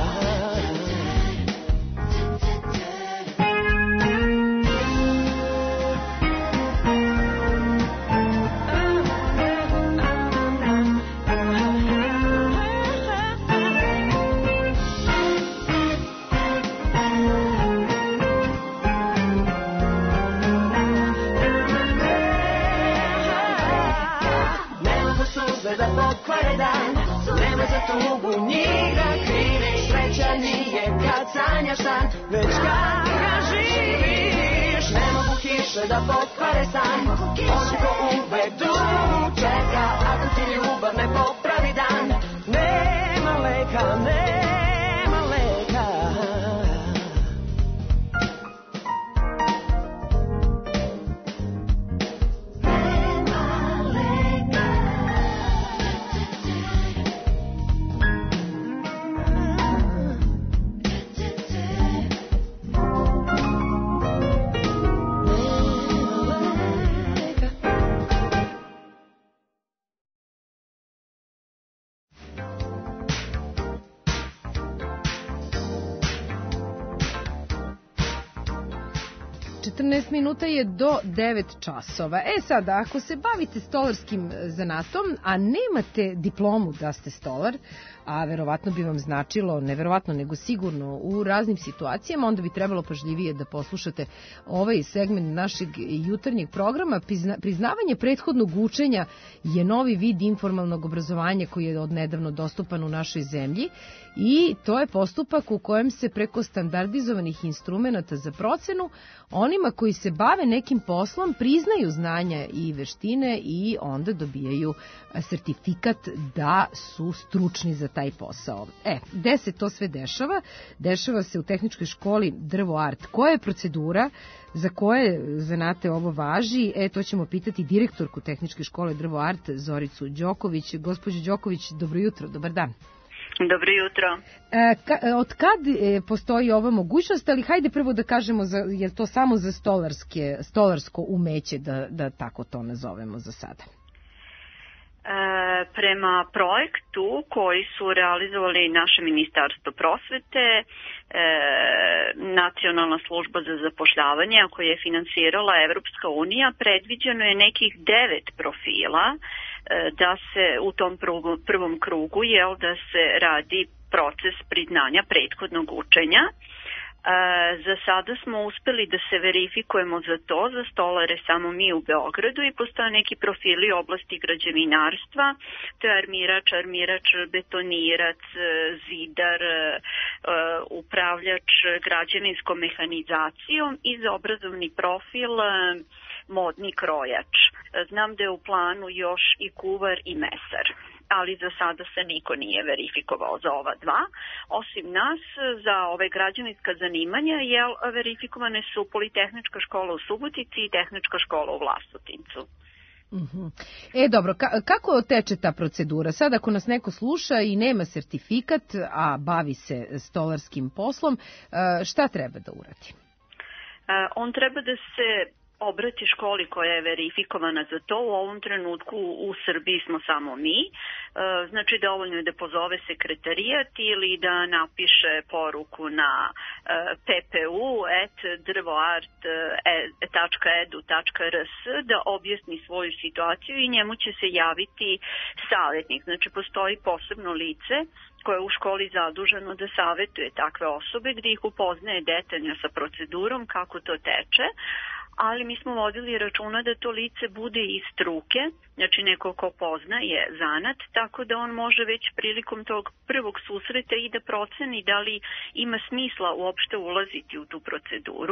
14 minuta je do 9 časova. E sad, ako se bavite stolarskim zanatom, a nemate diplomu da ste stolar, a verovatno bi vam značilo, ne verovatno, nego sigurno u raznim situacijama, onda bi trebalo pažljivije da poslušate ovaj segment našeg jutarnjeg programa. Priznavanje prethodnog učenja je novi vid informalnog obrazovanja koji je odnedavno dostupan u našoj zemlji i to je postupak u kojem se preko standardizovanih instrumenta za procenu onima koji se bave nekim poslom priznaju znanja i veštine i onda dobijaju sertifikat da su stručni za taj posao. Gde se to sve dešava? Dešava se u Tehničkoj školi Drvo Art. Koja je procedura? Za koje zanate ovo važi? To ćemo pitati direktorku Tehničke škole Drvo Art, Zoricu Đoković. Gospođo Đoković, dobro jutro, dobar dan. Dobro jutro. Od kad postoji ova mogućnost, ali hajde prvo da kažemo, je to samo za stolarsko umeće, da tako to nazovemo za sada? Prema projektu koji su realizovali naše Ministarstvo prosvete, Nacionalna služba za zapošljavanje, a koje je finansirala Evropska unija, predviđeno je nekih 9 profila da se u tom prvom krugu, da se radi proces priznanja prethodnog učenja. Za sada smo uspeli da se verifikujemo za to, za stolare samo mi u Beogradu, i postoje neki profili u oblasti građevinarstva, to je armirač, betonirac, zidar, upravljač građevinskom mehanizacijom i za obrazovni profil modni krojač. Znam da je u planu još i kuvar i mesar, ali za sada se niko nije verifikovao za ova dva. Osim nas, za ove građevinska zanimanja verifikovane su Politehnička škola u Subotici i Tehnička škola u Vlasotincu. Dobro, kako teče ta procedura? Sad ako nas neko sluša i nema sertifikat, a bavi se stolarskim poslom, šta treba da uradi? On treba da se obrati školi koja je verifikovana za to. U ovom trenutku u Srbiji smo samo mi. Znači dovoljno je da pozove sekretarijat ili da napiše poruku na ppu@drvoart.edu.rs da objasni svoju situaciju i njemu će se javiti savjetnik. Znači postoji posebno lice koje je u školi zaduženo da savetuje takve osobe, gde ih upoznaje detaljno sa procedurom, kako to teče, ali mi smo vodili računa da to lice bude iz struke, znači neko ko poznaje zanat, tako da on može već prilikom tog prvog susreta i da proceni da li ima smisla uopšte ulaziti u tu proceduru.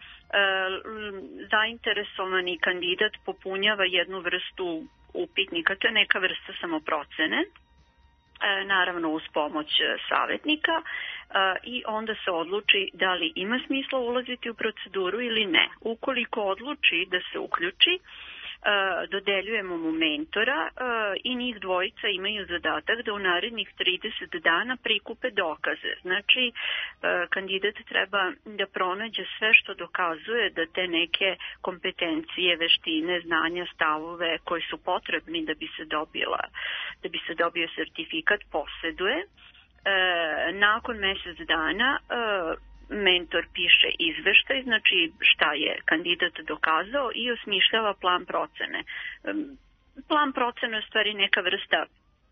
Zainteresovani kandidat popunjava jednu vrstu upitnika, to je neka vrsta samoprocene, naravno uz pomoć savetnika, i onda se odluči da li ima smisla ulaziti u proceduru ili ne. Ukoliko odluči da se uključi, dodeljujemo mu mentora i njih dvojica imaju zadatak da u narednih 30 dana prikupe dokaze. Znači, kandidat treba da pronađe sve što dokazuje da te neke kompetencije, veštine, znanja, stavove koji su potrebni da bi se dobio sertifikat poseduje. Nakon mesec dana mentor piše izveštaj, znači šta je kandidat dokazao, i osmišljava plan procene. Plan procene je u stvari neka vrsta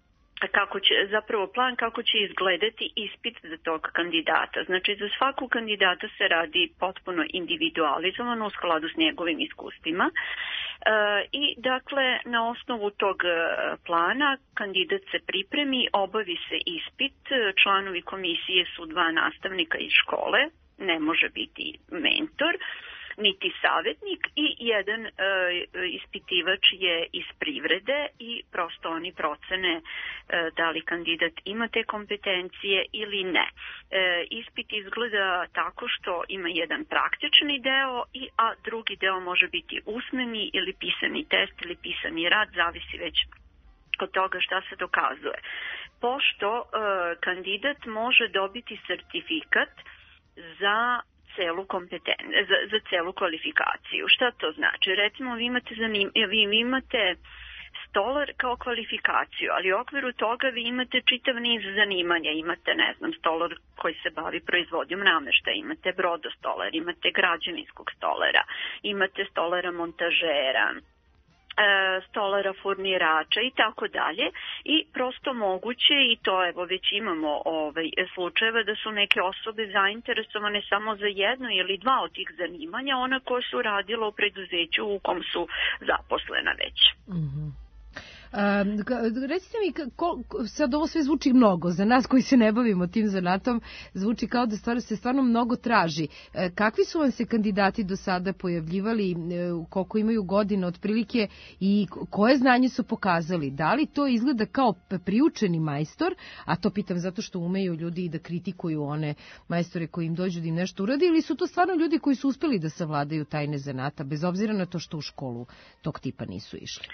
plan kako će izgledati ispit za tog kandidata. Znači, za svakog kandidata se radi potpuno individualizovano u skladu s njegovim iskustvima. I dakle, na osnovu tog plana kandidat se pripremi, obavi se ispit, članovi komisije su 2 nastavnika iz škole, ne može biti mentor, niti savjetnik, i jedan ispitivač je iz privrede, i prosto oni procene da li kandidat ima te kompetencije ili ne. Ispit izgleda tako što ima jedan praktični deo, a drugi deo može biti usmeni ili pisani test ili pisani rad, zavisi već od toga šta se dokazuje. Pošto kandidat može dobiti sertifikat za celu kvalifikaciju. Šta to znači? Recimo, vi imate stolar kao kvalifikaciju, ali u okviru toga vi imate čitav niz zanimanja. Imate, stolar koji se bavi proizvodnjom nameštaja, imate brodostolar, imate građevinskog stolara, imate stolara montažera, stolara furnirača i tako dalje, i prosto moguće, i to evo već imamo slučajeva da su neke osobe zainteresovane samo za jedno ili 2 od tih zanimanja, ona koja su radila u preduzeću u kom su zaposlena već. Recite mi, sad ovo sve zvuči mnogo, za nas koji se ne bavimo tim zanatom, zvuči kao da se stvarno mnogo traži. Kakvi su vam se kandidati do sada pojavljivali, koliko imaju godina otprilike i koje znanje su pokazali? Da li to izgleda kao priučeni majstor, a to pitam zato što umeju ljudi da kritikuju one majstore koji im dođu da im nešto uradi, ili su to stvarno ljudi koji su uspeli da savladaju tajne zanata, bez obzira na to što u školu tog tipa nisu išli?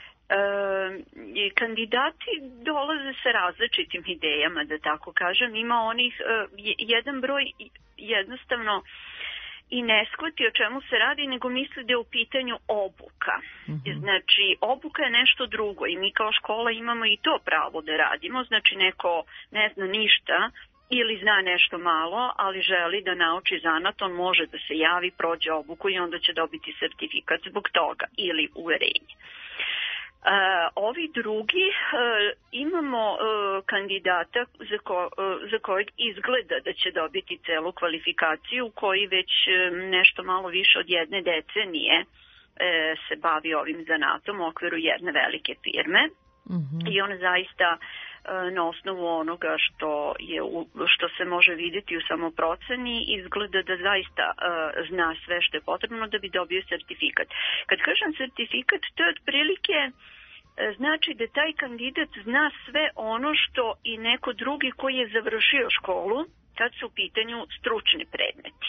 Kandidati dolaze sa različitim idejama, da tako kažem. Ima onih, jedan broj jednostavno i ne shvati o čemu se radi, nego misli da je u pitanju obuka. Znači, obuka je nešto drugo i mi kao škola imamo i to pravo da radimo. Znači, neko ne zna ništa ili zna nešto malo, ali želi da nauči zanat, on može da se javi, prođe obuku i onda će dobiti sertifikat zbog toga ili uverenje. Ovi drugi, imamo kandidata za kojeg izgleda da će dobiti celu kvalifikaciju, koji već nešto malo više od 1 decenije se bavi ovim zanatom u okviru jedne velike firme. I on zaista na osnovu onoga što se može vidjeti u samoproceni izgleda da zaista zna sve što je potrebno da bi dobio sertifikat. Kad kažem sertifikat, to je otprilike znači da taj kandidat zna sve ono što i neko drugi koji je završio školu kad su u pitanju stručni predmeti.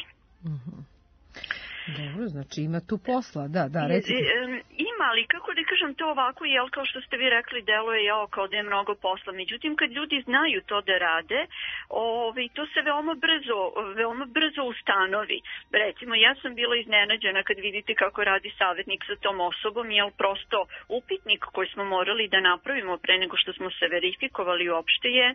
Dobro, znači ima tu posla, da, recite. Ima, ali kako da kažem to ovako, kao što ste vi rekli, deluje kao da je mnogo posla. Međutim, kad ljudi znaju to da rade, to se veoma brzo ustanovi. Recimo, ja sam bila iznenađena kad vidite kako radi savjetnik sa tom osobom, prosto upitnik koji smo morali da napravimo pre nego što smo se verifikovali uopšte je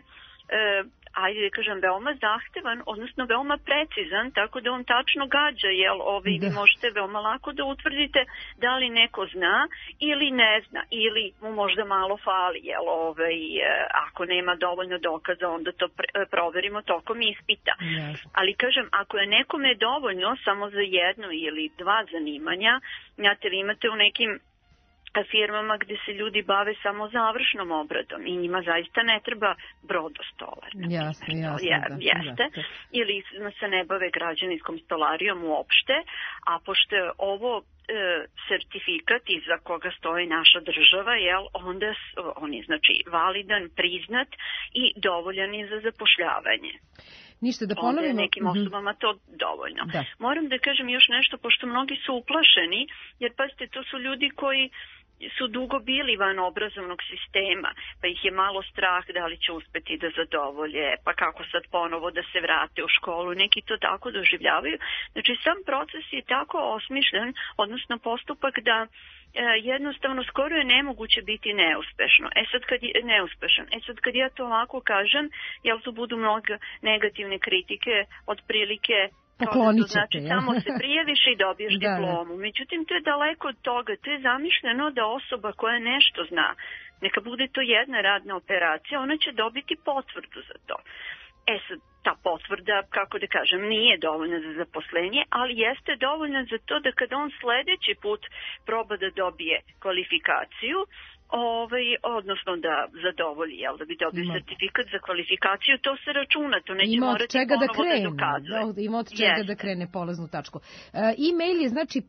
ajde da kažem, veoma zahtevan, odnosno veoma precizan, tako da on tačno gađa, vi možete veoma lako da utvrdite da li neko zna ili ne zna, ili mu možda malo fali, ako nema dovoljno dokaza, onda to proverimo tokom ispita. Ali kažem, ako je nekome dovoljno samo za jedno ili dva zanimanja, znate, vi imate u nekim firmama gde se ljudi bave samo završnom obradom i njima zaista ne treba brodostolar. Jasno. Jeste. Ili se ne bave građevinskom stolarijom uopšte, a pošto je ovo sertifikat iza koga stoji naša država, onda on je znači validan, priznat i dovoljan je za zapošljavanje. Ništa, da ponovimo. Onda je nekim osobama to dovoljno. Moram da kažem još nešto, pošto mnogi su uplašeni, jer pazite, to su ljudi koji su dugo bili van obrazovnog sistema, pa ih je malo strah da li će uspeti da zadovolje, pa kako sad ponovo da se vrate u školu, neki to tako doživljavaju. Znači, sam proces je tako osmišljen, odnosno postupak da jednostavno skoro je nemoguće biti neuspešno. Sad kad ja to ovako kažem, tu budu mnogo negativne kritike, otprilike znači samo se prijaviš i dobiješ diplomu. Međutim, to je daleko od toga. To je zamišljeno da osoba koja nešto zna, neka bude to jedna radna operacija, ona će dobiti potvrdu za to. Sad, ta potvrda, kako da kažem, nije dovoljna za zaposlenje, ali jeste dovoljna za to da kada on sledeći put proba da dobije kvalifikaciju, odnosno da zadovolji, da bi dobio sertifikat za kvalifikaciju, to se računa, to neće morati ponovo da dokazuje. Ima od čega da krene polaznu tačku. E-mail je znači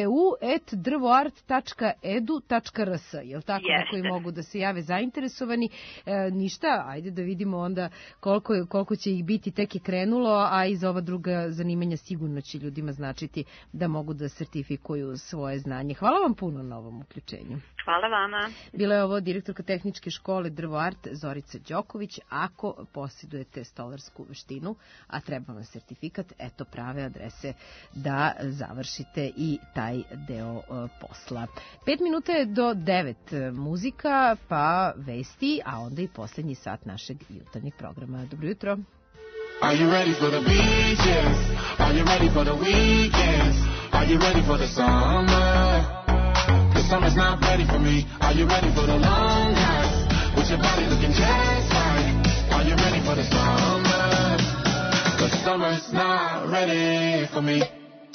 ppu@drvoart.edu.rs, je li tako, na koji mogu da se jave zainteresovani? Ništa, ajde da vidimo onda koliko će ih biti, tek je krenulo, a i za ova druga zanimanja sigurno će ljudima značiti da mogu da sertifikuju svoje znanje. Hvala vam puno na ovom uključenju. Hvala vama. Bila je ovo direktorka tehničke škole Drvo Art Zorica Đoković. Ako posjedujete stolarsku veštinu, a treba vam sertifikat, eto prave adrese da završite i taj deo posla. 5 minuta je do 9, muzika, pa vesti, a onda i poslednji sat našeg jutarnjeg programa. Dobro jutro. Are you ready for the beaches? Are you ready for the weekends? Are you ready for the summer? Summer's not ready for me. Are you ready for the long nights with your body looking just right? Are you ready for the summer? 'Cause summer's not ready for me.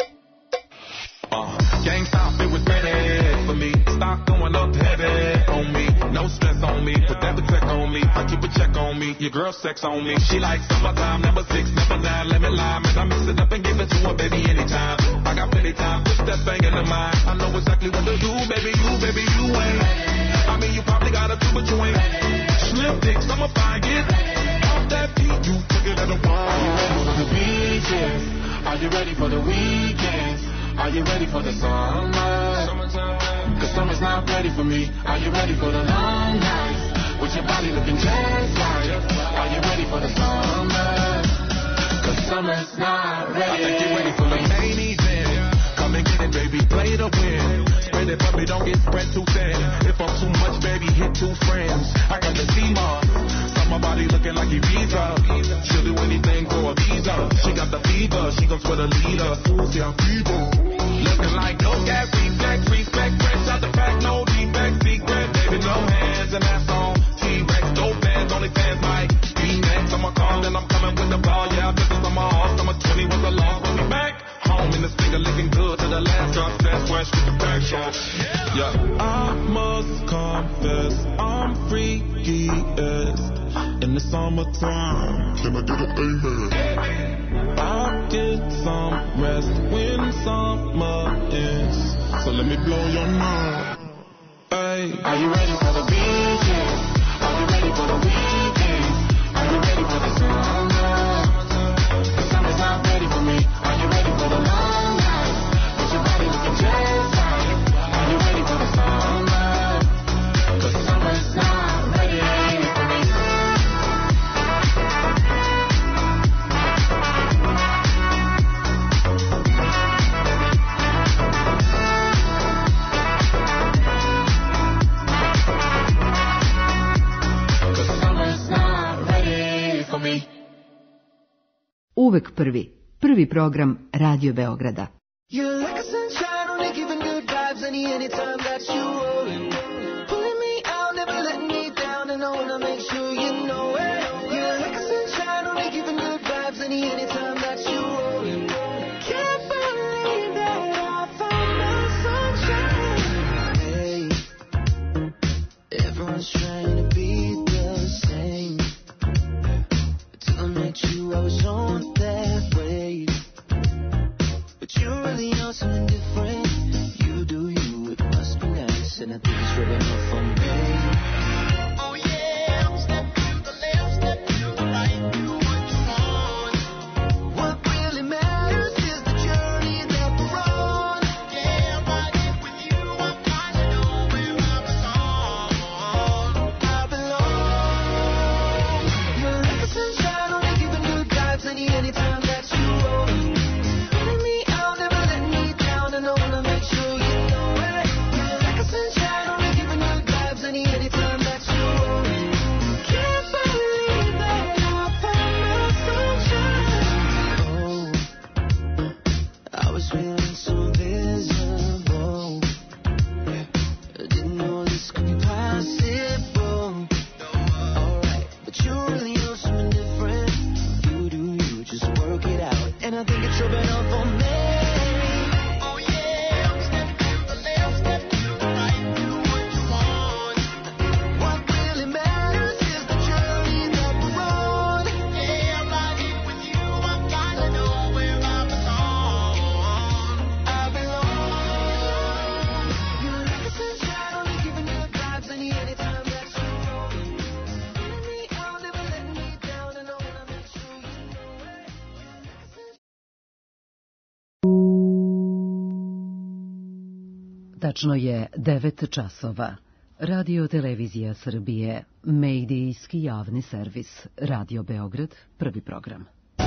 Gang stop, it was ready for me. Stock going up heavy on me. No stress on me. Put that check on me. I keep a check on me. Your girl sex on me. She likes summertime, number 6, number 9. Let me lie, man. I mix it up and give it to her, baby, anytime. I got plenty time. Push that thing in the mind. I know exactly what to do, baby. You ain't. I mean, you probably got a two, but you ain't. Slim dicks, I'ma find it. Off that beat, you took it at a while. Are you ready for the beaches? Are you ready for the weekends? Are you ready for the summer? 'Cause summer's not ready for me. Are you ready for the long nights with your body looking just right? Are you ready for the summer? 'Cause summer's not ready. I think you're ready for the main event. Come and get it, baby, play to win. Spread it for me, don't get spread too thin. If I'm too much, baby, hit 2 friends. I got the C-Mark. My body looking like Ibiza. She'll do anything for a visa. She got the fever. She gon' sweat a leader. Susie, I'm fever. Looking like no gas, respect, fresh out the pack, no defect, secret, baby, no hands, and that's on T-Rex, no fans, only fans like B-Next. I'm a call and I'm coming with the ball, yeah, this is my heart, number 20 was a loss, but we back home in this finger looking good to the last drop, fast, fresh with the back shot. Yeah, I must confess, I'm freakiest in the summertime. Can I get an amen? I'll get some rest when summer ends. So let me blow your mind. Hey. Are you ready for the beaches? Are you ready for the weekends? Are you ready for the summer? The summer's not ready for me. Are you ready for the long nights with your body looking just right? Are you ready for the summer? 'Cause summer's not ready for me. uvek prvi. Prvi program Radio Beograda. You're like a sunshine, only giving good vibes anytime that you rolling. Pulling me out, never letting me down, and I wanna make sure you know it. You're like a sunshine, only giving good vibes anytime that you rolling. Can't believe that I found my sunshine. Hey, everyone's trying to be the same. Till I met you, I was on that way. But you really know something different. You do you, it must be nice, and I think it's rubbing off on me. Oh yeah, step to the left, step to the right, do what you want. What really matters is the journey that we're on. Yeah, right here with you, I kinda know where I belong. I belong. You're like a sunshine, only giving good vibes anytime that you roll. Tačno je 9 časova. Radio Televizija Srbije, medijski javni servis, Radio Beograd, prvi program.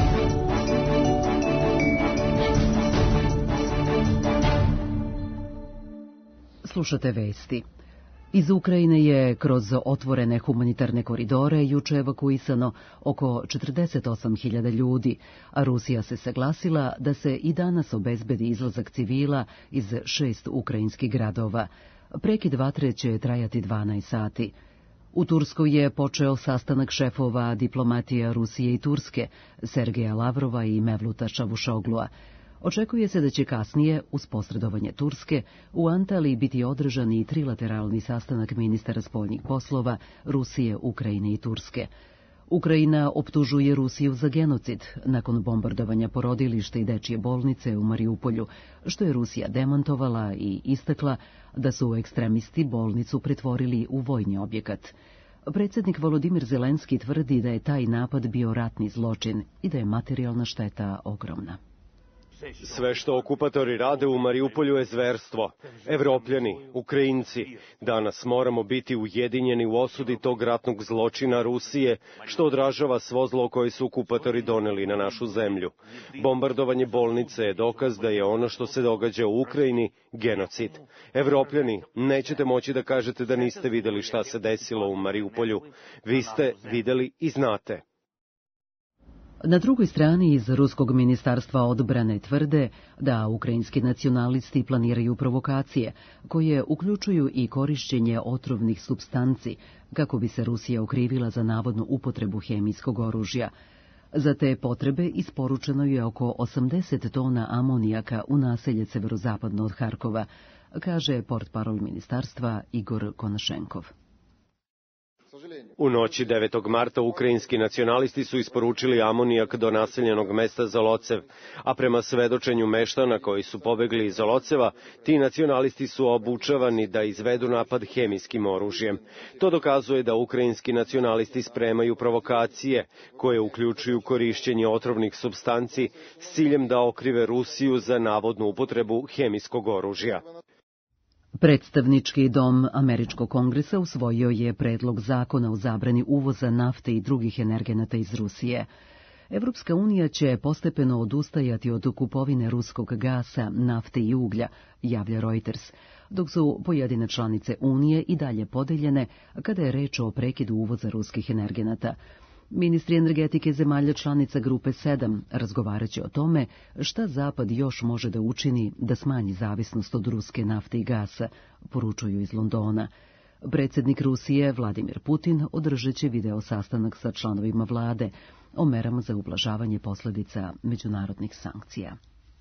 Slušate vesti. Iz Ukrajine je kroz otvorene humanitarne koridore juče evakuisano oko 48.000 ljudi, a Rusija se saglasila da se i danas obezbedi izlazak civila iz 6 ukrajinskih gradova. Prekid vatre će trajati 12 sati. U Turskoj je počeo sastanak šefova diplomatija Rusije i Turske, Sergeja Lavrova i Mevluta Čavušoglua. Očekuje se da će kasnije, uz posredovanje Turske, u Antaliji biti održan i trilateralni sastanak ministara spoljnih poslova Rusije, Ukrajine i Turske. Ukrajina optužuje Rusiju za genocid nakon bombardovanja porodilišta i dečije bolnice u Mariupolju, što je Rusija demantovala i istakla da su ekstremisti bolnicu pretvorili u vojni objekat. Predsjednik Volodimir Zelenski tvrdi da je taj napad bio ratni zločin i da je materijalna šteta ogromna. Sve što okupatori rade u Mariupolju je zverstvo. Evropljani, Ukrajinci, danas moramo biti ujedinjeni u osudi tog ratnog zločina Rusije, što odražava svo zlo koje su okupatori doneli na našu zemlju. Bombardovanje bolnice je dokaz da je ono što se događa u Ukrajini genocid. Evropljani, nećete moći da kažete da niste videli šta se desilo u Mariupolju. Vi ste videli i znate. Na drugoj strani iz Ruskog ministarstva odbrane tvrde da ukrajinski nacionalisti planiraju provokacije, koje uključuju i korišćenje otrovnih supstanci, kako bi se Rusija okrivila za navodnu upotrebu hemijskog oružja. Za te potrebe isporučeno je oko 80 tona amonijaka u naselje severozapadno od Harkova, kaže portparol ministarstva Igor Konašenkov. U noći 9. marta ukrajinski nacionalisti su isporučili amonijak do naseljenog mesta Zolocev, a prema svedočenju meštana koji su pobegli iz Zoloceva, ti nacionalisti su obučavani da izvedu napad hemijskim oružjem. To dokazuje da ukrajinski nacionalisti spremaju provokacije, koje uključuju korišćenje otrovnih supstanci s ciljem da okrive Rusiju za navodnu upotrebu hemijskog oružja. Predstavnički dom Američkog kongresa usvojio je predlog zakona o zabrani uvoza nafte i drugih energenata iz Rusije. Evropska unija će postepeno odustajati od kupovine ruskog gasa, nafte i uglja, javlja Reuters, dok su pojedine članice Unije i dalje podeljene kada je reč o prekidu uvoza ruskih energenata. Ministri energetike zemalja članica Grupe 7 razgovaraće o tome šta Zapad još može da učini da smanji zavisnost od ruske nafte i gasa, poručuju iz Londona. Predsjednik Rusije Vladimir Putin održat će video sastanak sa članovima vlade o merama za ublažavanje posljedica međunarodnih sankcija.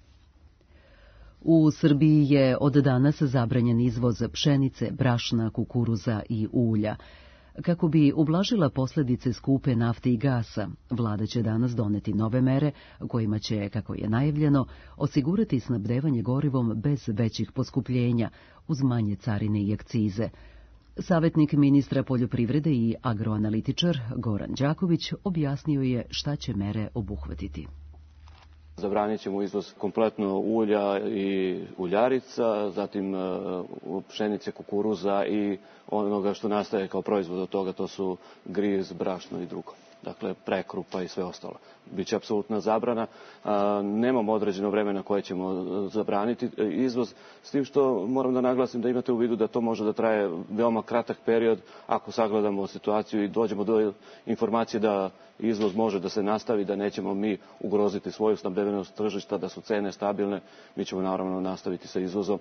U Srbiji je od danas zabranjen izvoz pšenice, brašna, kukuruza i ulja. Kako bi ublažila posljedice skupe nafte i gasa, vlada će danas doneti nove mere kojima će, kako je najavljeno, osigurati snabdevanje gorivom bez većih poskupljenja, uz manje carine i akcize. Savjetnik ministra poljoprivrede i agroanalitičar Goran Đaković objasnio je šta će mere obuhvatiti. Zabranit ćemo izvoz kompletno ulja i uljarica, zatim pšenice, kukuruza i onoga što nastaje kao proizvod od toga, to su griz, brašno i drugo. Dakle, prekrupa i sve ostalo. Biće apsolutna zabrana. Nemamo određeno vreme na koje ćemo zabraniti izvoz, s tim što moram da naglasim da imate u vidu da to može da traje veoma kratak period ako sagledamo situaciju i dođemo do informacije da izvoz može da se nastavi, da nećemo mi ugroziti svoju snabdevenost tržišta, da su cene stabilne, mi ćemo naravno nastaviti sa izvozom.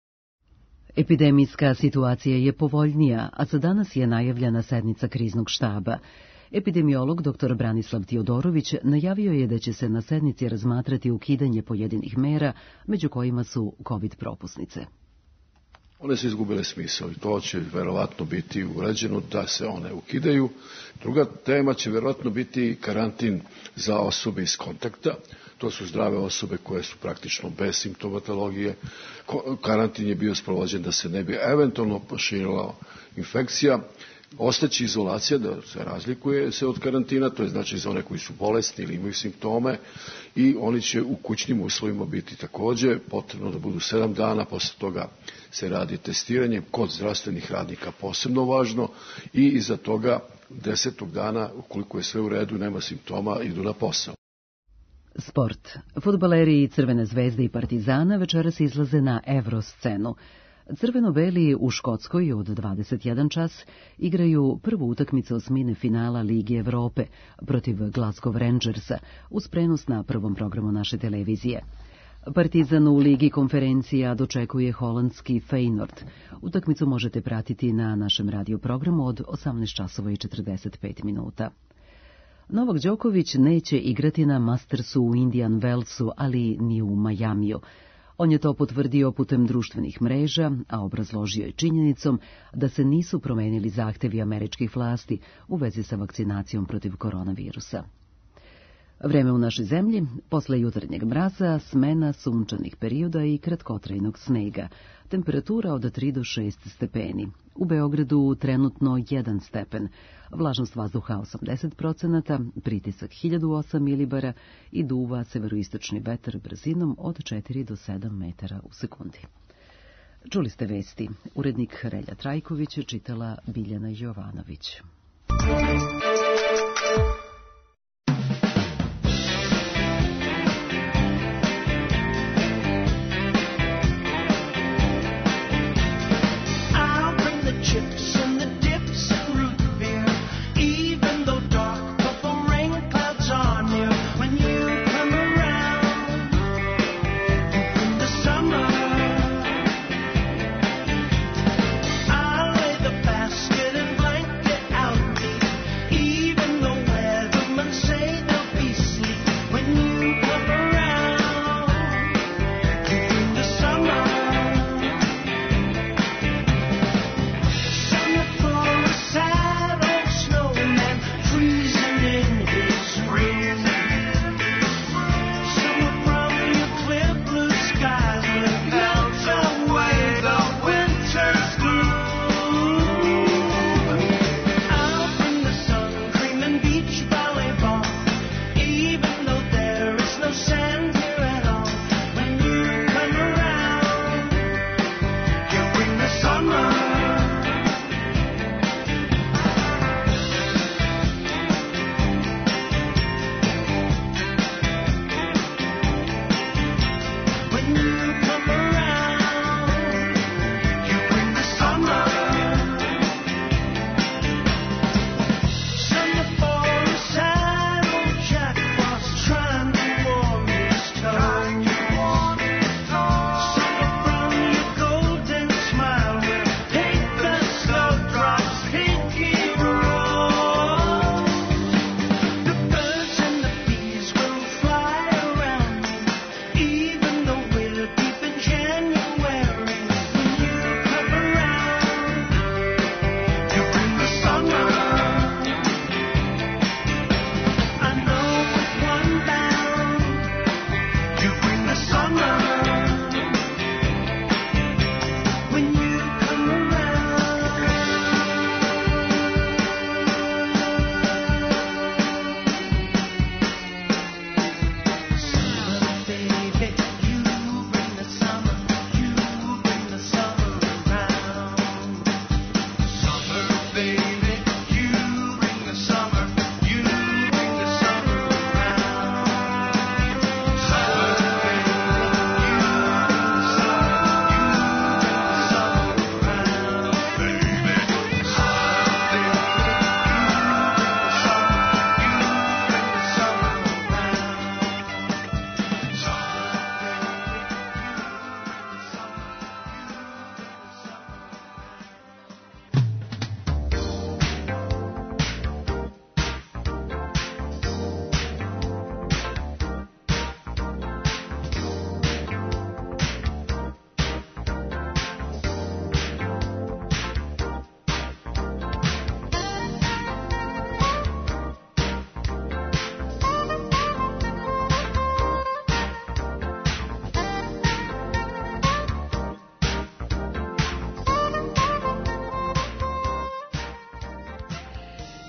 Epidemijska situacija je povoljnija, a za danas je najavljena sednica kriznog štaba. Epidemiolog dr. Branislav Tiodorović najavio je da će se na sednici razmatrati ukidanje pojedinih mera, među kojima su COVID propusnice. One su izgubile smisao i to će verovatno biti uređeno da se one ukidaju. Druga tema će verovatno biti karantin za osobe iz kontakta. To su zdrave osobe koje su praktično bez simptomatologije. Karantin je bio sprovođen da se ne bi eventualno proširila infekcija. Ostaće izolacija, da se razlikuje se od karantina, to je znači za one koji su bolesni ili imaju simptome, i oni će u kućnim uslovima biti također potrebno da budu 7 dana, posle toga se radi testiranje kod zdravstvenih radnika, posebno važno, i iza toga 10. dana, ukoliko je sve u redu, nema simptoma, idu na posao. Sport. Fudbaleri Crvene zvezde i Partizana večeras izlaze na Evroscenu. Crveno-beli u Škotskoj od 21 čas igraju prvu utakmicu osmine finala Ligi Evrope protiv Glasgow Rangersa uz prenos na prvom programu naše televizije. Partizan u Ligi konferencija dočekuje holandski Feyenoord. Utakmicu možete pratiti na našem radioprogramu od 18 časova i 45 minuta. Novak Đoković neće igrati na Mastersu u Indian Wellsu, ali ni u Majamiju. On je to potvrdio putem društvenih mreža, a obrazložio je činjenicom da se nisu promenili zahtevi američkih vlasti u vezi sa vakcinacijom protiv koronavirusa. Vreme u našoj zemlji, posle jutarnjeg mraza, smena sunčanih perioda i kratkotrajnog snega. Temperatura od 3 do 6 stepeni. U Beogradu trenutno 1 stepen. Vlažnost vazduha 80%, pritisak 1008 milibara i duva severoistočni vetar brzinom od 4 do 7 metara u sekundi. Čuli ste vesti. Urednik Relja Trajković čitala Biljana Jovanović. Even though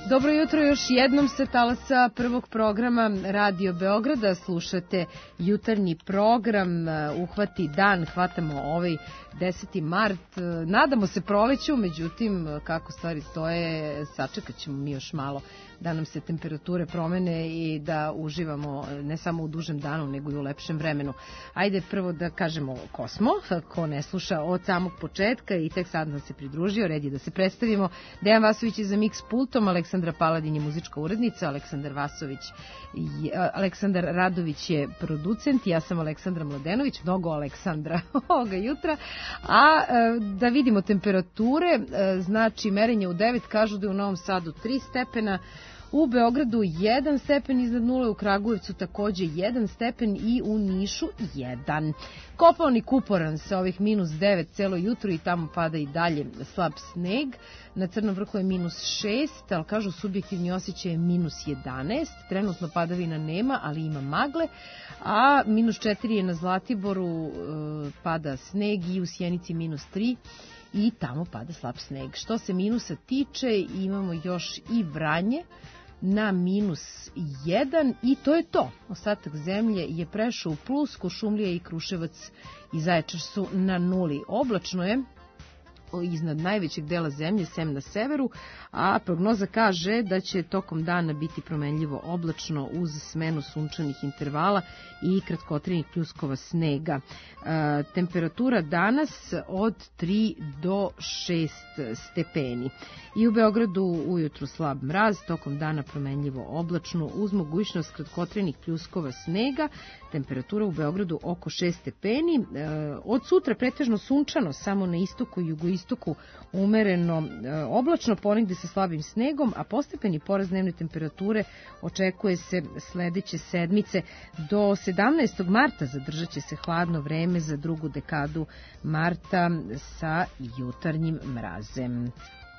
Dobro jutro još jednom sa talasa prvog programa Radio Beograda. Slušate jutarnji program Uhvati dan. Hvatamo ovaj 10. mart. Nadamo se proleću, međutim, kako stvari stoje, sačekat ćemo mi još malo da nam se temperature promene i da uživamo ne samo u dužem danu, nego i u lepšem vremenu. Ajde prvo da kažemo ko smo, ko ne sluša od samog početka i tek sad nam se pridružio, red je da se predstavimo. Dejan Vasović je za Mix pultom, Aleksandra Paladin je muzička urednica, Aleksandar Radović je producent, ja sam Aleksandra Mladenović, mnogo Aleksandra ovoga jutra. A da vidimo temperature, znači merenje u 9, kažu da je u Novom Sadu 3 stepena, u Beogradu 1 stepen iznad nule, u Kragujevcu takođe 1 stepen i u Nišu 1. Kopaonik uporan sa ovih minus 9 celo jutro i tamo pada i dalje slab sneg. Na Crnom Vrhu je minus 6, ali kažu subjektivni osjećaj je minus 11. Trenutno padavina nema, ali ima magle. A minus 4 je na Zlatiboru, pada sneg i u Sjenici minus 3. I tamo pada slab sneg. Što se minusa tiče, imamo još i Vranje na minus 1 i to je to. Ostatak zemlje je prešao u plus, Kuršumlija i Kruševac i Zaječar su na nuli. Oblačno je iznad najvećeg dela zemlje, sem na severu, a prognoza kaže da će tokom dana biti promenljivo oblačno uz smenu sunčanih intervala i kratkotrenih pljuskova snega. Temperatura danas od 3 do 6 stepeni. I u Beogradu ujutru slab mraz, tokom dana promenljivo oblačno uz mogućnost kratkotrenih pljuskova snega. Temperatura u Beogradu oko 6 stepeni. Od sutra pretežno sunčano, samo na istoku i jugoistoku umereno oblačno, ponegde sa slabim snegom, a postepeni porast dnevne temperature očekuje se sledeće sedmice. Do 17. marta zadržat će se hladno vreme za drugu dekadu marta sa jutarnjim mrazem.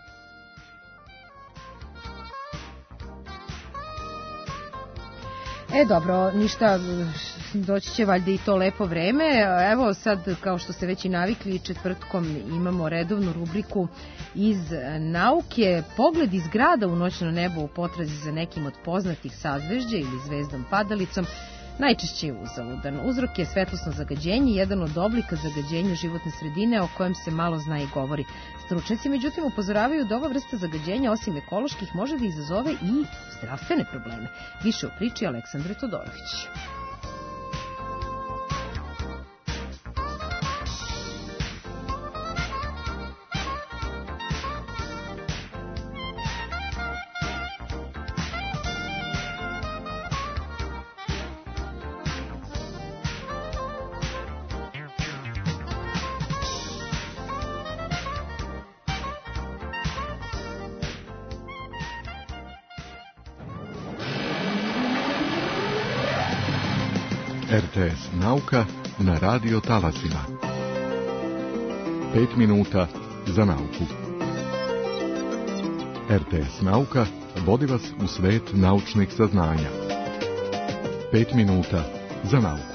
Dobro, ništa, doći će valjda i to lepo vreme. Evo sad, kao što ste već i navikli, četvrtkom imamo redovnu rubriku iz nauke. Pogled iz grada u noćno nebo u potrazi za nekim od poznatih sazvežđa ili zvezdom padalicom najčešće je uzaludan. Uzrok je svetlosno zagađenje, jedan od oblika zagađenja životne sredine o kojem se malo zna i govori. Stručnjaci međutim upozoravaju da ova vrsta zagađenja osim ekoloških može da izazove i zdravstvene probleme. Više o priči Aleksandre Todorović. RTS Nauka na radio talasima. 5 minuta za nauku. RTS Nauka vodi vas u svet naučnih saznanja. 5 minuta za nauku.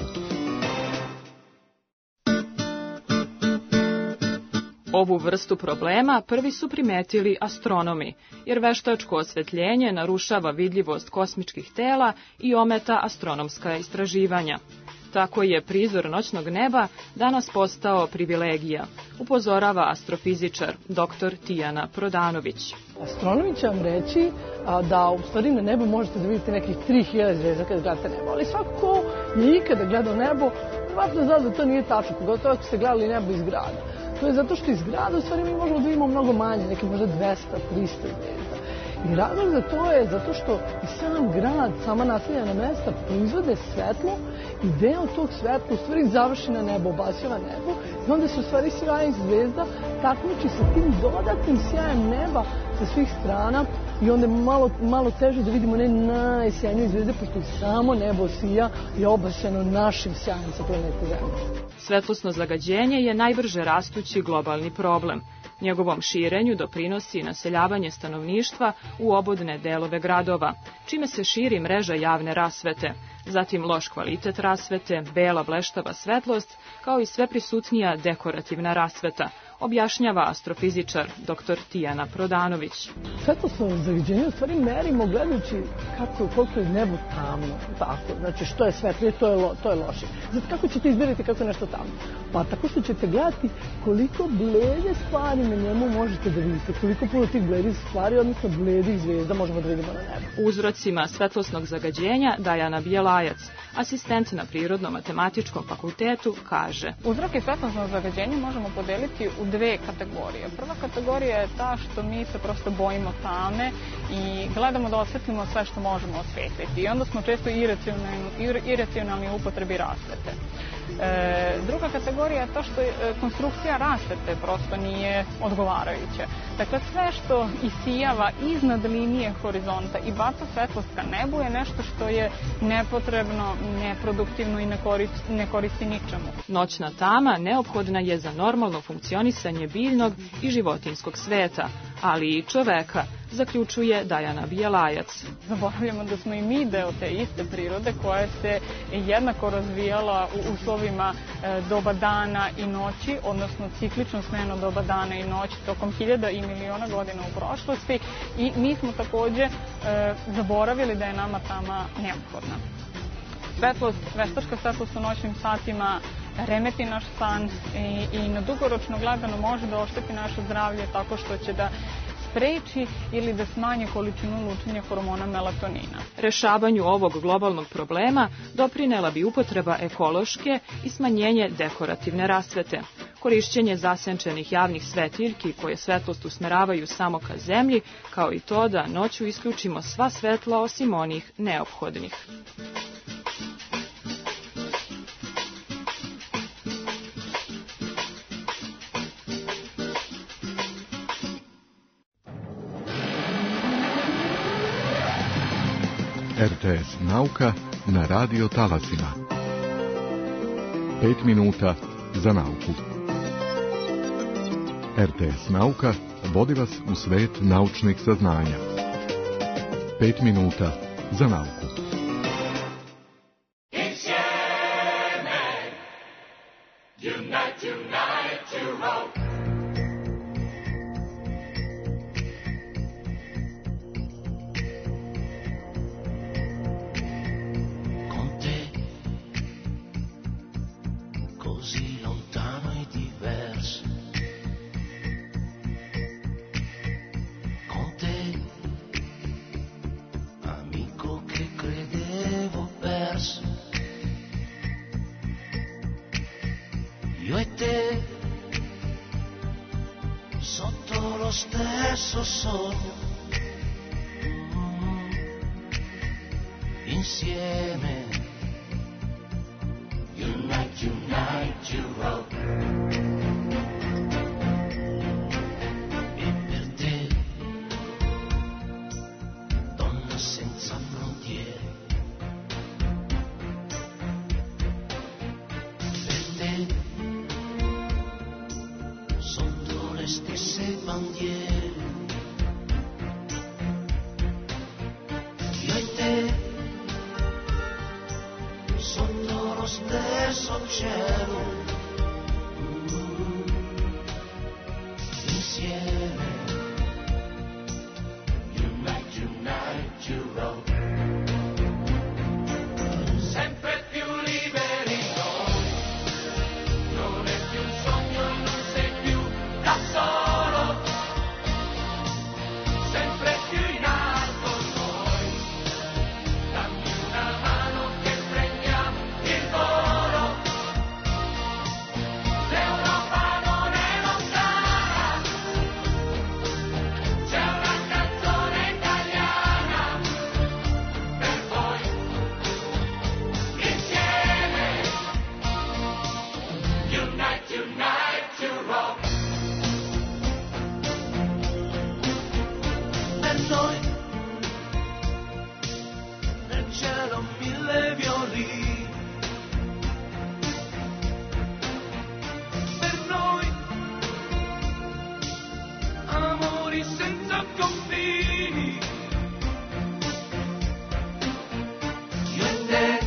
Ovu vrstu problema prvi su primetili astronomi, jer veštačko osvetljenje narušava vidljivost kosmičkih tela i ometa astronomska istraživanja. Tako je prizor noćnog neba danas postao privilegija, upozorava astrofizičar dr. Tijana Prodanović. Astronomi će vam reći da u stvari na nebu možete da vidite nekih 3000 zvezda kada gledate nebo, ali svako ko je ikada gledao nebo, važno zna da to nije tačno, pogotovo ako ste gledali nebo iz grada. To je zato što iz grada u stvari mi možemo da vidimo mnogo manje, neke možda 200, 300 zvezda. I razlog za to je zato što i sam grad, sama naseljena mesta proizvode svetlo i deo tog svetla u stvari završi na nebo, obasjava nebo i onda se u stvari sjaj zvezda takmiči sa tim dodatnim sjajem neba sa svih strana i onda je malo teže da vidimo ne najsjajnije zvezde, pošto i samo nebo sija i obasjano našim sjajem sa planete Zemlje. Svetlosno zagađenje je najbrže rastući globalni problem. Njegovom širenju doprinosi naseljavanje stanovništva u obodne delove gradova, čime se širi mreža javne rasvete, zatim loš kvalitet rasvete, bela bleštava svetlost, kao i sve prisutnija dekorativna rasveta, objašnjava astrofizičar dr. Tijana Prodanović. Svetlosno zagađenje u stvari merimo gledajući koliko je nebo tamno. Tako, znači što je svetlije, to je loše. Zato kako ćete izmeriti kako je nešto tamno? Pa tako što ćete gledati koliko blede stvari na njemu možete da vidite, koliko puno tih bledih stvari, odnosno bledih zvijezda možemo da vidimo na nebu. Uzrocima svetlosnog zagađenja Dajana Bjelajac, asistent na Prirodno-matematičkom fakultetu, kaže: Uzroke svetlosnog zagađenja možemo podeliti u dve kategorije. Prva kategorija je ta što mi se prosto bojimo tame i gledamo da osvetlimo sve što možemo osvetliti. I onda smo često iracionalni u upotrebi rasvete. Druga kategorija je to što konstrukcija rasvete prosto nije odgovarajuća. Dakle, sve što isijava iznad linije horizonta i baca svetlost ka nebu je nešto što je nepotrebno, neproduktivno i ne koristi ničemu. Noćna tama neophodna je za normalno funkcionisanje biljnog i životinjskog sveta, ali i čoveka, zaključuje Dajana Bjelajac. Zaboravljamo da smo i mi deo te iste prirode koja se jednako razvijala u uslovima doba dana i noći, odnosno ciklično smeno doba dana i noći tokom hiljada i miliona godina u prošlosti i mi smo takođe zaboravili da je nama tama neophodna. Veštačka svetlost u noćnim satima remeti naš san i na dugoročno gledano može da ošteti naše zdravlje tako što će da spreči ili da smanje količinu lučenja hormona melatonina. Rešavanju ovog globalnog problema doprinela bi upotreba ekološke i smanjenje dekorativne rasvete, korišćenje zasenčenih javnih svetiljki koje svetlost usmeravaju samo ka zemlji, kao i to da noću isključimo sva svetla osim onih neophodnih. RTS Nauka na radio talasima. 5 minuta za nauku. RTS Nauka vodi vas u svet naučnih saznanja. 5 minuta za nauku. Io e te sotto lo stesso sogno, insieme. Unite, unite, Europe. E per te, donna senza frontiere. Per te, sotto le stesse bandiere. Io e te, sotto lo stesso cielo, insieme. Unite, unite, Europe. Sempre più liberi noi, non è più un sogno, non sei più da solo, sempre più in alto noi, dammi una mano che prendiamo il volo, l'Europa non è lontana, c'è una canzone italiana per voi, insieme, unite, unite, Europe. Per noi, nel cielo mille violini, per noi, amori senza confini, io e te,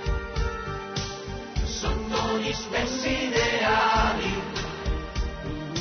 sotto gli stessi ideali,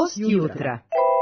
Gost jutra.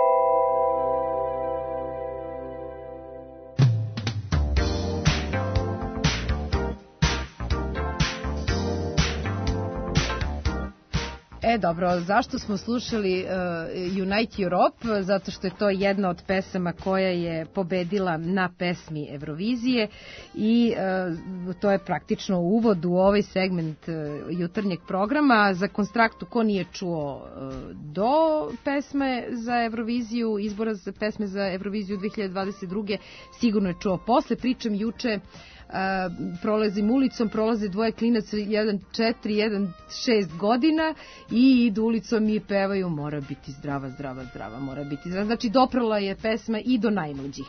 Dobro, zašto smo slušali Unite Europe? Zato što je to jedna od pesama koja je pobedila na pesmi Eurovizije i to je praktično uvod u ovaj segment jutarnjeg programa. Za Konstraktu, ko nije čuo do pesme za Euroviziju, izbora za pesme za Euroviziju 2022. sigurno je čuo posle. Pričam juče, prolazim ulicom, prolaze dvoje klinaca, 1, 4, 1, 6 godina i idu ulicom i pevaju mora biti zdrava, zdrava, zdrava, mora biti zdrava. Znači doprala je pesma i do najmlađih.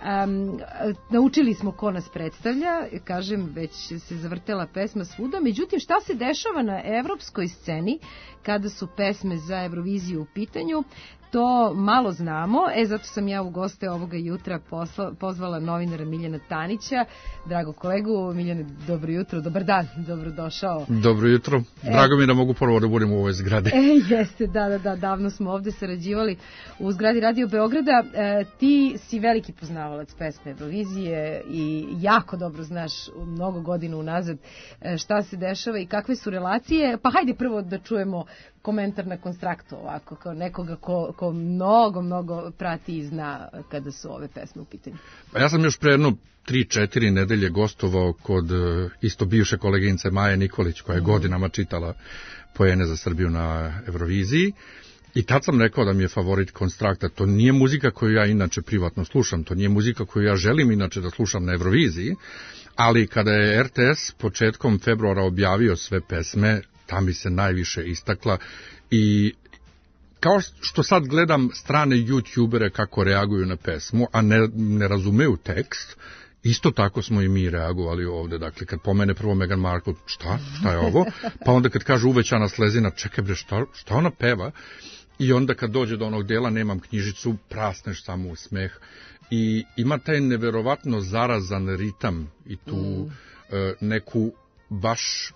Naučili smo ko nas predstavlja, kažem, već se zavrtela pesma svuda, međutim šta se dešava na evropskoj sceni kada su pesme za Euroviziju u pitanju? To malo znamo, zato sam ja u goste ovoga jutra pozvala novinara Miljana Tanića, drago kolegu. Miljane, dobro jutro, dobar dan, dobrodošao. Dobro jutro, drago mi je da mogu prvo da budem u ovoj zgradi. Jeste, da, davno smo ovde sarađivali u zgradi Radio Beograda. Ti si veliki poznavalac pesme Eurovizije i jako dobro znaš mnogo godina unazad šta se dešava i kakve su relacije. Pa hajde prvo da čujemo komentar na Konstraktu, ovako, kao nekoga ko mnogo prati i zna kada su ove pesme u pitanju. Pa ja sam još pre jedno 3-4 nedelje gostovao kod isto bivše koleginice Maje Nikolić, koja je godinama čitala poene za Srbiju na Euroviziji. I tad sam rekao da mi je favorit Konstrakta. To nije muzika koju ja inače privatno slušam, to nije muzika koju ja želim inače da slušam na Euroviziji, ali kada je RTS početkom februara objavio sve pesme, ta mi se najviše istakla i kao što sad gledam strane YouTubere kako reaguju na pesmu, a ne razumeju tekst, isto tako smo i mi reagovali ovde. Dakle, kad pomene prvo Meghan Markle, šta je ovo? Pa onda kad kaže uvećana slezina, čekaj bre, šta ona peva? I onda kad dođe do onog dela, nemam knjižicu, prasneš samo u smeh. I ima taj neverovatno zarazan ritam i tu neku baš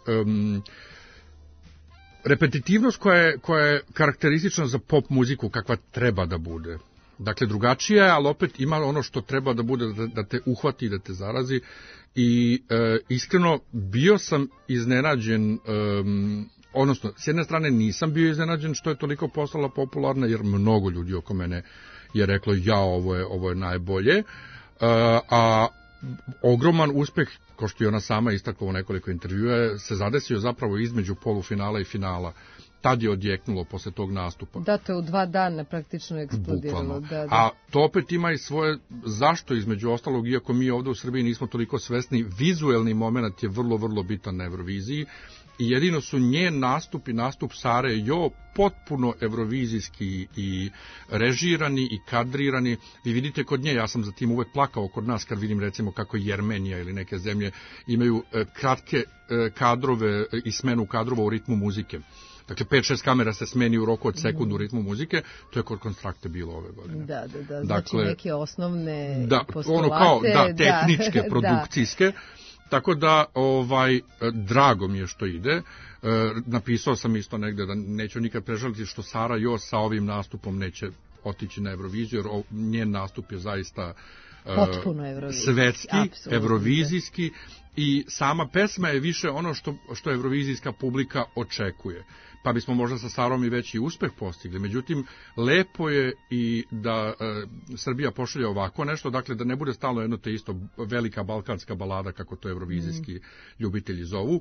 repetitivnost koja je karakteristična za pop muziku kakva treba da bude. Dakle, drugačija je, ali opet ima ono što treba da bude, da te uhvati, da te zarazi. I iskreno, bio sam iznenađen, odnosno, s jedne strane nisam bio iznenađen što je toliko postala popularna, jer mnogo ljudi oko mene je reklo, ovo je najbolje, a ogroman uspeh, kao što je ona sama istakla u nekoliko intervjua, se zadesio zapravo između polufinala i finala. Tad je odjeknulo posle tog nastupa. Da, to je u 2 dana praktično eksplodiralo. Da. A to opet ima i svoje, zašto između ostalog, iako mi ovde u Srbiji nismo toliko svesni, vizuelni moment je vrlo, vrlo bitan na Euroviziji. I jedino su njen nastup i nastup Sare Jo potpuno evrovizijski i režirani i kadrirani. Vi vidite kod nje, ja sam za tim uvek plakao kod nas kad vidim recimo kako Jermenija ili neke zemlje imaju kratke kadrove i smenu kadrova u ritmu muzike. Dakle, 5-6 kamera se smeni u roku od sekundu u ritmu muzike, to je kod Konstrakte bilo ove godine. Da, znači dakle, neke osnovne postulate. Ono kao, tehničke, produkcijske. Tako da, drago mi je što ide. Napisao sam isto negde da neću nikad prežaliti što Sara Jo sa ovim nastupom neće otići na Euroviziju, jer njen nastup je zaista svetski, evrovizijski i sama pesma je više ono što evrovizijska publika očekuje. Pa bismo možda sa Sarom i veći uspeh postigli. Međutim, lepo je i da Srbija pošalje ovako nešto, dakle da ne bude stalno jedno te isto velika balkanska balada, kako to evrovizijski ljubitelji zovu,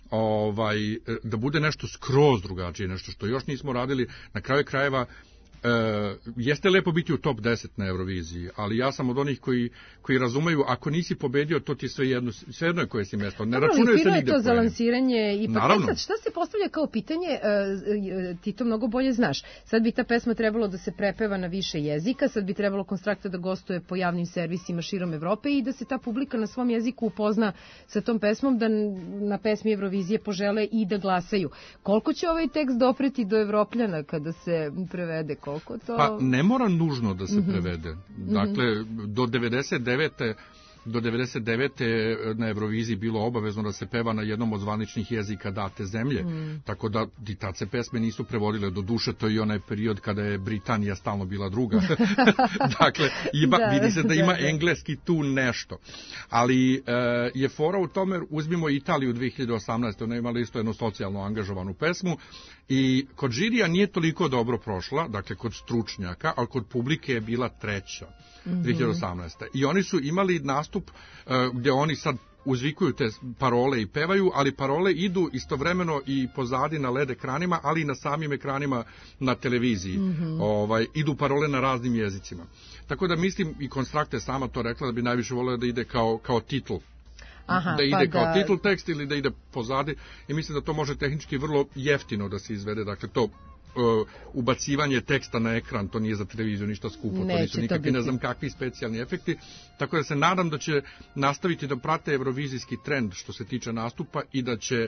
da bude nešto skroz drugačije, nešto što još nismo radili. Na kraju krajeva, jeste lepo biti u top 10 na Euroviziji, ali ja sam od onih koji razumeju, ako nisi pobedio, to ti svejedno je koje si mesto. Ne računaju se nigde. Fino je to za lansiranje i pa sad, šta se postavlja kao pitanje, ti to mnogo bolje znaš. Sad bi ta pesma trebalo da se prepeva na više jezika, sad bi trebalo Konstrakta da gostuje po javnim servisima širom Evrope i da se ta publika na svom jeziku upozna sa tom pesmom, da na pesmi Eurovizije požele i da glasaju. Koliko će ovaj tekst dopreti do Evropljana kada se prevede? Pa ne mora nužno da se prevede. Dakle, do 99. do 99. na Euroviziji bilo obavezno da se peva na jednom od zvaničnih jezika date zemlje, tako da i tad se pesme nisu prevodile, do duše to i onaj period kada je Britanija stalno bila druga. Dakle, vidi se da ima engleski tu nešto. Ali je fora u tome, uzmimo Italiju 2018. Ona je imala isto jednu socijalno angažovanu pesmu i kod žirija nije toliko dobro prošla, dakle kod stručnjaka, ali kod publike je bila treća 2018. I oni su imali nastup gdje oni sad uzvikuju te parole i pevaju, ali parole idu istovremeno i pozadi na LED ekranima, ali i na samim ekranima na televiziji. Idu parole na raznim jezicima. Tako da mislim, i Konstrakta je sama to rekla, da bi najviše volila da ide kao titl. Da ide kao titl tekst ili da ide pozadi, i mislim da to može tehnički vrlo jeftino da se izvede. Dakle, to ubacivanje teksta na ekran, to nije za televiziju ništa skupo, to nisu nikakvi ne znam kakvi specijalni efekti, tako da se nadam da će nastaviti da prate evrovizijski trend što se tiče nastupa i da će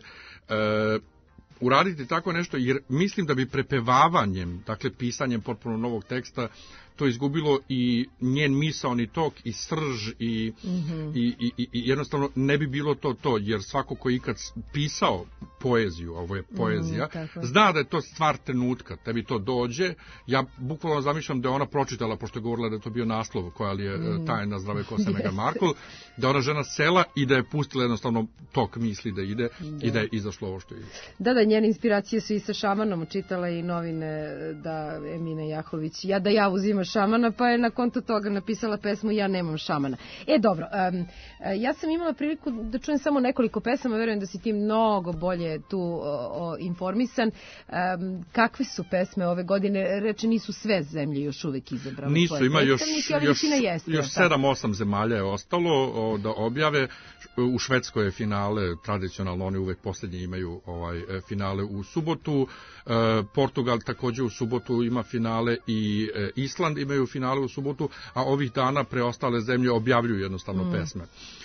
uraditi tako nešto, jer mislim da bi prepevavanjem, dakle pisanjem potpuno novog teksta, to izgubilo i njen misaoni tok i srž i jednostavno ne bi bilo to, jer svako ko ikad pisao poeziju, ovo je poezija, zna da je to stvar trenutka, tebi to dođe, ja bukvalno zamišljam da je ona pročitala, pošto je govorila da je to bio naslov koja li je tajna zdrave kose Meghan Markle, da ona žena sela i da je pustila jednostavno tok misli da ide i da je izašlo ovo što ide. Da, njene inspiracije su i sa šamanom, čitala i novine da Emine Jahović, ja uzimam šamana, pa je na konto toga napisala pesmu Ja nemam šamana. Dobro, ja sam imala priliku da čujem samo nekoliko pesama, verujem da si ti mnogo bolje tu informisan. Kakve su pesme ove godine? Reče, nisu sve zemlje još uvek izabrale. Nisu, ima još 7-8 zemalja je ostalo da objave. U Švedskoj je finale, tradicionalno oni uvek posljednji imaju finale u subotu. Portugal takođe u subotu ima finale i Island imaju finale u subotu, a ovih dana preostale zemlje objavljuju jednostavno pesme.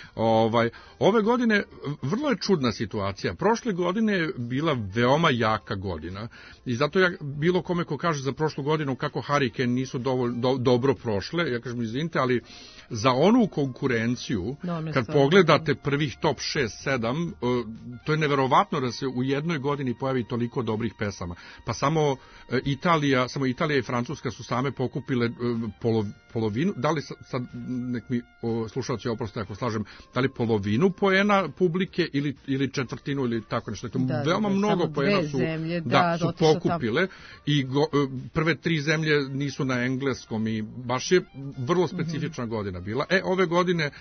Ove godine vrlo je čudna situacija. Prošle godine je bila veoma jaka godina i zato ja bilo kome ko kaže za prošlu godinu kako Hurricane nisu dobro prošle, ja kažem izvinite, ali za onu konkurenciju, kad pogledate prvih top 6-7, to je neverovatno da se u jednoj godini pojavi toliko dobrih pesama. Pa samo Italija i Francuska su same pokupile polovinu, da li sad nek mi slušalci oproste ako slažem, da li polovinu poena publike ili četvrtinu ili tako nešto. Veoma mnogo poena su pokupile i prve 3 zemlje nisu na engleskom i baš je vrlo specifična godina bila. Ove godine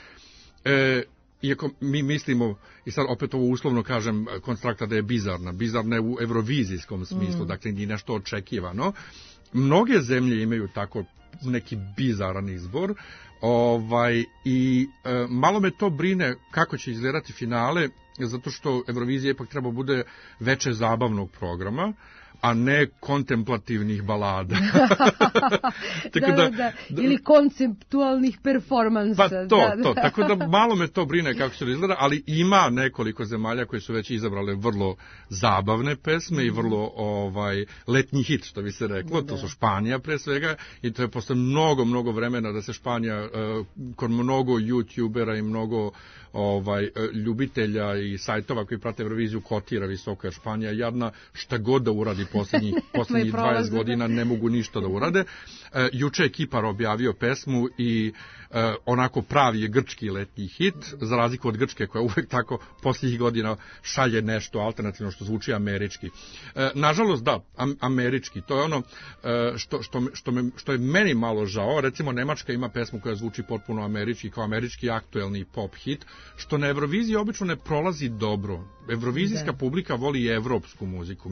iako mi mislimo, i sad opet ovo uslovno kažem, Konstrakta da je bizarna je u evrovizijskom smislu, dakle nije nešto očekivano. Mnoge zemlje imaju tako neki bizaran izbor i malo me to brine kako će izgledati finale, zato što Eurovizija ipak treba bude veće zabavnog programa, a ne kontemplativnih balada. Ili konceptualnih performansa. Tako da malo me to brine kako će izgleda, ali ima nekoliko zemalja koje su već izabrale vrlo zabavne pesme i vrlo letnji hit, što bi se reklo. To su Španija pre svega i to je posle mnogo vremena da se Španija kod mnogo youtubera i mnogo ljubitelja i sajtova koji prate Euroviziju kotira visoko, jer Španija jadna šta god da uradi posljednjih 20 godina ne mogu ništa da urade. Juče je Kipar objavio pesmu i onako pravi je grčki letnji hit, za razliku od Grčke koja uvek tako posljednjih godina šalje nešto alternativno što zvuči američki. Nažalost američki, to je ono što je meni malo žao. Recimo Nemačka ima pesmu koja zvuči potpuno američki, kao američki aktuelni pop hit, što na Euroviziji obično ne prolazi dobro. Evrovizijska publika voli evropsku muziku.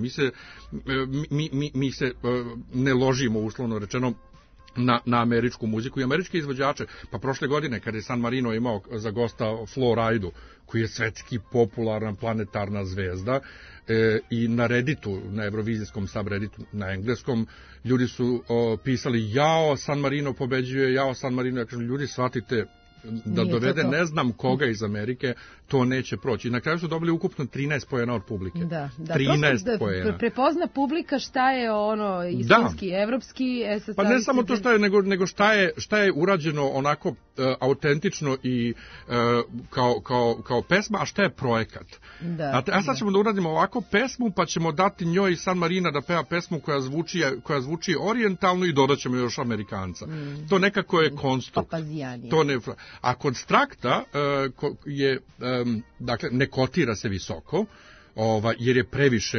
Mi se ne ložimo, uslovno rečeno, na američku muziku i američke izvođače. Pa prošle godine kad je San Marino imao za gosta Flo Rida, koji je svetski popularna planetarna zvezda, i na Redditu, na evrovizijskom subredditu, na engleskom, ljudi su pisali jao, San Marino pobeđuje, jao, San Marino. Ja kažem, ljudi, shvatite da dovede ne znam koga iz Amerike, to neće proći. I na kraju su dobili ukupno 13 poena od publike. 13 poena. Prepozna publika šta je istinski, evropski. Pa ne samo to šta je, nego šta je urađeno onako autentično i kao pesma, a šta je projekat. A sad ćemo da uradimo ovako pesmu, pa ćemo dati njoj San Marina da peva pesmu koja zvuči orijentalno i dodat ćemo još Amerikanca. To nekako je konstrukt. A kod Strakta je, dakle, ne kotira se visoko, jer je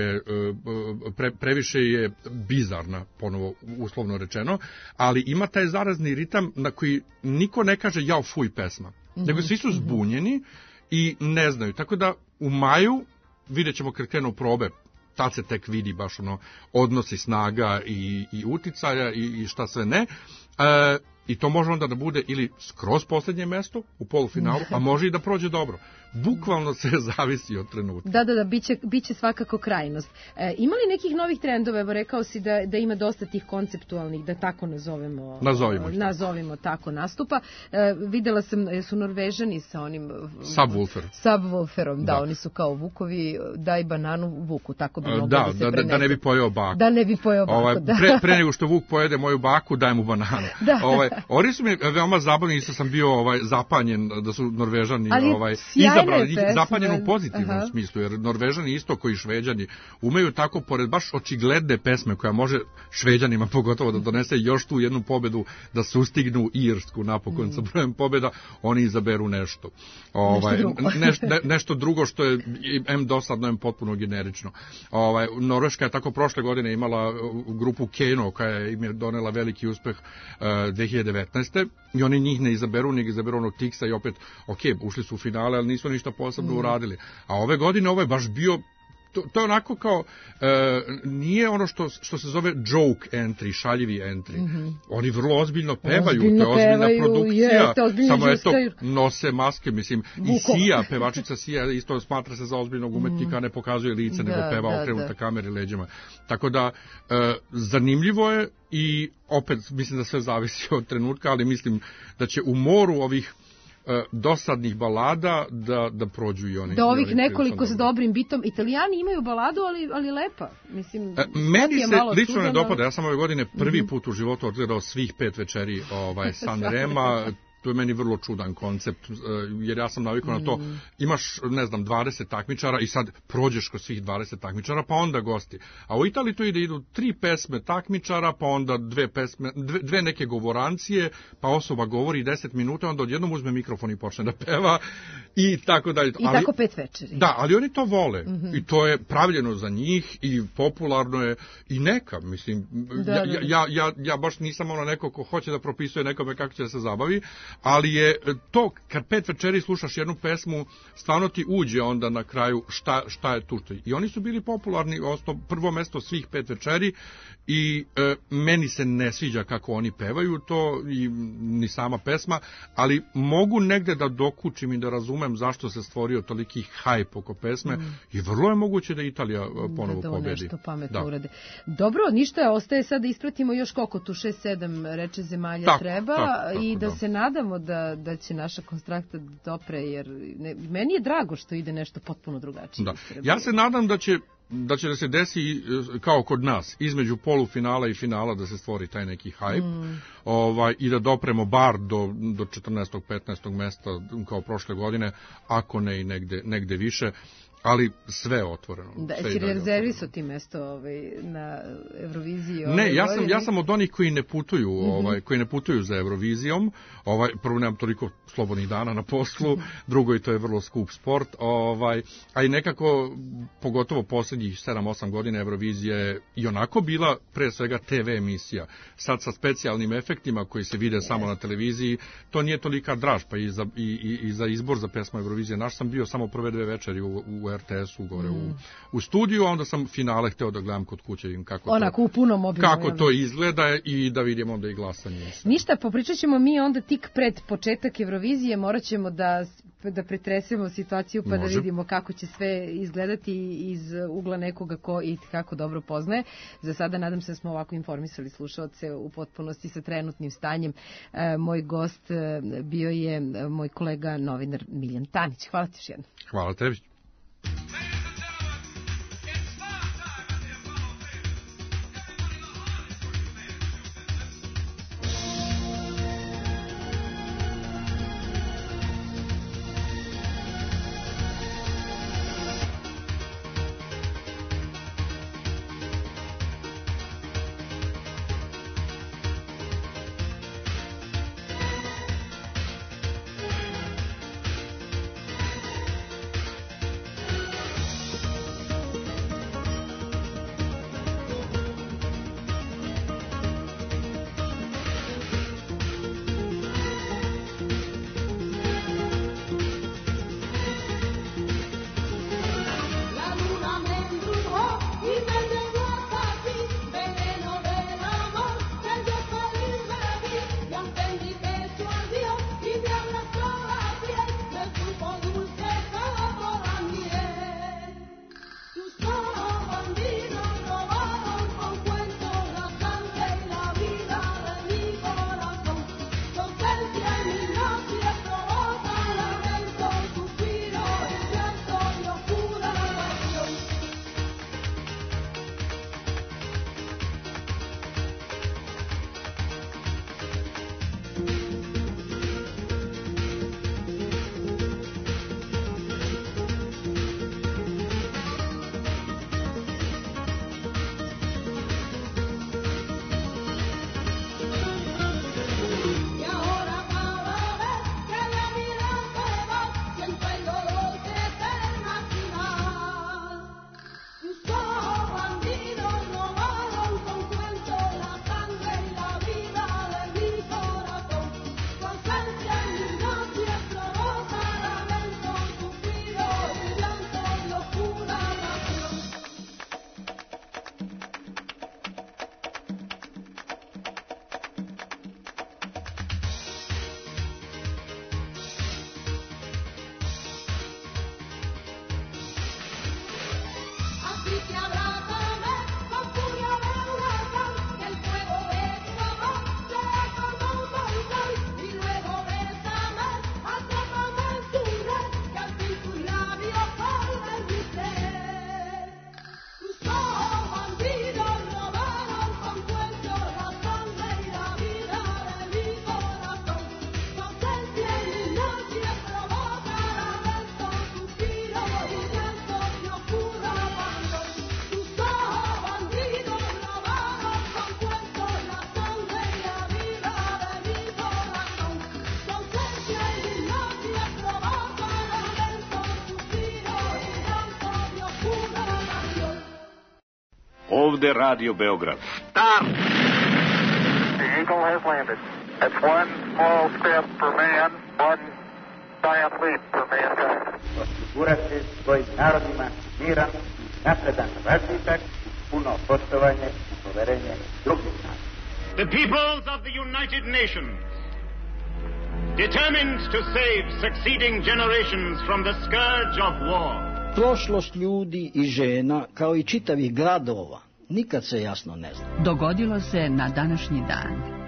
previše je bizarna, ponovo uslovno rečeno, ali ima taj zarazni ritam na koji niko ne kaže jao fuj pesma, nego svi su zbunjeni i ne znaju. Tako da u maju vidjet ćemo kad krenu probe, tad se tek vidi baš odnosi snaga i uticaja i šta sve ne. I to može onda da bude ili skroz posljednje mesto u polufinalu, a može i da prođe dobro. Bukvalno se zavisi od trenutka. Da, biće svakako krajnost. Ima li nekih novih trendova? Evo, rekao si da ima dosta tih konceptualnih, da tako nazovimo tako nastupa. Videla sam, su Norvežani sa onim Subwooferom, da, oni su kao vukovi, daj bananu vuku, tako bi moglo da se prenese. Da ne bi pojeo baku. Da ne bi pojeo baku, da. Pre nego što vuk pojede moju baku, daj mu bananu. Oni su mi veoma zabavni, isto sam bio zapanjen da su Norvežani izabrali, zapanjen u pozitivnom smislu, jer Norvežani isto koji Šveđani umeju tako, pored baš očigledne pesme koja može Šveđanima pogotovo da donese još tu jednu pobedu, da sustignu Irsku napokon sa brojem pobeda, oni izaberu nešto. Nešto drugo što je dosadno, potpuno generično. Norveška je tako prošle godine imala grupu Keno, koja im je donela veliki uspeh 2019. I oni njih ne izaberu, nego izaberu onog Tixa i opet, ušli su u finale, ali nisu ništa posebno uradili. A ove godine ovo je baš bio, to je onako kao, nije ono što se zove joke entry, šaljivi entry. Oni vrlo ozbiljno pevaju, to je ozbiljna produkcija, samo nose maske, mislim, i Sia, pevačica Sia, isto smatra se za ozbiljnog umetnika, ne pokazuje lice, nego peva okrenuta kameri leđima. Tako da, zanimljivo je i opet mislim da sve zavisi od trenutka, ali mislim da će u moru ovih dosadnih balada da prođu i oni. Da ovih nekoliko s dobrim bitom. Italijani imaju baladu, ali lepa. Mislim, meni se lično ne dopada. Ja sam ove godine prvi put u životu odgledao svih 5 večeri San Rema. To je meni vrlo čudan koncept, jer ja sam navikao na to, imaš, 20 takmičara i sad prođeš kroz svih 20 takmičara, pa onda gosti. A u Italiji to idu 3 pesme takmičara, pa onda 2 neke govorancije, pa osoba govori 10 minuta, onda odjednom uzme mikrofon i počne da peva i tako dalje. I tako 5 večeri. Da, ali oni to vole i to je pravljeno za njih i popularno je i neka, mislim, ja baš nisam neko ko hoće da propisuje nekome kako će da se zabavi, ali je to, kad 5 večeri slušaš jednu pesmu, stvarno ti uđe onda na kraju šta je tu. I oni su bili popularni, prvo mesto svih 5 večeri i meni se ne sviđa kako oni pevaju to i ni sama pesma, ali mogu negde da dokučim i da razumem zašto se stvorio toliki hajp oko pesme i vrlo je moguće da Italija ponovo pobedi. Nešto pametno urade. Dobro, ništa, ostaje sad da ispratimo još koliko tu 6-7 reče zemalja treba i da se nadamo da će naša konstrakta dopre, jer meni je drago što ide nešto potpuno drugačije. Ja se nadam da će da se desi kao kod nas, između polufinala i finala da se stvori taj neki hajp i da dopremo bar do 14. 15. mesta kao prošle godine, ako ne i negde više. Ali sve je otvoreno. Si rezervisao ti mesto na Euroviziji? Ne, ja sam od onih koji ne putuju za Eurovizijom. Prvo, nemam toliko slobodnih dana na poslu, drugo, i to je vrlo skup sport. A i nekako, pogotovo posljednjih 7-8 godina, Eurovizija je i onako bila pre svega TV emisija. Sad sa specijalnim efektima koji se vide samo na televiziji, to nije tolika draž, pa i za izbor za pesmu Eurovizije. Naš sam bio samo prve 2 večeri u RTS-u gore u studiju, a onda sam finale hteo da gledam kod kuće kako to izgleda i da vidimo onda i glasanje. Ništa, popričat ćemo mi onda tik pred početak Eurovizije, morat ćemo da pretresemo situaciju pa da vidimo kako će sve izgledati iz ugla nekoga ko i kako dobro poznaje. Za sada nadam se da smo ovako informisali slušaoce u potpunosti sa trenutnim stanjem. Moj gost bio je moj kolega novinar Miljan Tanić. Hvala ti još jednom. Hvala tebi. Ovde Radio Beograd. Stop! The Eagle has landed. It's one small step for man, one giant leap for mankind. Osigurati svojim narodima miran, napredan razvitak, puno poštovanje i poverenje drugih naroda. The peoples of the United Nations, determined to save succeeding generations from the scourge of war. Prošlost ljudi i žena, kao i čitavih gradova, nikad se jasno ne zna. Dogodilo se na današnji dan.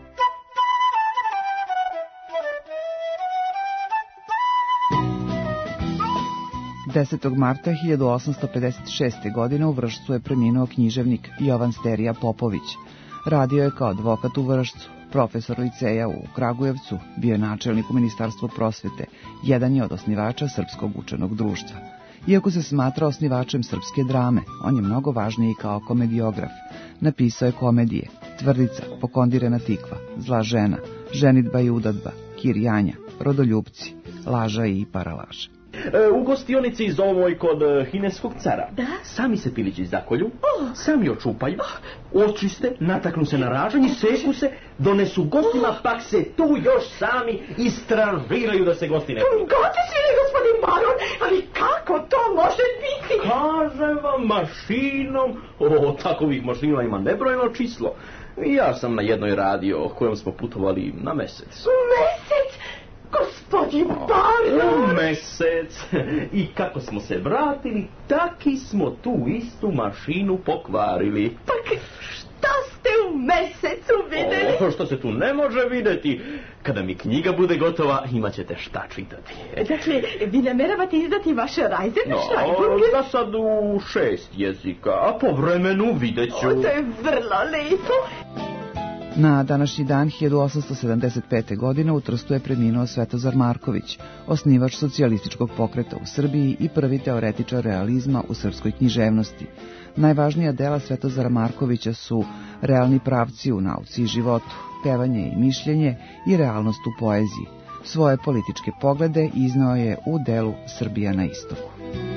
Marta 1856. godine u Vršcu je preminuo književnik Jovan Sterija Popović. Radio je kao advokat u Vršcu, profesor liceja u Kragujevcu, bio je načelnik u Ministarstvu prosvete, jedan je od osnivača Srpskog učenog društva. Iako se smatra osnivačem srpske drame, on je mnogo važniji kao komediograf. Napisao je komedije Tvrdica, Pokondirena tikva, Zla žena, Ženidba i udadba, Kir Janja, Rodoljupci, Laža i paralaža. U gostionici zovemo i kod hineskog cara. Da? Sami se pilići zakolju, sami očupaju, očiste, nataknu se na ražanj, seku se, donesu gostima, pak se tu još sami istražiraju da se gosti ne piju. Goti si li, gospodin baron, ali kako to može biti? Kažem vam, mašinom, takovih mašina ima nebrojno číslo. Ja sam na jednoj radio kojom smo putovali na mesec. Mesec? Gospodin baron! Mesec. I kako smo se vratili, taki smo tu istu mašinu pokvarili. Pa šta ste u mesecu videli? Što se tu ne može videti? Kada mi knjiga bude gotova, imat ćete šta čitati. Dakle, vi nameravate izdati vaše Reisenschreiberge? Za sad u 6 jezika, a po vremenu vidjet ću. To je vrlo lepo. Na današnji dan 1875. godine u Trstu je preminuo Svetozar Marković, osnivač socijalističkog pokreta u Srbiji i prvi teoretičar realizma u srpskoj književnosti. Najvažnija dela Svetozara Markovića su Realni pravci u nauci i životu, Pevanje i mišljenje i Realnost u poeziji. Svoje političke poglede izneo je u delu Srbija na istoku.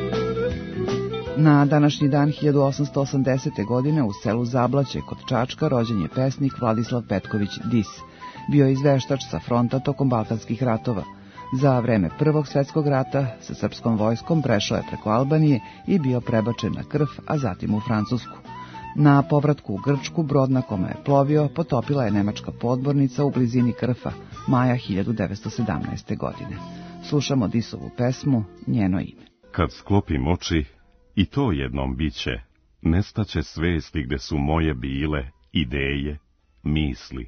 Na današnji dan 1880. godine u selu Zablaće kod Čačka rođen je pesnik Vladislav Petković Dis. Bio je izveštač sa fronta tokom Balkanskih ratova. Za vreme Prvog svjetskog rata sa srpskom vojskom prešao je preko Albanije i bio prebačen na Krf, a zatim u Francusku. Na povratku u Grčku brod na kome je plovio potopila je nemačka podmornica u blizini Krfa, maja 1917. godine. Slušamo Disovu pesmu Njeno ime. Kad sklopim oči, i to jednom biće, nestaće svesti gde su moje bile, ideje, misli.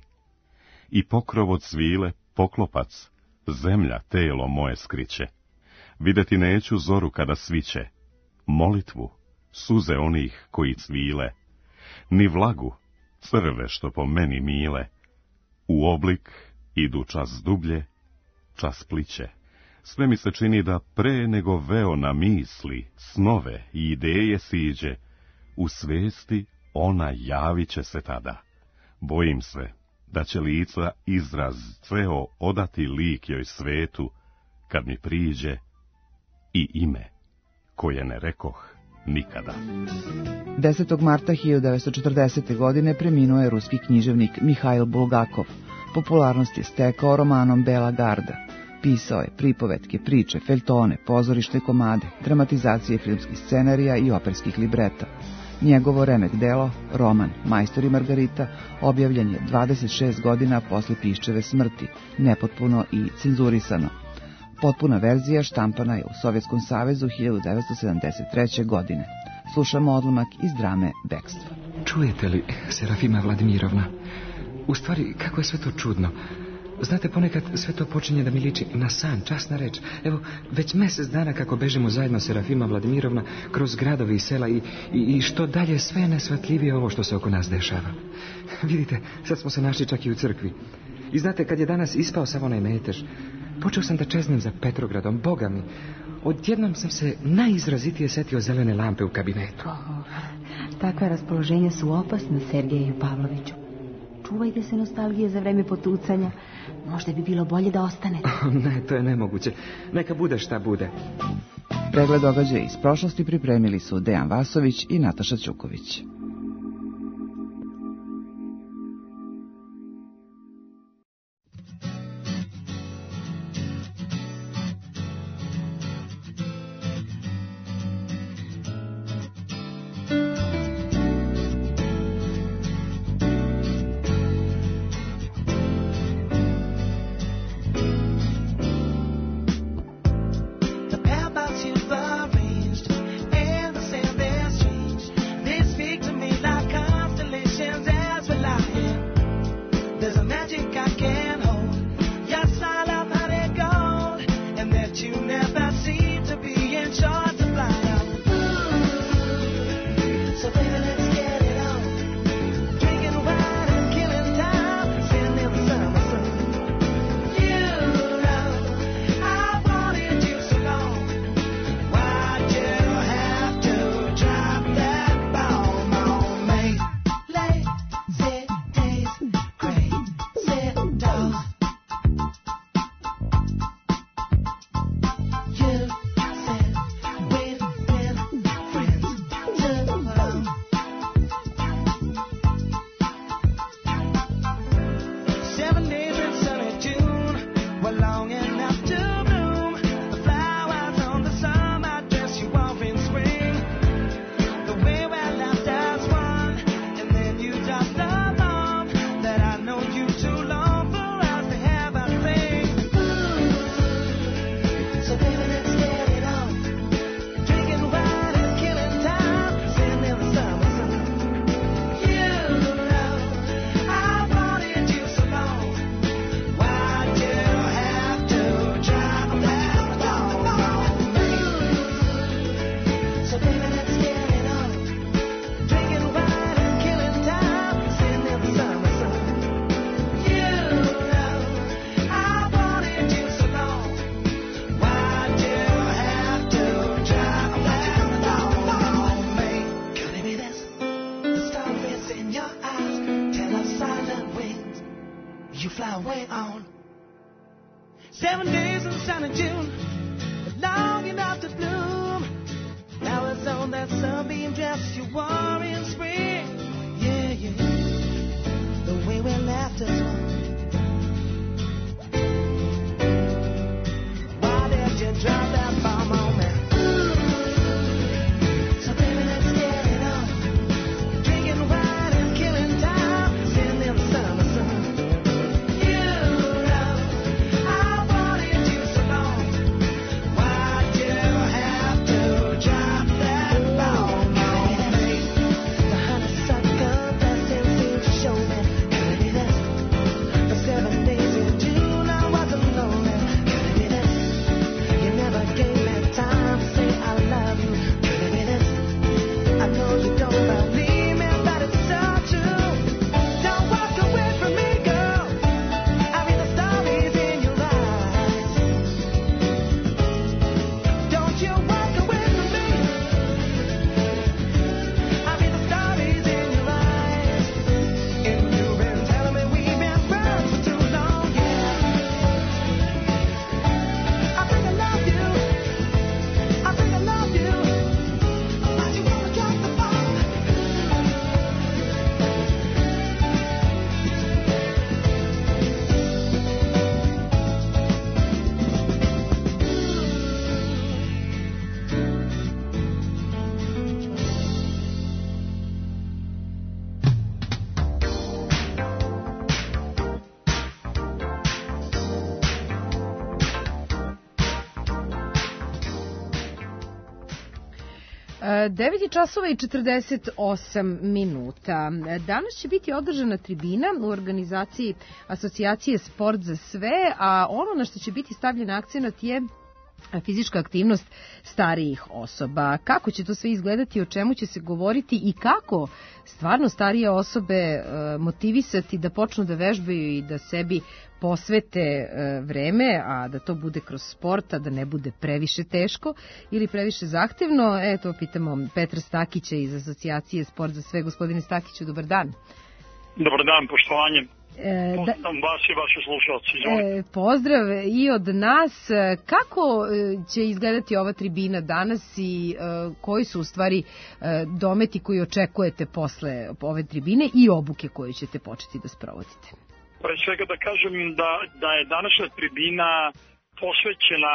I pokrov od svile, poklopac, zemlja telo moje skriće. Videti neću zoru kada sviće, molitvu, suze onih koji cvile, ni vlagu, crve što po meni mile. U oblik idu čas dublje, čas pliće. Sve mi se čini da pre nego veo na misli, snove i ideje siđe, u svesti ona javit će se tada. Bojim se da će lica izraz ceo odati lik joj svetu, kad mi priđe i ime, koje ne rekoh nikada. 10. marta 1940. godine preminuo je ruski književnik Mihail Bulgakov. Popularnost je stekao romanom Bela garda. Pisao je pripovetke, priče, feljtone, pozorišne komade, dramatizacije filmskih scenarija i operskih libreta. Njegovo remek delo, roman Majstor i Margarita, objavljen je 26 godina posle Piščeve smrti, nepotpuno i cenzurisano. Potpuna verzija štampana je u Sovjetskom savezu 1973. godine. Slušamo odlomak iz drame Bekstvo. Čujete li, Serafima Vladimirovna? U stvari, kako je sve to čudno. Znate, ponekad sve to počinje da mi liči na san, časna reč. Evo, već mjesec dana kako bežimo zajedno, Serafima Vladimirovna, kroz gradovi i sela i što dalje sve nesvatljivije ovo što se oko nas dešava. Vidite, sad smo se našli čak i u crkvi. I znate, kad je danas ispao sav onaj metež, počeo sam da čeznem za Petrogradom, Boga mi. Odjednom sam se najizrazitije setio zelene lampe u kabinetu. Takva raspoloženja su opasna, Sergeju Pavloviću. Čuvajte se nostalgije za vreme potucanja. Možda bi bilo bolje da ostanete. Ne, to je nemoguće. Neka bude šta bude. Pregled događaja iz prošlosti pripremili su Dejan Vasović i Nataša Ćuković. 7 days in sunny June, long enough to bloom. Flowers on that sunbeam dress you wore in spring. Yeah, yeah, the way we laughed as one. Why did you drop that bomb on me? So baby, let's get it on. Drinking wine and killing time, sitting in the summer sun. You know I wanted you so long. Why'd you have to drop that bomb on me? The honeysuckle blessing seemed to show me. Could it be this? For 7 days in June I wasn't lonely. Could it be this? You never gave me time to say I love you. Could it be this? I know you don't believe me, but it's so true. Don't walk away from me, girl. I read the stories in your eyes. Don't you walk away from me. I read the stories in your eyes. And you've been telling me we've been friends for too long, yeah. I think I love you. I think I love you. Why'd you wanna drop the bomb? Devet je časova i 48 minuta. Danas će biti održana tribina u organizaciji Asocijacije Sport za sve, a ono na što će biti stavljen akcenat je fizička aktivnost starijih osoba. Kako će to sve izgledati, o čemu će se govoriti i kako stvarno starije osobe motivisati da počnu da vežbaju i da sebi posvete vreme, a da to bude kroz sport, a da ne bude previše teško ili previše zahtevno. Eto, pitamo Petra Stakića iz Asocijacije Sport za sve. Gospodine Stakiću, dobar dan. Dobar dan, poštovanje. Pozdravljam vas i vaše slušalci. Pozdrav i od nas. Kako će izgledati ova tribina danas i koji su u stvari dometi koji očekujete posle ove tribine i obuke koju ćete početi da sprovodite? Pre svega da kažem da je današnja tribina posvećena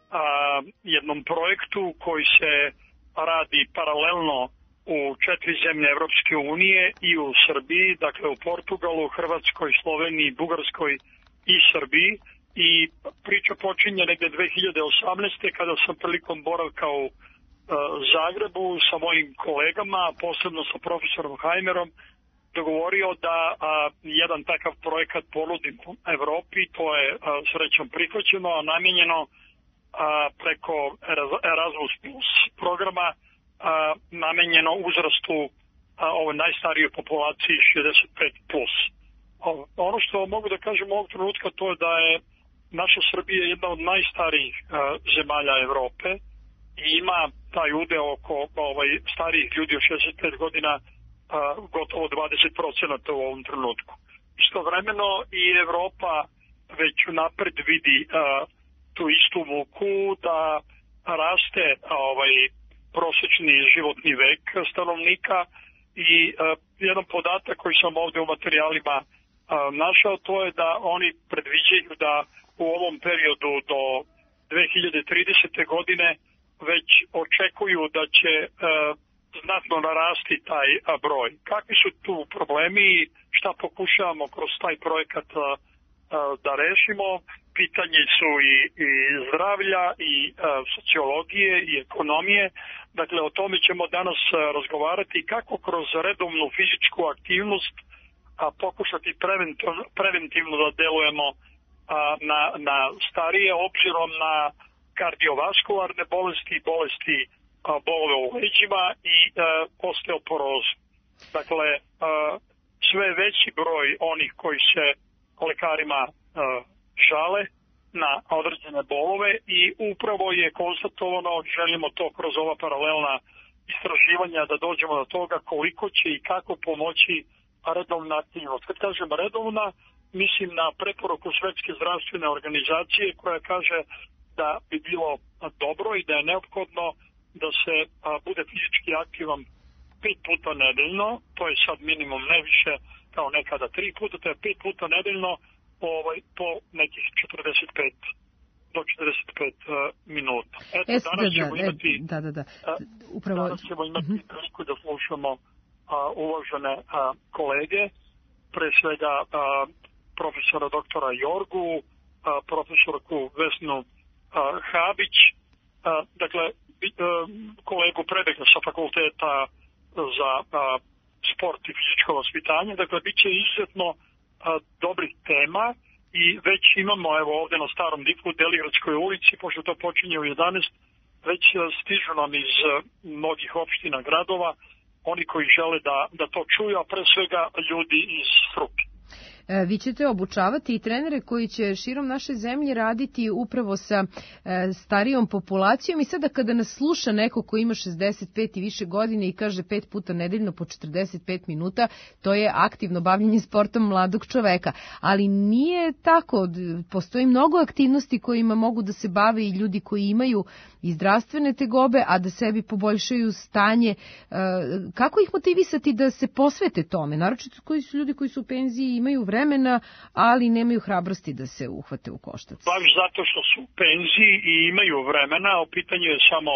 jednom projektu koji se radi paralelno u 4 zemlje Evropske unije i u Srbiji, dakle u Portugalu, Hrvatskoj, Sloveniji, Bugarskoj i Srbiji. I priča počinje negde 2018. kada sam prilikom boravka u Zagrebu sa mojim kolegama, posebno sa profesorom Hajmerom, dogovorio da jedan takav projekat ponudim Evropi. To je srećom prihvaćeno, a namenjeno preko Erasmus Plus programa, namenjeno uzrastu ovoj najstarijoj populaciji 65 plus. Ono što mogu da kažem ovog trenutka to je da je naša Srbija jedna od najstarijih zemalja Evrope i ima taj udeo oko starijih ljudi od 65 godina gotovo 20% u ovom trenutku. Istovremeno i Evropa već napred vidi tu istu muku da raste prosečni životni vek stanovnika i jedan podatak koji sam ovde u materijalima našao, to je da oni predviđaju da u ovom periodu do 2030. godine već očekuju da će znatno narasti taj broj. Kakvi su tu problemi i šta pokušavamo kroz taj projekat da rešimo? Pitanje su i zdravlja, i sociologije, i ekonomije. Dakle, o tome ćemo danas razgovarati kako kroz redovnu fizičku aktivnost pokušati preventivno da delujemo na starije, obzirom na kardiovaskularne bolesti, bolesti bolove u leđima i osteoporozu. Dakle, sve veći broj onih koji se lekarima žale na određene bolove i upravo je konstatovano, želimo to kroz ova paralelna istraživanja da dođemo do toga koliko će i kako pomoći redovna aktivnost. Kad kažem redovna, mislim na preporuku Svetske zdravstvene organizacije koja kaže da bi bilo dobro i da je neophodno da se bude fizički aktivan 5 puta nedeljno, to je sad minimum, ne više kao nekada 3 puta, to je 5 puta nedeljno po nekih 45 do 45 minuta. Eto, danas ćemo imati upravo danas ćemo imati priliku da slušamo uvažene kolege, pre svega profesora doktora Jorgu, profesorku Vesnu Habić, dakle kolegu Prebega sa fakulteta za sport i fizičko vaspitanje, dakle bit će izuzetno dobrih tema i već imamo evo ovde na Starom Diku u Deligradskoj ulici, pošto to počinje u 11, već stižu nam iz mnogih opština, gradova, oni koji žele da to čuju, a pre svega ljudi iz struke. Vi ćete obučavati i trenere koji će širom naše zemlje raditi upravo sa starijom populacijom i sada kada nas sluša neko ko ima 65 i više godine i kaže 5 puta nedeljno po 45 minuta, to je aktivno bavljenje sportom mladog čoveka. Ali nije tako, postoji mnogo aktivnosti kojima mogu da se bave i ljudi koji imaju i zdravstvene tegobe, a da sebi poboljšaju stanje. Kako ih motivisati da se posvete tome? Naročito koji su ljudi koji su u penziji i imaju vremena, ali nemaju hrabrosti da se uhvate u koštac. Baš zato što su u penziji i imaju vremena, u pitanju je samo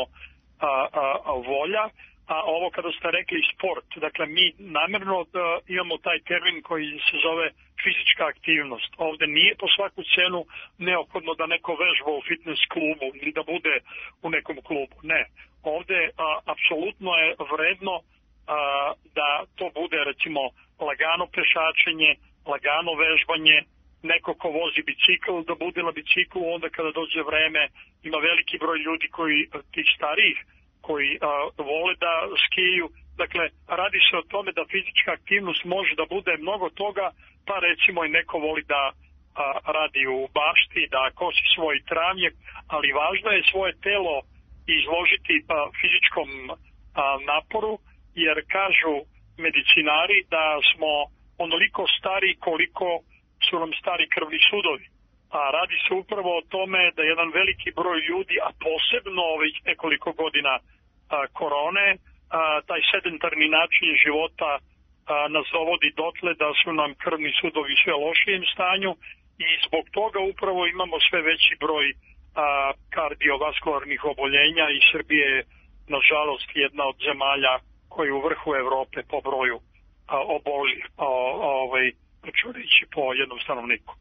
volja, a ovo kada ste rekli sport, dakle mi namjerno imamo taj termin koji se zove fizička aktivnost. Ovde nije po svaku cenu neophodno da neko vežba u fitness klubu ili da bude u nekom klubu. Ne. Ovde apsolutno je vredno da to bude recimo lagano pešačenje, lagano vežbanje, neko ko vozi bicikl da bude na biciklu onda kada dođe vreme. Ima veliki broj ljudi koji tih starijih koji vole da skiju. Dakle, radi se o tome da fizička aktivnost može da bude mnogo toga, pa recimo i neko voli da radi u bašti, da kosi svoj travnjak, ali važno je svoje telo izložiti fizičkom naporu, jer kažu medicinari da smo onoliko stari koliko su nam stari krvni sudovi. A radi se upravo o tome da jedan veliki broj ljudi, a posebno ovih nekoliko godina korone, taj sedentarni način života nas dovodi dotle da su nam krvni sudovi sve lošijem stanju i zbog toga upravo imamo sve veći broj kardiovaskularnih oboljenja i Srbije je nažalost jedna od zemalja koja je u vrhu Evrope po broju oboljelih, po jednom stanovniku.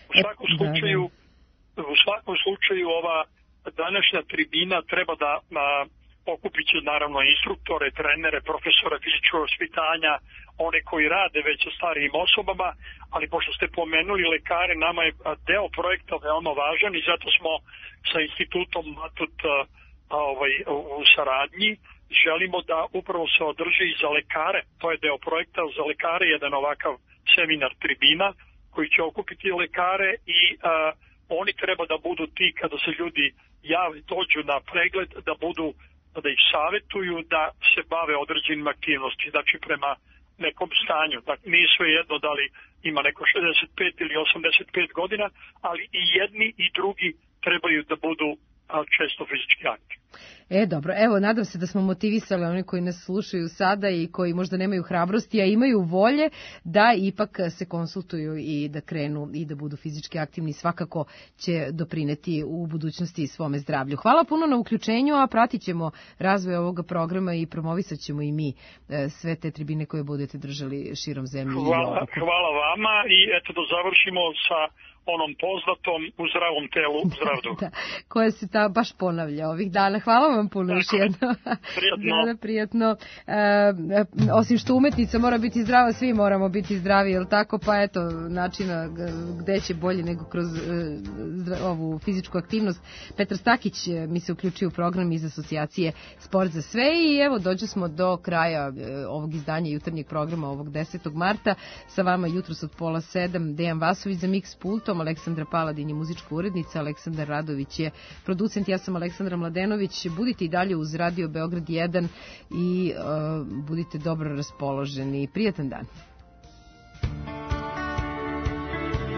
U svakom slučaju ova današnja tribina treba da okupit će naravno instruktore, trenere, profesore fizičkog vaspitanja, one koji rade već sa starijim osobama, ali pošto ste pomenuli lekare, nama je deo projekta veoma važan i zato smo sa institutom Matut u saradnji. Želimo da upravo se održi i za lekare, to je deo projekta, za lekare jedan ovakav seminar tribina koji će okupiti lekare i oni treba da budu ti kada se ljudi dođu na pregled, da ih savjetuju da se bave određenim aktivnosti, znači prema nekom stanju. Dakle, nije sve jedno da li ima neko 65 ili 85 godina, ali i jedni i drugi trebaju da budu često fizički aktivni. Dobro, evo, nadam se da smo motivisali oni koji nas slušaju sada i koji možda nemaju hrabrosti, a imaju volje da ipak se konsultuju i da krenu i da budu fizički aktivni, svakako će doprineti u budućnosti svome zdravlju. Hvala puno na uključenju, a pratit ćemo razvoj ovoga programa i promovisat ćemo i mi sve te tribine koje budete držali širom zemlje. Hvala vama i eto da završimo sa onom poznatom u zdravom telu, u zdrav duh. Koja se baš ponavlja ovih dana. Hvala vam puno još jedno. Prijatno. Osim što umetnica mora biti zdrava, svi moramo biti zdravi, jel tako? Pa eto, načina gde će bolje nego kroz ovu fizičku aktivnost. Petar Stakić mi se uključio u program iz asocijacije Sport za sve i evo dođu smo do kraja ovog izdanja jutarnjeg programa ovog 10. marta. Sa vama jutros od 6:30 Dejan Vasović za Mix Pultom, Aleksandra Paladin je muzička urednica, Aleksandar Radović je producent, ja sam Aleksandra Mladenović. Budite i dalje uz Radio Beograd 1 i budite dobro raspoloženi. Prijatan dan.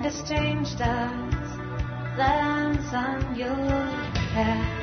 strange stars lands on your hair.